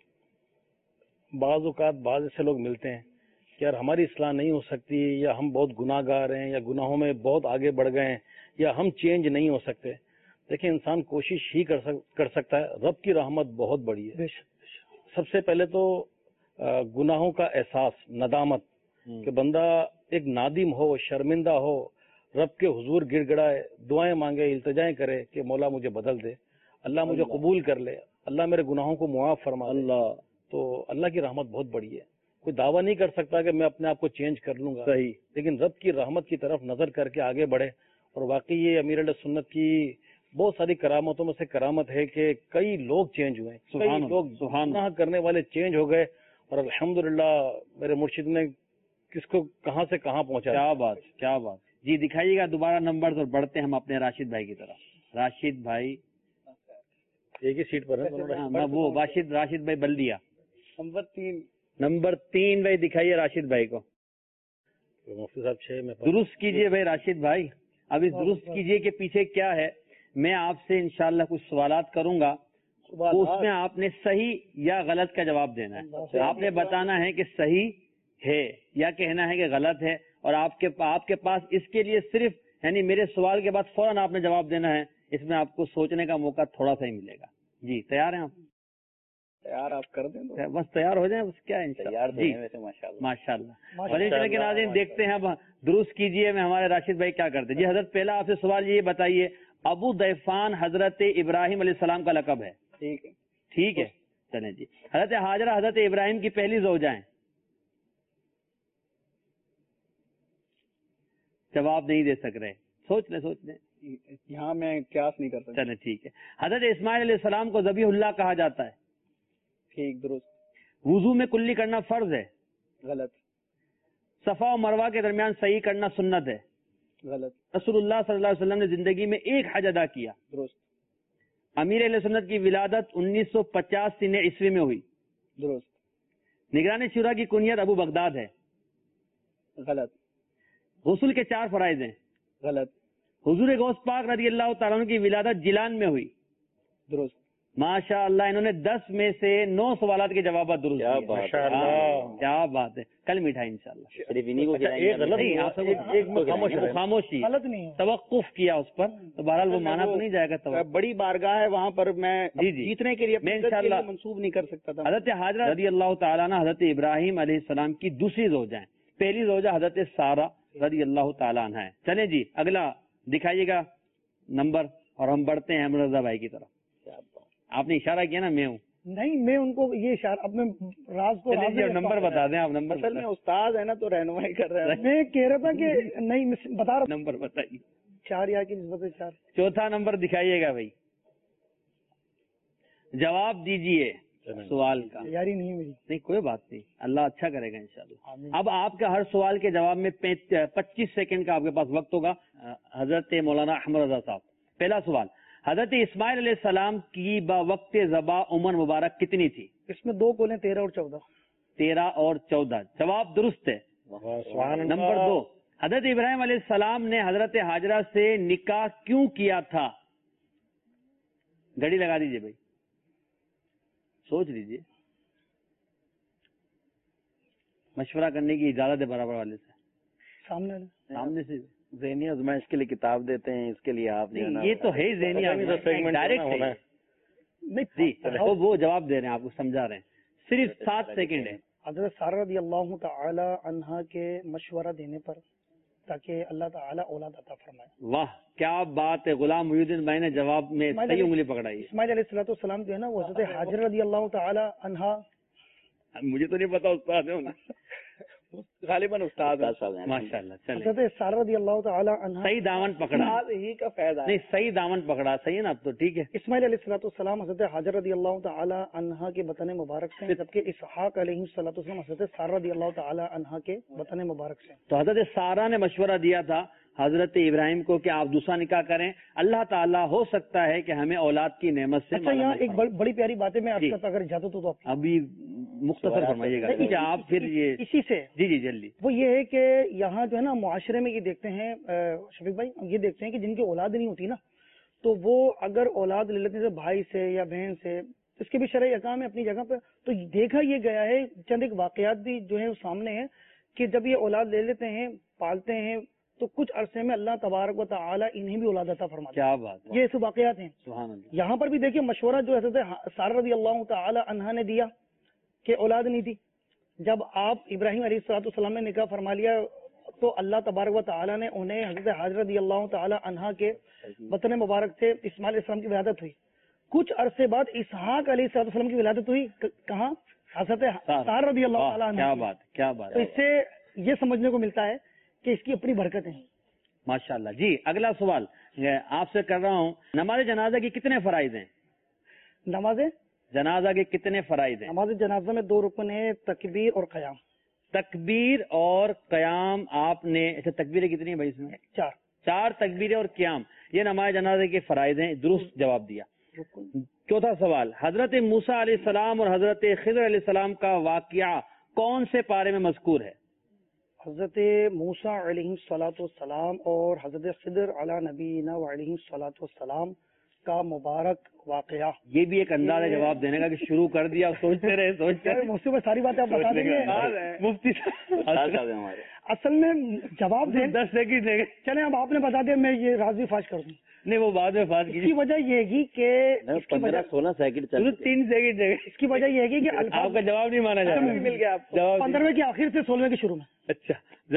बाज़ औक़ात बाज़ ऐसे लोग मिलते हैं कि यार हमारी इस्लाह नहीं हो सकती, या हम बहुत गुनाहगार हैं, या गुनाहों में बहुत आगे बढ़ गए हैं, या हम चेंज नहीं हो सकते। देखिए, इंसान कोशिश ही कर सकता है। रब की रहमत बहुत बड़ी है। सबसे पहले तो गुनाहों का एहसास, नदामत, कि बंदा एक नादिम हो, शर्मिंदा हो, रब के हुजूर गिड़गिड़ाए, दुआएं मांगे, इल्तिजाएं करे कि मौला मुझे बदल दे, अल्लाह मुझे कबूल कर ले, अल्लाह मेरे गुनाहों को मुआफ फरमा अल्लाह। तो अल्लाह की रहमत बहुत बड़ी है। कोई दावा नहीं कर सकता कि मैं अपने आप को चेंज कर लूंगा, सही, लेकिन रब की रहमत की तरफ नजर करके आगे बढ़े। और वाकई ये अमीर अहले सुन्नत की बहुत सारी करामतों में से करामत है कि कई लोग चेंज हुए, कई लोग गुनाह करने वाले चेंज हो गए, और अल्हम्दुलिल्लाह मेरे मुर्शिद ने किसको कहां से कहां पहुंचा। क्या बात, क्या बात। जी, दिखाइएगा दोबारा नंबर और बढ़ते हैं हम अपने राशिद भाई की तरफ। राशिद भाई एक ही सीट पर है, वो राशिद भाई बल्दिया नंबर 3 भाई, दिखाइए राशिद भाई को। मुफ्ती साहब 6 में दुरुस्त कीजिए भाई राशिद भाई। अब इस दुरुस्त कीजिए के पीछे क्या है, मैं आपसे इंशाल्लाह कुछ सवालात करूंगा, तो उसमें आपने सही या गलत का जवाब देना है। आपने बताना है कि सही है या कहना है कि गलत है, और आपके पास इसके लिए सिर्फ यानी मेरे सवाल के बाद फौरन आपने जवाब देना है। इसमें आपको सोचने का मौका थोड़ा सा ही मिलेगा। जी, तैयार हैं आप? तैयार आप कर दें तो। बस तैयार हो जाए, बस क्या है इंशाल्लाह। जी माशाल्लाह। मदनी चैनल के नाज़रीन देखते हैं, अब दुरुस्त कीजिए में हमारे राशिद भाई क्या करते हैं। जी हजरत, पहला आपसे सवाल ये बताइए, अबू दैफान हजरत इब्राहिम अलैहिस्सलाम का लकब है? ठीक है, ठीक है, चलें जी। हजरत हाजरा हजरत इब्राहिम की पहली ज़ौजा हैं? जवाब नहीं दे सक रहे, सोच लें। यहाँ मैं क्यास नहीं कर सकता। चलें ठीक है। हजरत इस्माइल अलैहिस्सलाम को ज़बीहुल्लाह कहा जाता है? ठीक, दुरुस्त। वुजू में कुल्ली करना फर्ज है? गलत। सफा और मरवा के दरमियान सही करना सुन्नत है? गलत। रसूलुल्लाह सल्लल्लाहु अलैहि वसल्लम ने जिंदगी में एक हज अदा किया? दुरुस्त। अमीर अहले सुन्नत की विलादत 1985 ईस्वी में हुई? दुरुस्त। निगरानी शुरा की कुनियत अबू बगदाद है? गलत। गुस्ल के 4 फराइज हैं? गलत। हुजूर गौस पाक रज़ी अल्लाह तआला अन्हु की विलादत जिलान में हुई? दुरुस्त। माशाअल्लाह, इन्होंने 10 में से 9 सवालात के जवाब दुरुस्त किए। माशाअल्लाह, क्या बात है। कल मिठाई इंशाअल्लाह। सिर्फ इन्हीं को खामोशी, गलत नहीं है, तवक्कुफ किया उस पर, तो बहरहाल वो माना तो नहीं जाएगा। बड़ी बारगाह है वहाँ पर, मैं जीतने के लिए मैं इंशाअल्लाह मंसूब नहीं कर सकता था। हजरत हाजरा रज़ी अल्लाह तआला अन्हा हजरत इब्राहिम अलैहिस्सलाम की दूसरी ज़ौजा है। पहली ज़ौजा हजरत सारा रज़ी अल्लाह तआला अन्हा है। चलें जी, अगला दिखाइएगा नंबर, और हम बढ़ते हैं रज़ा भाई की तरफ। आपने इशारा किया ना, मैं हूँ नहीं, मैं उनको ये इशारा अपने राज को नंबर बता दें आप। नंबर असल में उस्ताद है ना, तो रहनुमाई कर रहे हैं। मैं कह रहा था कि नहीं, बता रहा। नंबर बताइए। 4 या की निस्बत 4। चौथा नंबर दिखाइएगा भाई, जवाब दीजिए सवाल का। तैयारी नहीं है मेरी। नहीं, कोई बात नहीं, अल्लाह अच्छा करेगा इंशाल्लाह। अब आपका हर सवाल के जवाब में 25 सेकंड का आपके पास वक्त होगा। हजरत मौलाना अहमद रजा साहब, पहला सवाल, हजरत इस्माइल अलैहिस्सलाम की बवक्त ज़बा उम्र मुबारक कितनी थी? इसमें 2 कौलें 13 और 14। 13 और 14, जवाब दुरुस्त है। नंबर 2, हजरत इब्राहिम अलैहिस्सलाम ने हजरत हाजरा से निकाह क्यों किया था? घड़ी लगा दीजिए भाई, सोच लीजिए, मशवरा करने की इजाजत है बराबर वाले से, सामने से। ज़हनी आज़माइश के लिए किताब देते हैं, इसके लिए आप नहीं, ये तो है ज़हनी आज़माइश, डायरेक्ट है नहीं जी। तो वो जवाब दे रहे हैं, आपको समझा रहे हैं, सिर्फ 7 सेकंड है। हज़रत सारा रज़ियल्लाहु तआला अन्हा के मशवरा देने पर, ताकि अल्लाह ताला औलाद अता फरमाए। वाह, क्या बात है। गुलाम मुहीउद्दीन भाई ने जवाब में सही उंगली पकड़ाई। इस्माइल अलैहिस्सलाम जो है ना, वो हज़रत हाजरा रज़ियल्लाहु तआला अन्हा, मुझे तो नहीं पता, उस्ताद है गालिबन उस्ताद माशाल्लाह। चले, हज़रत सारा रज़ियल्लाहु तआला अन्हा, सही दामन पकड़ा, ही का फायदा नहीं, सही दामन पकड़ा, सही है ना? अब तो ठीक है। इस्माइल अलैहिस्सलाम हज़रत हाजरा रज़ियल्लाहु तआला अन्हा के वतन मुबारक से, जबकि इसहाक अलैहिस्सलाम हज़रत सारा रज़ियल्लाहु तआला अन्हा के वतन मुबारक से। तो हज़रत सारा ने मशवरा दिया था حضرت ابراہیم کو کہ آپ دوسرا نکاح کریں, اللہ تعالیٰ ہو سکتا ہے کہ ہمیں اولاد کی نعمت سے. اچھا یہاں ایک بڑی پیاری بات ہے, میں عرض کرتا اگر اجازت ہو تو ابھی مختصر فرمائیے گا. اچھا آپ پھر یہ اسی سے جی جلدی. وہ یہ ہے کہ یہاں جو ہے نا معاشرے میں یہ دیکھتے ہیں شفیق بھائی, یہ دیکھتے ہیں کہ جن کی اولاد نہیں ہوتی نا, تو وہ اگر اولاد لے لیتے ہیں بھائی سے یا بہن سے, اس کے بھی شرعی احکام ہے اپنی جگہ پہ. تو دیکھا یہ گیا ہے, چند ایک واقعات بھی جو ہیں سامنے ہیں کہ جب یہ اولاد لے لیتے ہیں, پالتے ہیں, تو کچھ عرصے میں اللہ تبارک و تعالی انہیں بھی اولاد عطا فرماتا ہے. کیا بات, یہ ایسے واقعات ہیں. سبحان اللہ. یہاں پر بھی دیکھیے مشورہ جو حضرت سارہ رضی اللہ تعالی عنہا نے دیا کہ اولاد نہیں تھی, جب آپ ابراہیم علیہ الصلوۃ والسلام نے نکاح فرما لیا تو اللہ تبارک و تعالی نے انہیں حضرت حاجرہ رضی اللہ تعالی عنہا کے وطن مبارک سے اسماعیل علیہ السلام کی ولادت ہوئی. کچھ عرصے بعد اسحاق علیہ الصلوۃ والسلام کی ولادت ہوئی. کہاں؟ حضرت سارہ رضی اللہ تعالی عنہا. کیا بات, کیا بات. تو اس سے یہ سمجھنے کو ملتا ہے کہ اس کی اپنی برکت ہے. ماشاء اللہ. جی اگلا سوال آپ سے کر رہا ہوں, نماز جنازہ کی کتنے فرائض ہیں؟ نماز جنازہ کے کتنے فرائض ہیں؟ نماز جنازہ میں 2 رکن ہیں, تکبیر اور قیام. تکبیر اور قیام آپ نے, اچھا تکبیریں کتنی ہیں بھائی اس میں؟ 4 تکبیریں اور قیام, یہ نماز جنازے کے فرائض ہیں. درست جواب دیا. چوتھا سوال, حضرت موسیٰ علیہ السلام اور حضرت خضر علیہ السلام کا واقعہ کون سے پارے میں مذکور ہے؟ حضرت موسیٰ علیہ الصلوۃ والسلام اور حضرت خضر علی نبینا وعلیہ الصلوۃ والسلام کا مبارک واقعہ. یہ بھی ایک انداز ہے جواب دینے کا کہ شروع کر دیا, سوچتے رہے. مفتی میں ساری باتیں آپ بتا دیں گے. مفتی اصل میں جواب دیں 10 سیکنڈ دیں گے. چلیں اب آپ نے بتا دیا, میں یہ راضی فاش کر دوں. نہیں وہ بعد میں فاش کی. اس کی وجہ یہ ہے کہ 15-16 سیکنڈ 3 سیکنڈ دیں گے. اس کی وجہ یہ ہے کہ آپ کا جواب نہیں مانا جائے. مل گیا آپ کو 15ویں کے آخر سے 16ویں کے شروع میں. اچھا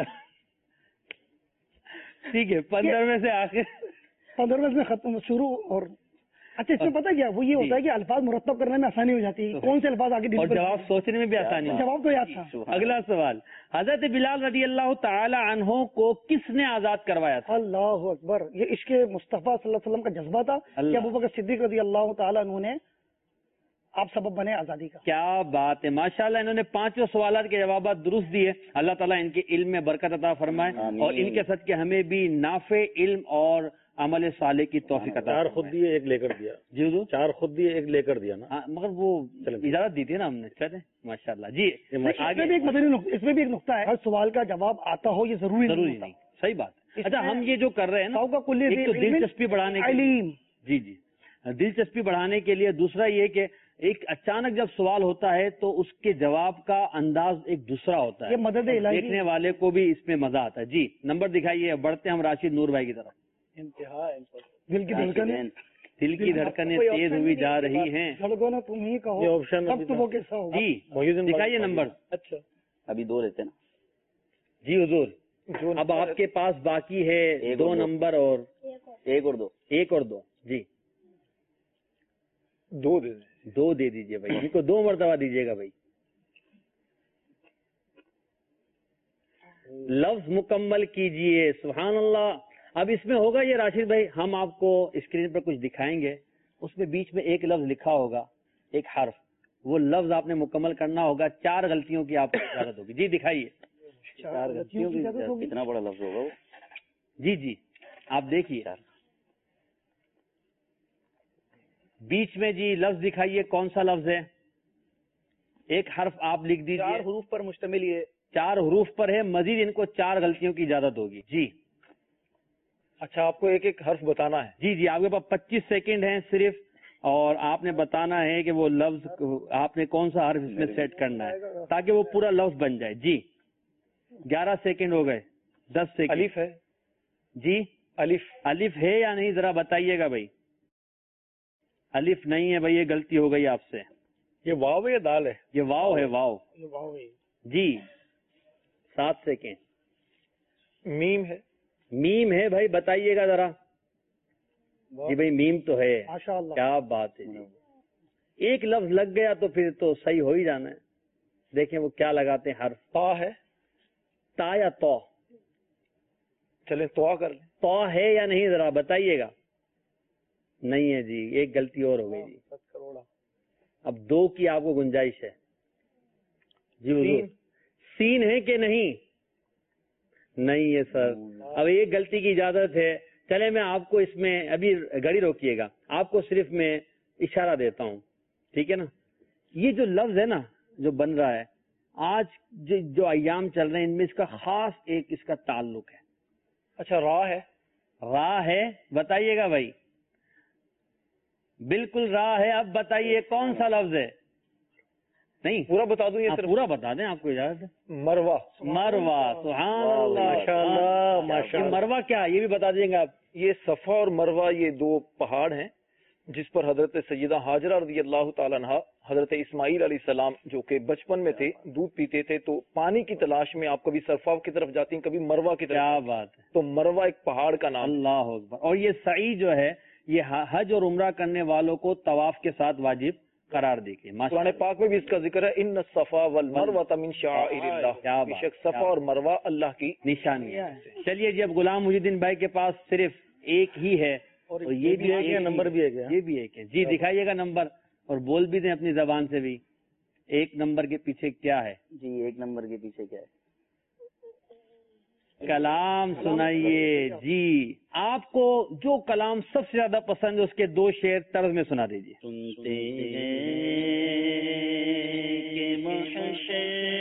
ٹھیک ہے, 15ویں سے آخر 15ویں سے ختم شروع. اور اچھا اس میں پتہ کیا وہ یہ ہوتا ہے کہ الفاظ مرتب کرنے میں آسانی ہو جاتی ہے, کون سے الفاظ آگے, اور جواب سوچنے میں بھی آسانی. جواب تو یاد تھا. اگلا سوال, حضرت بلال رضی اللہ تعالی عنہ کو کس نے آزاد کروایا تھا؟ اللہ اکبر. یہ عشق مصطفیٰ صلی اللہ علیہ وسلم کا جذبہ تھا کہ ابوبکر صدیق رضی اللہ تعالی عنہ نے آپ سبب بنے آزادی کا. کیا بات ہے, ماشاءاللہ. انہوں نے 5 سوالات کے جوابات درست دیے. اللہ تعالیٰ ان کے علم میں برکت عطا فرمائے اور ان کے صدقے ہمیں بھی نافع علم اور عمل صالح کی توفیق عطا. 4 خود دیے 1 لے کر دیا. جی حضور 4 خود دیے 1 لے کر دیا نا, مگر وہ اجازت دی تھی نا ہم نے. چلے ماشاءاللہ. جی اس میں بھی ایک نقطہ ہے, ہر سوال کا جواب آتا ہو یہ ضروری نہیں. صحیح بات. اچھا ہم یہ جو کر رہے ہیں نا, ایک تو دلچسپی بڑھانے کے لیے, جی دلچسپی بڑھانے کے لیے, دوسرا یہ کہ ایک اچانک جب سوال ہوتا ہے تو اس کے جواب کا انداز ایک دوسرا ہوتا ہے, یہ مدد الہی, دیکھنے والے کو بھی اس میں مزہ آتا ہے. جی نمبر دکھائیے. بڑھتے ہم راشد نور بھائی کی طرف. انتہا دل کی دھڑکنیں تیز ہوئی جا رہی ہیں. تم ہی کہو جی دکھائیے نمبر. اچھا ابھی 2 رہتے نا. جی حضور اب آپ کے پاس باقی ہے 2 نمبر اور 1 اور 2. 1 اور 2. جی 2 دے دیں. 2 دے دیجیے بھائی, ان کو 2 مرتبہ دیجیے گا بھائی. لفظ مکمل کیجئے. سبحان اللہ. اب اس میں ہوگا یہ راشد بھائی, ہم آپ کو اسکرین پر کچھ دکھائیں گے, اس میں بیچ میں ایک لفظ لکھا ہوگا, ایک حرف, وہ لفظ آپ نے مکمل کرنا ہوگا. 4 غلطیوں کی آپ کو اجازت ہوگی. جی دکھائیے. 4 غلطیوں کی کتنا بڑا لفظ ہوگا وہ. جی آپ دیکھیے بیچ میں. جی لفظ دکھائیے, کون سا لفظ ہے؟ ایک حرف آپ لکھ دیجیے. 4 حروف پر مشتمل ہے. 4 حروف پر ہے. مزید ان کو 4 غلطیوں کی اجازت ہوگی. جی اچھا آپ کو ایک حرف بتانا ہے. جی آپ کے پاس 25 سیکنڈ ہیں صرف, اور آپ نے بتانا ہے کہ وہ لفظ آپ نے کون سا حرف اس میں سیٹ کرنا ہے تاکہ وہ پورا لفظ بن جائے. جی 11 سیکنڈ ہو گئے. 10 سیکنڈ. الف ہے. جی الف ہے یا نہیں ذرا بتائیے گا بھائی. الف نہیں ہے بھائی, یہ غلطی ہو گئی آپ سے. یہ واو ہے یا دال ہے؟ یہ واو ہے. واو. جی 7 سیکنڈ. میم ہے. میم ہے بھائی, بتائیے گا ذرا. جی بھائی میم تو ہے. ماشاءاللہ کیا بات ہے. جی ایک لفظ لگ گیا تو پھر تو صحیح ہو ہی جانا ہے. دیکھیں وہ کیا لگاتے ہیں حرف. تا ہے. تا یا تو؟ چلیں تو کر لیں. تو ہے یا نہیں ذرا بتائیے گا. نہیں ہے جی, ایک غلطی اور ہو گئی. جی اب 2 کی آپ کو گنجائش ہے. جی حضور سین ہے کہ نہیں؟ نہیں ہے سر. اب ایک غلطی کی اجازت ہے. چلے میں آپ کو اس میں ابھی گاڑی روکیے گا, آپ کو صرف میں اشارہ دیتا ہوں, ٹھیک ہے نا. یہ جو لفظ ہے نا جو بن رہا ہے آج جو ایام چل رہے ہیں ان میں اس کا خاص ایک اس کا تعلق ہے. اچھا راہ ہے, راہ ہے, بتائیے گا بھائی. بالکل راہ ہے. اب بتائیے کون سا لفظ ہے؟ نہیں پورا بتا دوں, یہ پورا بتا دیں, آپ کو اجازت ہے. مروا. مروا, سبحان اللہ, ماشاءاللہ ماشاءاللہ. مروا کیا یہ بھی بتا دیں گے آپ. یہ صفا اور مروا یہ دو پہاڑ ہیں جس پر حضرت سیدہ ہاجرہ رضی اللہ تعالیٰ عنہا حضرت اسماعیل علیہ السلام جو کہ بچپن میں تھے دودھ پیتے تھے تو پانی کی تلاش میں آپ کبھی صرفا کی طرف جاتی ہیں کبھی مروا کی طرف. کیا بات ہے. تو مروا ایک پہاڑ کا نام. اللہ اکبر. اور یہ سعی جو ہے یہ حج اور عمرہ کرنے والوں کو طواف کے ساتھ واجب قرار دی گئی. قرآن پاک میں بھی اس کا ذکر ہے, ان الصفا والمروہ من شعائر اللہ. بے شک صفا اور مروہ اللہ کی نشانی ہے. چلیے جی, اب غلام محی الدین بھائی کے پاس صرف ایک ہی ہے اور یہ بھی ایک ہے, نمبر بھی ایک ہے, یہ بھی ایک ہے. جی دکھائیے گا نمبر اور بول بھی دیں اپنی زبان سے بھی. ایک نمبر کے پیچھے کیا ہے؟ جی ایک نمبر کے پیچھے کیا ہے؟ کلام سنائیے جی. آپ کو جو کلام سب سے زیادہ پسند ہے اس کے دو شعر طرز میں سنا دیجیے. سنتے ہیں کہ محشر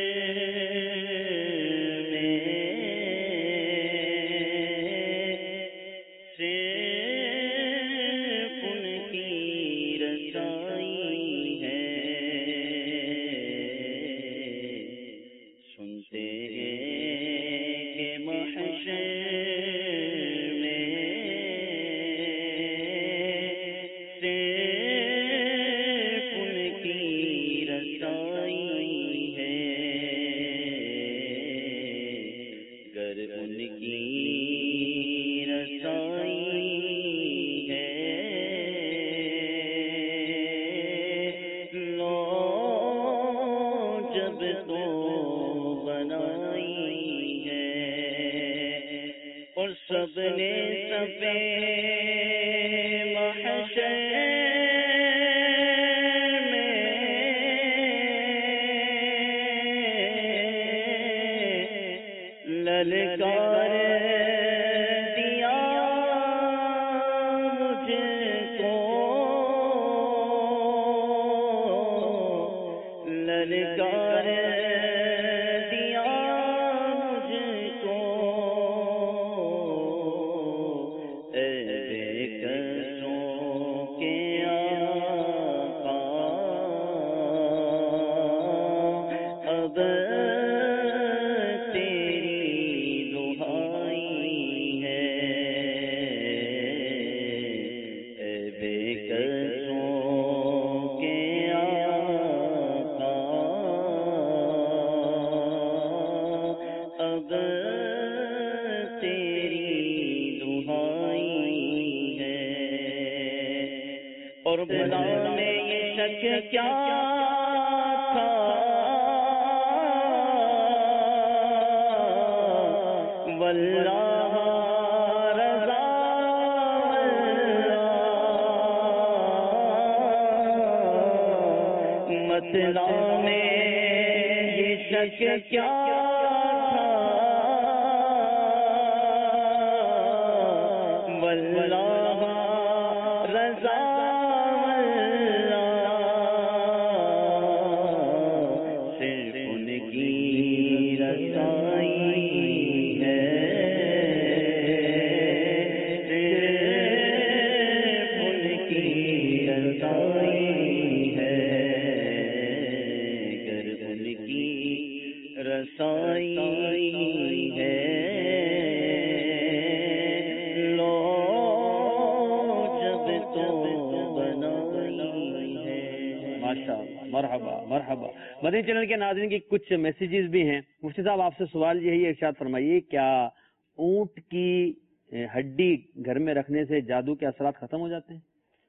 مدنی چینل کے ناظرین کی کچھ میسیجز بھی ہیں. مفتی صاحب آپ سے سوال یہی ہے, ارشاد فرمائیے کیا اونٹ کی ہڈی گھر میں رکھنے سے جادو کے اثرات ختم ہو جاتے ہیں؟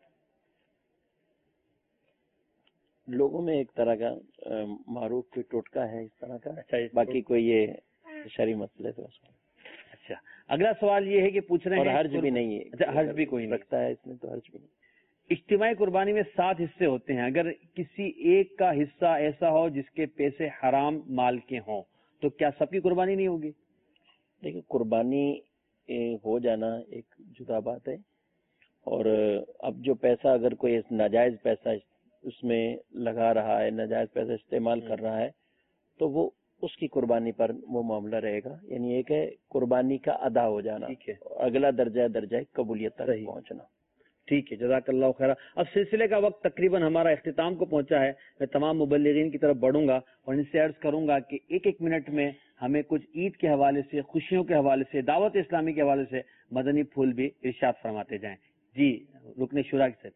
لوگوں میں ایک طرح کا معروف کوئی ٹوٹکا ہے اس طرح کا. اچھا, باقی کوئی یہ شرعی مسئلے تو. اچھا, اگلا سوال یہ ہے کہ پوچھ رہے ہیں, اور حرج بھی نہیں ہے. اچھا, حرج بھی کوئی رکھتا ہے اس میں تو حرج بھی نہیں. اجتماعی قربانی میں 7 حصے ہوتے ہیں. اگر کسی ایک کا حصہ ایسا ہو جس کے پیسے حرام مال کے ہوں تو کیا سب کی قربانی نہیں ہوگی؟ دیکھیں قربانی ہو جانا ایک جدا بات ہے، اور اب جو پیسہ اگر کوئی ناجائز پیسہ اس میں لگا رہا ہے، ناجائز پیسہ استعمال کر رہا ہے، تو وہ اس کی قربانی پر وہ معاملہ رہے گا. یعنی ایک ہے قربانی کا ادا ہو جانا، اگلا درجہ قبولیت تک پہنچنا. ٹھیک ہے، جزاک اللہ خیر. اب سلسلے کا وقت تقریباً ہمارا اختتام کو پہنچا ہے. میں تمام مبلغین کی طرف بڑھوں گا اور ان سے عرض کروں گا کہ ایک ایک منٹ میں ہمیں کچھ عید کے حوالے سے، خوشیوں کے حوالے سے، دعوت اسلامی کے حوالے سے مدنی پھول بھی ارشاد فرماتے جائیں. جی رکن شورا سے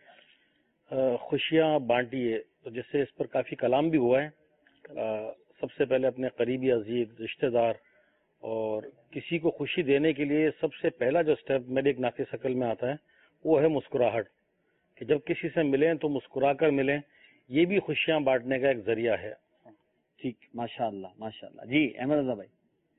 پہلے خوشیاں بانٹی ہے، تو جس سے اس پر کافی کلام بھی ہوا ہے. سب سے پہلے اپنے قریبی عزیز، رشتہ دار، اور کسی کو خوشی دینے کے لیے سب سے پہلا جو سٹیپ میرے ایک ناقص عقل میں آتا ہے وہ ہے مسکراہٹ، کہ جب کسی سے ملیں تو مسکرا کر ملیں. یہ بھی خوشیاں بانٹنے کا ایک ذریعہ ہے. ٹھیک، ماشاء اللہ ماشاء اللہ. جی احمد رضا بھائی.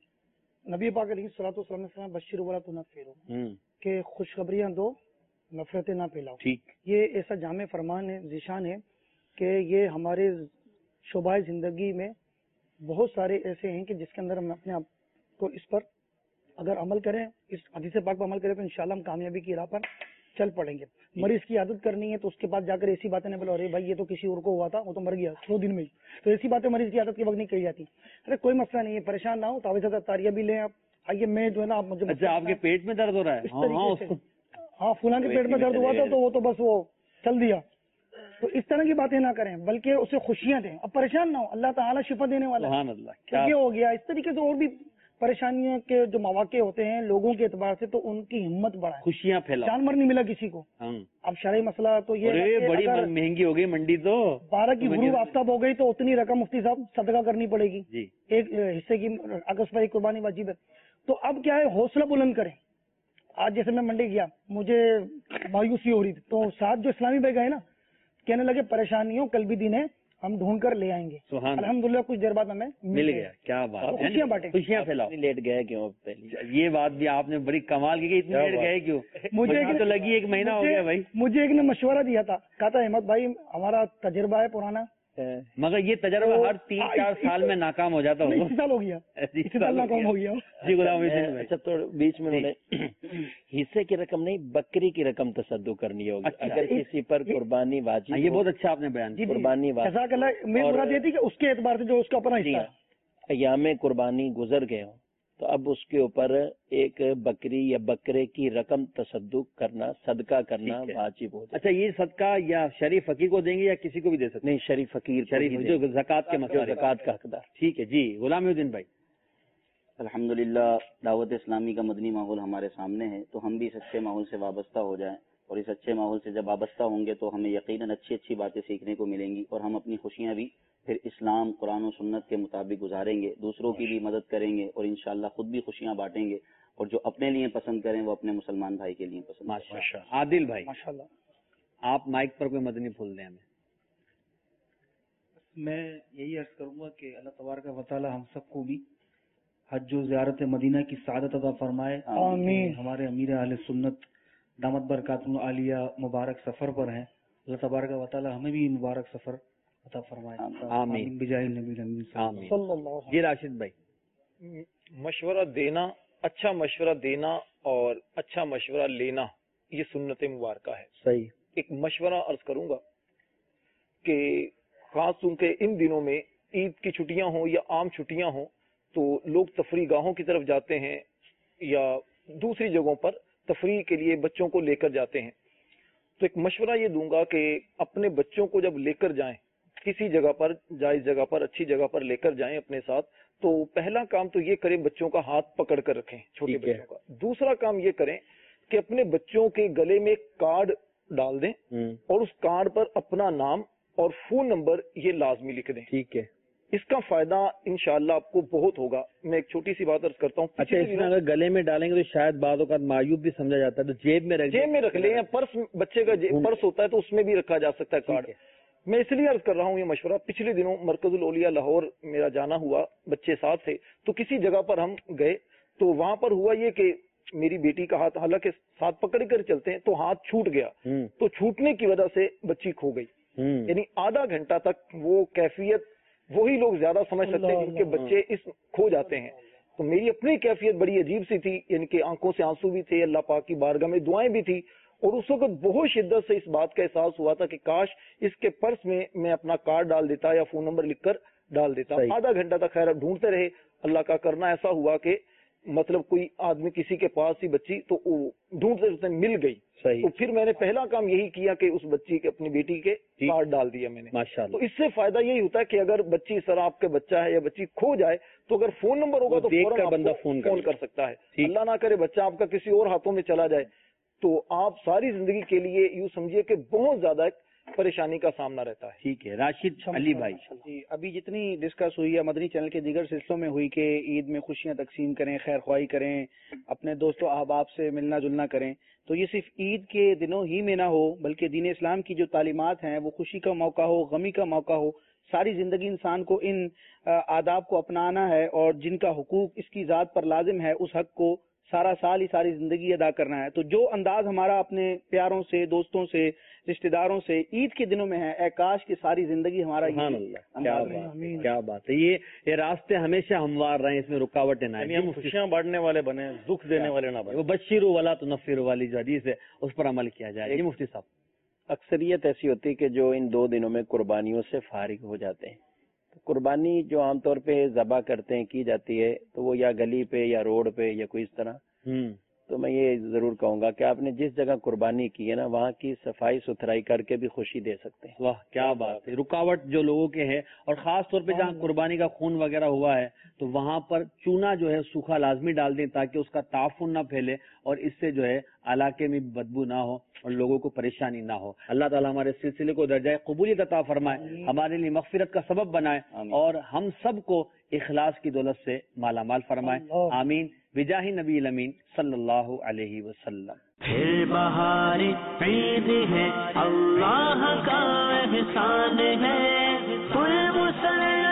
نبی پاک علیہ الصلوۃ والسلام نے فرمایا بشر ولا تنفروا، کہ خوشخبریاں دو، نفرتیں نہ پھیلاؤ. ٹھیک، یہ ایسا جامع فرمان ہے، ذیشان ہے کہ یہ ہمارے شعبہ زندگی میں بہت سارے ایسے ہیں کہ جس کے اندر ہم اپنے آپ کو اس پر اگر عمل کریں، اس حدیث پاک پر عمل کریں تو انشاءاللہ ہم کامیابی کی راہ پر چل پڑیں گے. مریض کی عادت کرنی ہے تو اس کے بعد جا کر ایسی باتیں نہیں بولو ارے بھائی یہ تو کسی اور کو ہوا تھا، وہ تو مر گیا 2 دن میں ہی، تو ایسی باتیں مریض کی عادت کے وقت نہیں کہی جاتی. ارے کوئی مسئلہ نہیں ہے، پریشان نہ ہو، تعویذ تاریہ بھی لیں آپ. آئیے میں جو ہے نا آپ مجھے، اچھا آپ کے پیٹ میں درد ہو رہا ہے؟ اس طریقے سے ہاں فلاں کے پیٹ میں درد ہوا تھا تو وہ تو بس وہ چل دیا. تو اس طرح کی باتیں نہ کریں بلکہ اسے خوشیاں دیں. اب پریشان نہ ہو، اللہ تعالیٰ شفا دینے والا ہے. سبحان اللہ. یہ ہو گیا. اس طریقے سے اور بھی پریشانیوں کے جو مواقع ہوتے ہیں لوگوں کے اعتبار سے تو ان کی ہمت بڑھائیں، خوشیاں پھیلاؤ. جانور نہیں ملا کسی کو. اب شرعی مسئلہ تو یہ بڑی مہنگی ہو گئی منڈی، تو 12 کی غروب آفتاب ہو گئی تو اتنی رقم مفتی صاحب صدقہ کرنی پڑے گی. جی ایک حصے کی اگست پر ایک قربانی واجب ہے. تو اب کیا ہے، حوصلہ بلند کریں. آج جیسے میں منڈی گیا مجھے مایوسی ہو رہی تھی تو ساتھ جو اسلامی بھائی گئے نا کہنے لگے پریشانیوں کل بھی دن ہے ہم ڈھونڈ کر لے آئیں گے. الحمدللہ کچھ دیر بعد ہمیں مل گیا. کیا بات، خوشیاں بانٹیں، خوشیاں پھیلاؤ. لیٹ گئے کیوں؟ یہ بات بھی آپ نے بڑی کمال کی کہ اتنی لیٹ گئے کیوں؟ مجھے تو لگی 1 مہینہ ہو گیا بھائی. مجھے ایک نے مشورہ دیا تھا، کہا تھا احمد بھائی ہمارا تجربہ ہے پرانا، مگر یہ تجربہ ہر 3-4 سال میں ناکام ہو جاتا ہوگا. 1 سال ہو گیا، 1 سال ناکام ہو گیا. جی غلام. اچھا تو بیچ میں حصے کی رقم نہیں، بکری کی رقم تصدق کرنی ہوگی اگر کسی پر قربانی واجب. یہ بہت اچھا آپ نے بیان کیا. قربانی واجب. جزاک اللہ. میں مراد یہ تھی کہ اس کے اعتبار سے جو اس کا اپنا حصہ ہے. ایام قربانی گزر گئے ہوں تو اب اس کے اوپر ایک بکری یا بکرے کی رقم تصدق کرنا، صدقہ کرنا واجب ہو. اچھا یہ صدقہ یا شریف فقیر کو دیں گے یا کسی کو بھی دے سکتے؟ نہیں، شریف فقیر، شریف جو زکوٰۃ کے مسئلہ، زکوٰۃ کا حقدار. ٹھیک ہے. جی غلام الدین بھائی. الحمدللہ دعوت اسلامی کا مدنی ماحول ہمارے سامنے ہے تو ہم بھی اس اچھے ماحول سے وابستہ ہو جائیں، اور اس اچھے ماحول سے جب وابستہ ہوں گے تو ہمیں یقیناً اچھی باتیں سیکھنے کو ملیں گی، اور ہم اپنی خوشیاں بھی پھر اسلام، قرآن و سنت کے مطابق گزاریں گے، دوسروں کی بھی مدد کریں گے اور انشاءاللہ خود بھی خوشیاں بانٹیں گے. اور جو اپنے لیے پسند کریں وہ اپنے مسلمان بھائی کے لیے پسند. ماشاءاللہ. عادل بھائی ماشاءاللہ آپ مائک پر کوئی مدنی پھول دیں ہمیں. میں یہی عرض کروں گا کہ اللہ تبارک و تعالی ہم سب کو بھی حج و زیارت مدینہ کی سعادت عطا فرمائے. آمین. ہمارے امیر اہل سنت دامت برکاتہ العالیہ مبارک سفر پر ہیں، اللہ تبارک و تعالی ہمیں بھی مبارک سفر عطا فرمائے. آمین بجاہ النبی الامین. جی راشد بھائی. مشورہ دینا، اچھا مشورہ دینا اور اچھا مشورہ لینا یہ سنت مبارکہ ہے. صحیح. ایک مشورہ عرض کروں گا کہ خاص طور کے ان دنوں میں عید کی چھٹیاں ہوں یا عام چھٹیاں ہوں تو لوگ تفریح گاہوں کی طرف جاتے ہیں یا دوسری جگہوں پر تفریح کے لیے بچوں کو لے کر جاتے ہیں. تو ایک مشورہ یہ دوں گا کہ اپنے بچوں کو جب لے کر جائیں کسی جگہ پر، جائز جگہ پر، اچھی جگہ پر لے کر جائیں اپنے ساتھ، تو پہلا کام تو یہ کریں بچوں کا ہاتھ پکڑ کر رکھیں، چھوٹے بچوں کا. دوسرا کام یہ کریں کہ اپنے بچوں کے گلے میں ایک کارڈ ڈال دیں اور اس کارڈ پر اپنا نام اور فون نمبر یہ لازمی لکھ دیں. ٹھیک ہے. اس کا فائدہ انشاءاللہ آپ کو بہت ہوگا. میں ایک چھوٹی سی بات عرض کرتا ہوں. اچھا اس میں اگر گلے میں ڈالیں گے تو شاید بعض اوقات معیوب بھی سمجھا جاتا ہے، تو جیب میں رکھ لیں یا پرس، بچے کا پرس ہوتا ہے تو اس میں بھی رکھا جا سکتا ہے کارڈ. میں اس لیے عرض کر رہا ہوں یہ مشورہ، پچھلے دنوں مرکز الاولیاء لاہور میرا جانا ہوا، بچے ساتھ تھے، تو کسی جگہ پر ہم گئے تو وہاں پر ہوا یہ کہ میری بیٹی کا ہاتھ حالانکہ ساتھ پکڑ کر چلتے ہیں تو ہاتھ چھوٹ گیا، تو چھوٹنے کی وجہ سے بچی کھو گئی. یعنی آدھا گھنٹہ تک وہ کیفیت وہی لوگ زیادہ سمجھ سکتے ہیں جن کے بچے اس کھو جاتے ہیں. تو میری اپنی کیفیت بڑی عجیب سی تھی، یعنی کہ آنکھوں سے آنسو بھی تھے، اللہ پاک کی بارگاہ میں دعائیں بھی تھی، اور اس وقت بہت شدت سے اس بات کا احساس ہوا تھا کہ کاش اس کے پرس میں اپنا کارڈ ڈال دیتا یا فون نمبر لکھ کر ڈال دیتا. آدھا گھنٹہ تک خیر ڈھونڈتے رہے، اللہ کا کرنا ایسا ہوا کہ مطلب کوئی آدمی کسی کے پاس ہی بچی تو ڈھونڈتے مل گئی. تو پھر میں نے پہلا کام یہی کیا کہ اس بچی کے اپنی بیٹی کے کارڈ ڈال دیا میں نے. ماشاءاللہ. تو اس سے فائدہ یہی ہوتا ہے کہ اگر بچی سر آپ کے بچہ ہے یا بچی کھو جائے تو اگر فون نمبر ہوگا تو فوراً بندہ فون کر سکتا ہے. اللہ نہ کرے بچہ آپ کا کسی اور ہاتھوں میں چلا جائے تو آپ ساری زندگی کے لیے یوں سمجھیے کہ بہت زیادہ پریشانی کا سامنا رہتا ہے. ٹھیک ہے. راشد علی بھائی جی، ابھی جتنی ڈسکس ہوئی ہے مدنی چینل کے دیگر سلسلوں میں ہوئی کہ عید میں خوشیاں تقسیم کریں، خیر خواہی کریں، اپنے دوستوں احباب سے ملنا جلنا کریں، تو یہ صرف عید کے دنوں ہی میں نہ ہو بلکہ دین اسلام کی جو تعلیمات ہیں وہ خوشی کا موقع ہو، غمی کا موقع ہو، ساری زندگی انسان کو ان آداب کو اپنانا ہے اور جن کا حقوق اس کی ذات پر لازم ہے اس حق کو سارا سال ہی ساری زندگی ادا کرنا ہے. تو جو انداز ہمارا اپنے پیاروں سے، دوستوں سے، رشتہ داروں سے عید کے دنوں میں ہے، اے کاش کی ساری زندگی ہمارا کیا بات ہے. یہ راستے ہمیشہ ہموار رہے، اس میں رکاوٹیں نہ آئیں، ہم خوشیاں بانٹنے والے بنے، دکھ دینے والے نہ بنے. وہ بشیرو ولا تنفروا والی جو حدیث ہے اس پر عمل کیا جائے. جی مفتی صاحب. اکثریت ایسی ہوتی ہے کہ جو ان 2 دنوں میں قربانیوں سے فارغ ہو جاتے ہیں. قربانی جو عام طور پہ ذبح کرتے ہیں کی جاتی ہے تو وہ یا گلی پہ یا روڈ پہ یا کوئی اس طرح. تو میں یہ ضرور کہوں گا کہ آپ نے جس جگہ قربانی کی ہے نا وہاں کی صفائی ستھرائی کر کے بھی خوشی دے سکتے ہیں. واہ کیا بات ہے. رکاوٹ جو لوگوں کے ہے اور خاص طور پہ جہاں قربانی کا خون وغیرہ ہوا ہے تو وہاں پر چونا جو ہے سوکھا لازمی ڈال دیں تاکہ اس کا تعفن نہ پھیلے اور اس سے جو ہے علاقے میں بدبو نہ ہو اور لوگوں کو پریشانی نہ ہو. اللہ تعالیٰ ہمارے سلسلے کو درجہ قبولیت عطا فرمائے، ہمارے لیے مغفرت کا سبب بنائے اور ہم سب کو اخلاص کی دولت سے مالا مال فرمائے. آمین بجاہ نبی الامین صلی اللہ علیہ وسلم. پھر بہار عید ہے، اللہ کا احسان ہے، پھر مسلم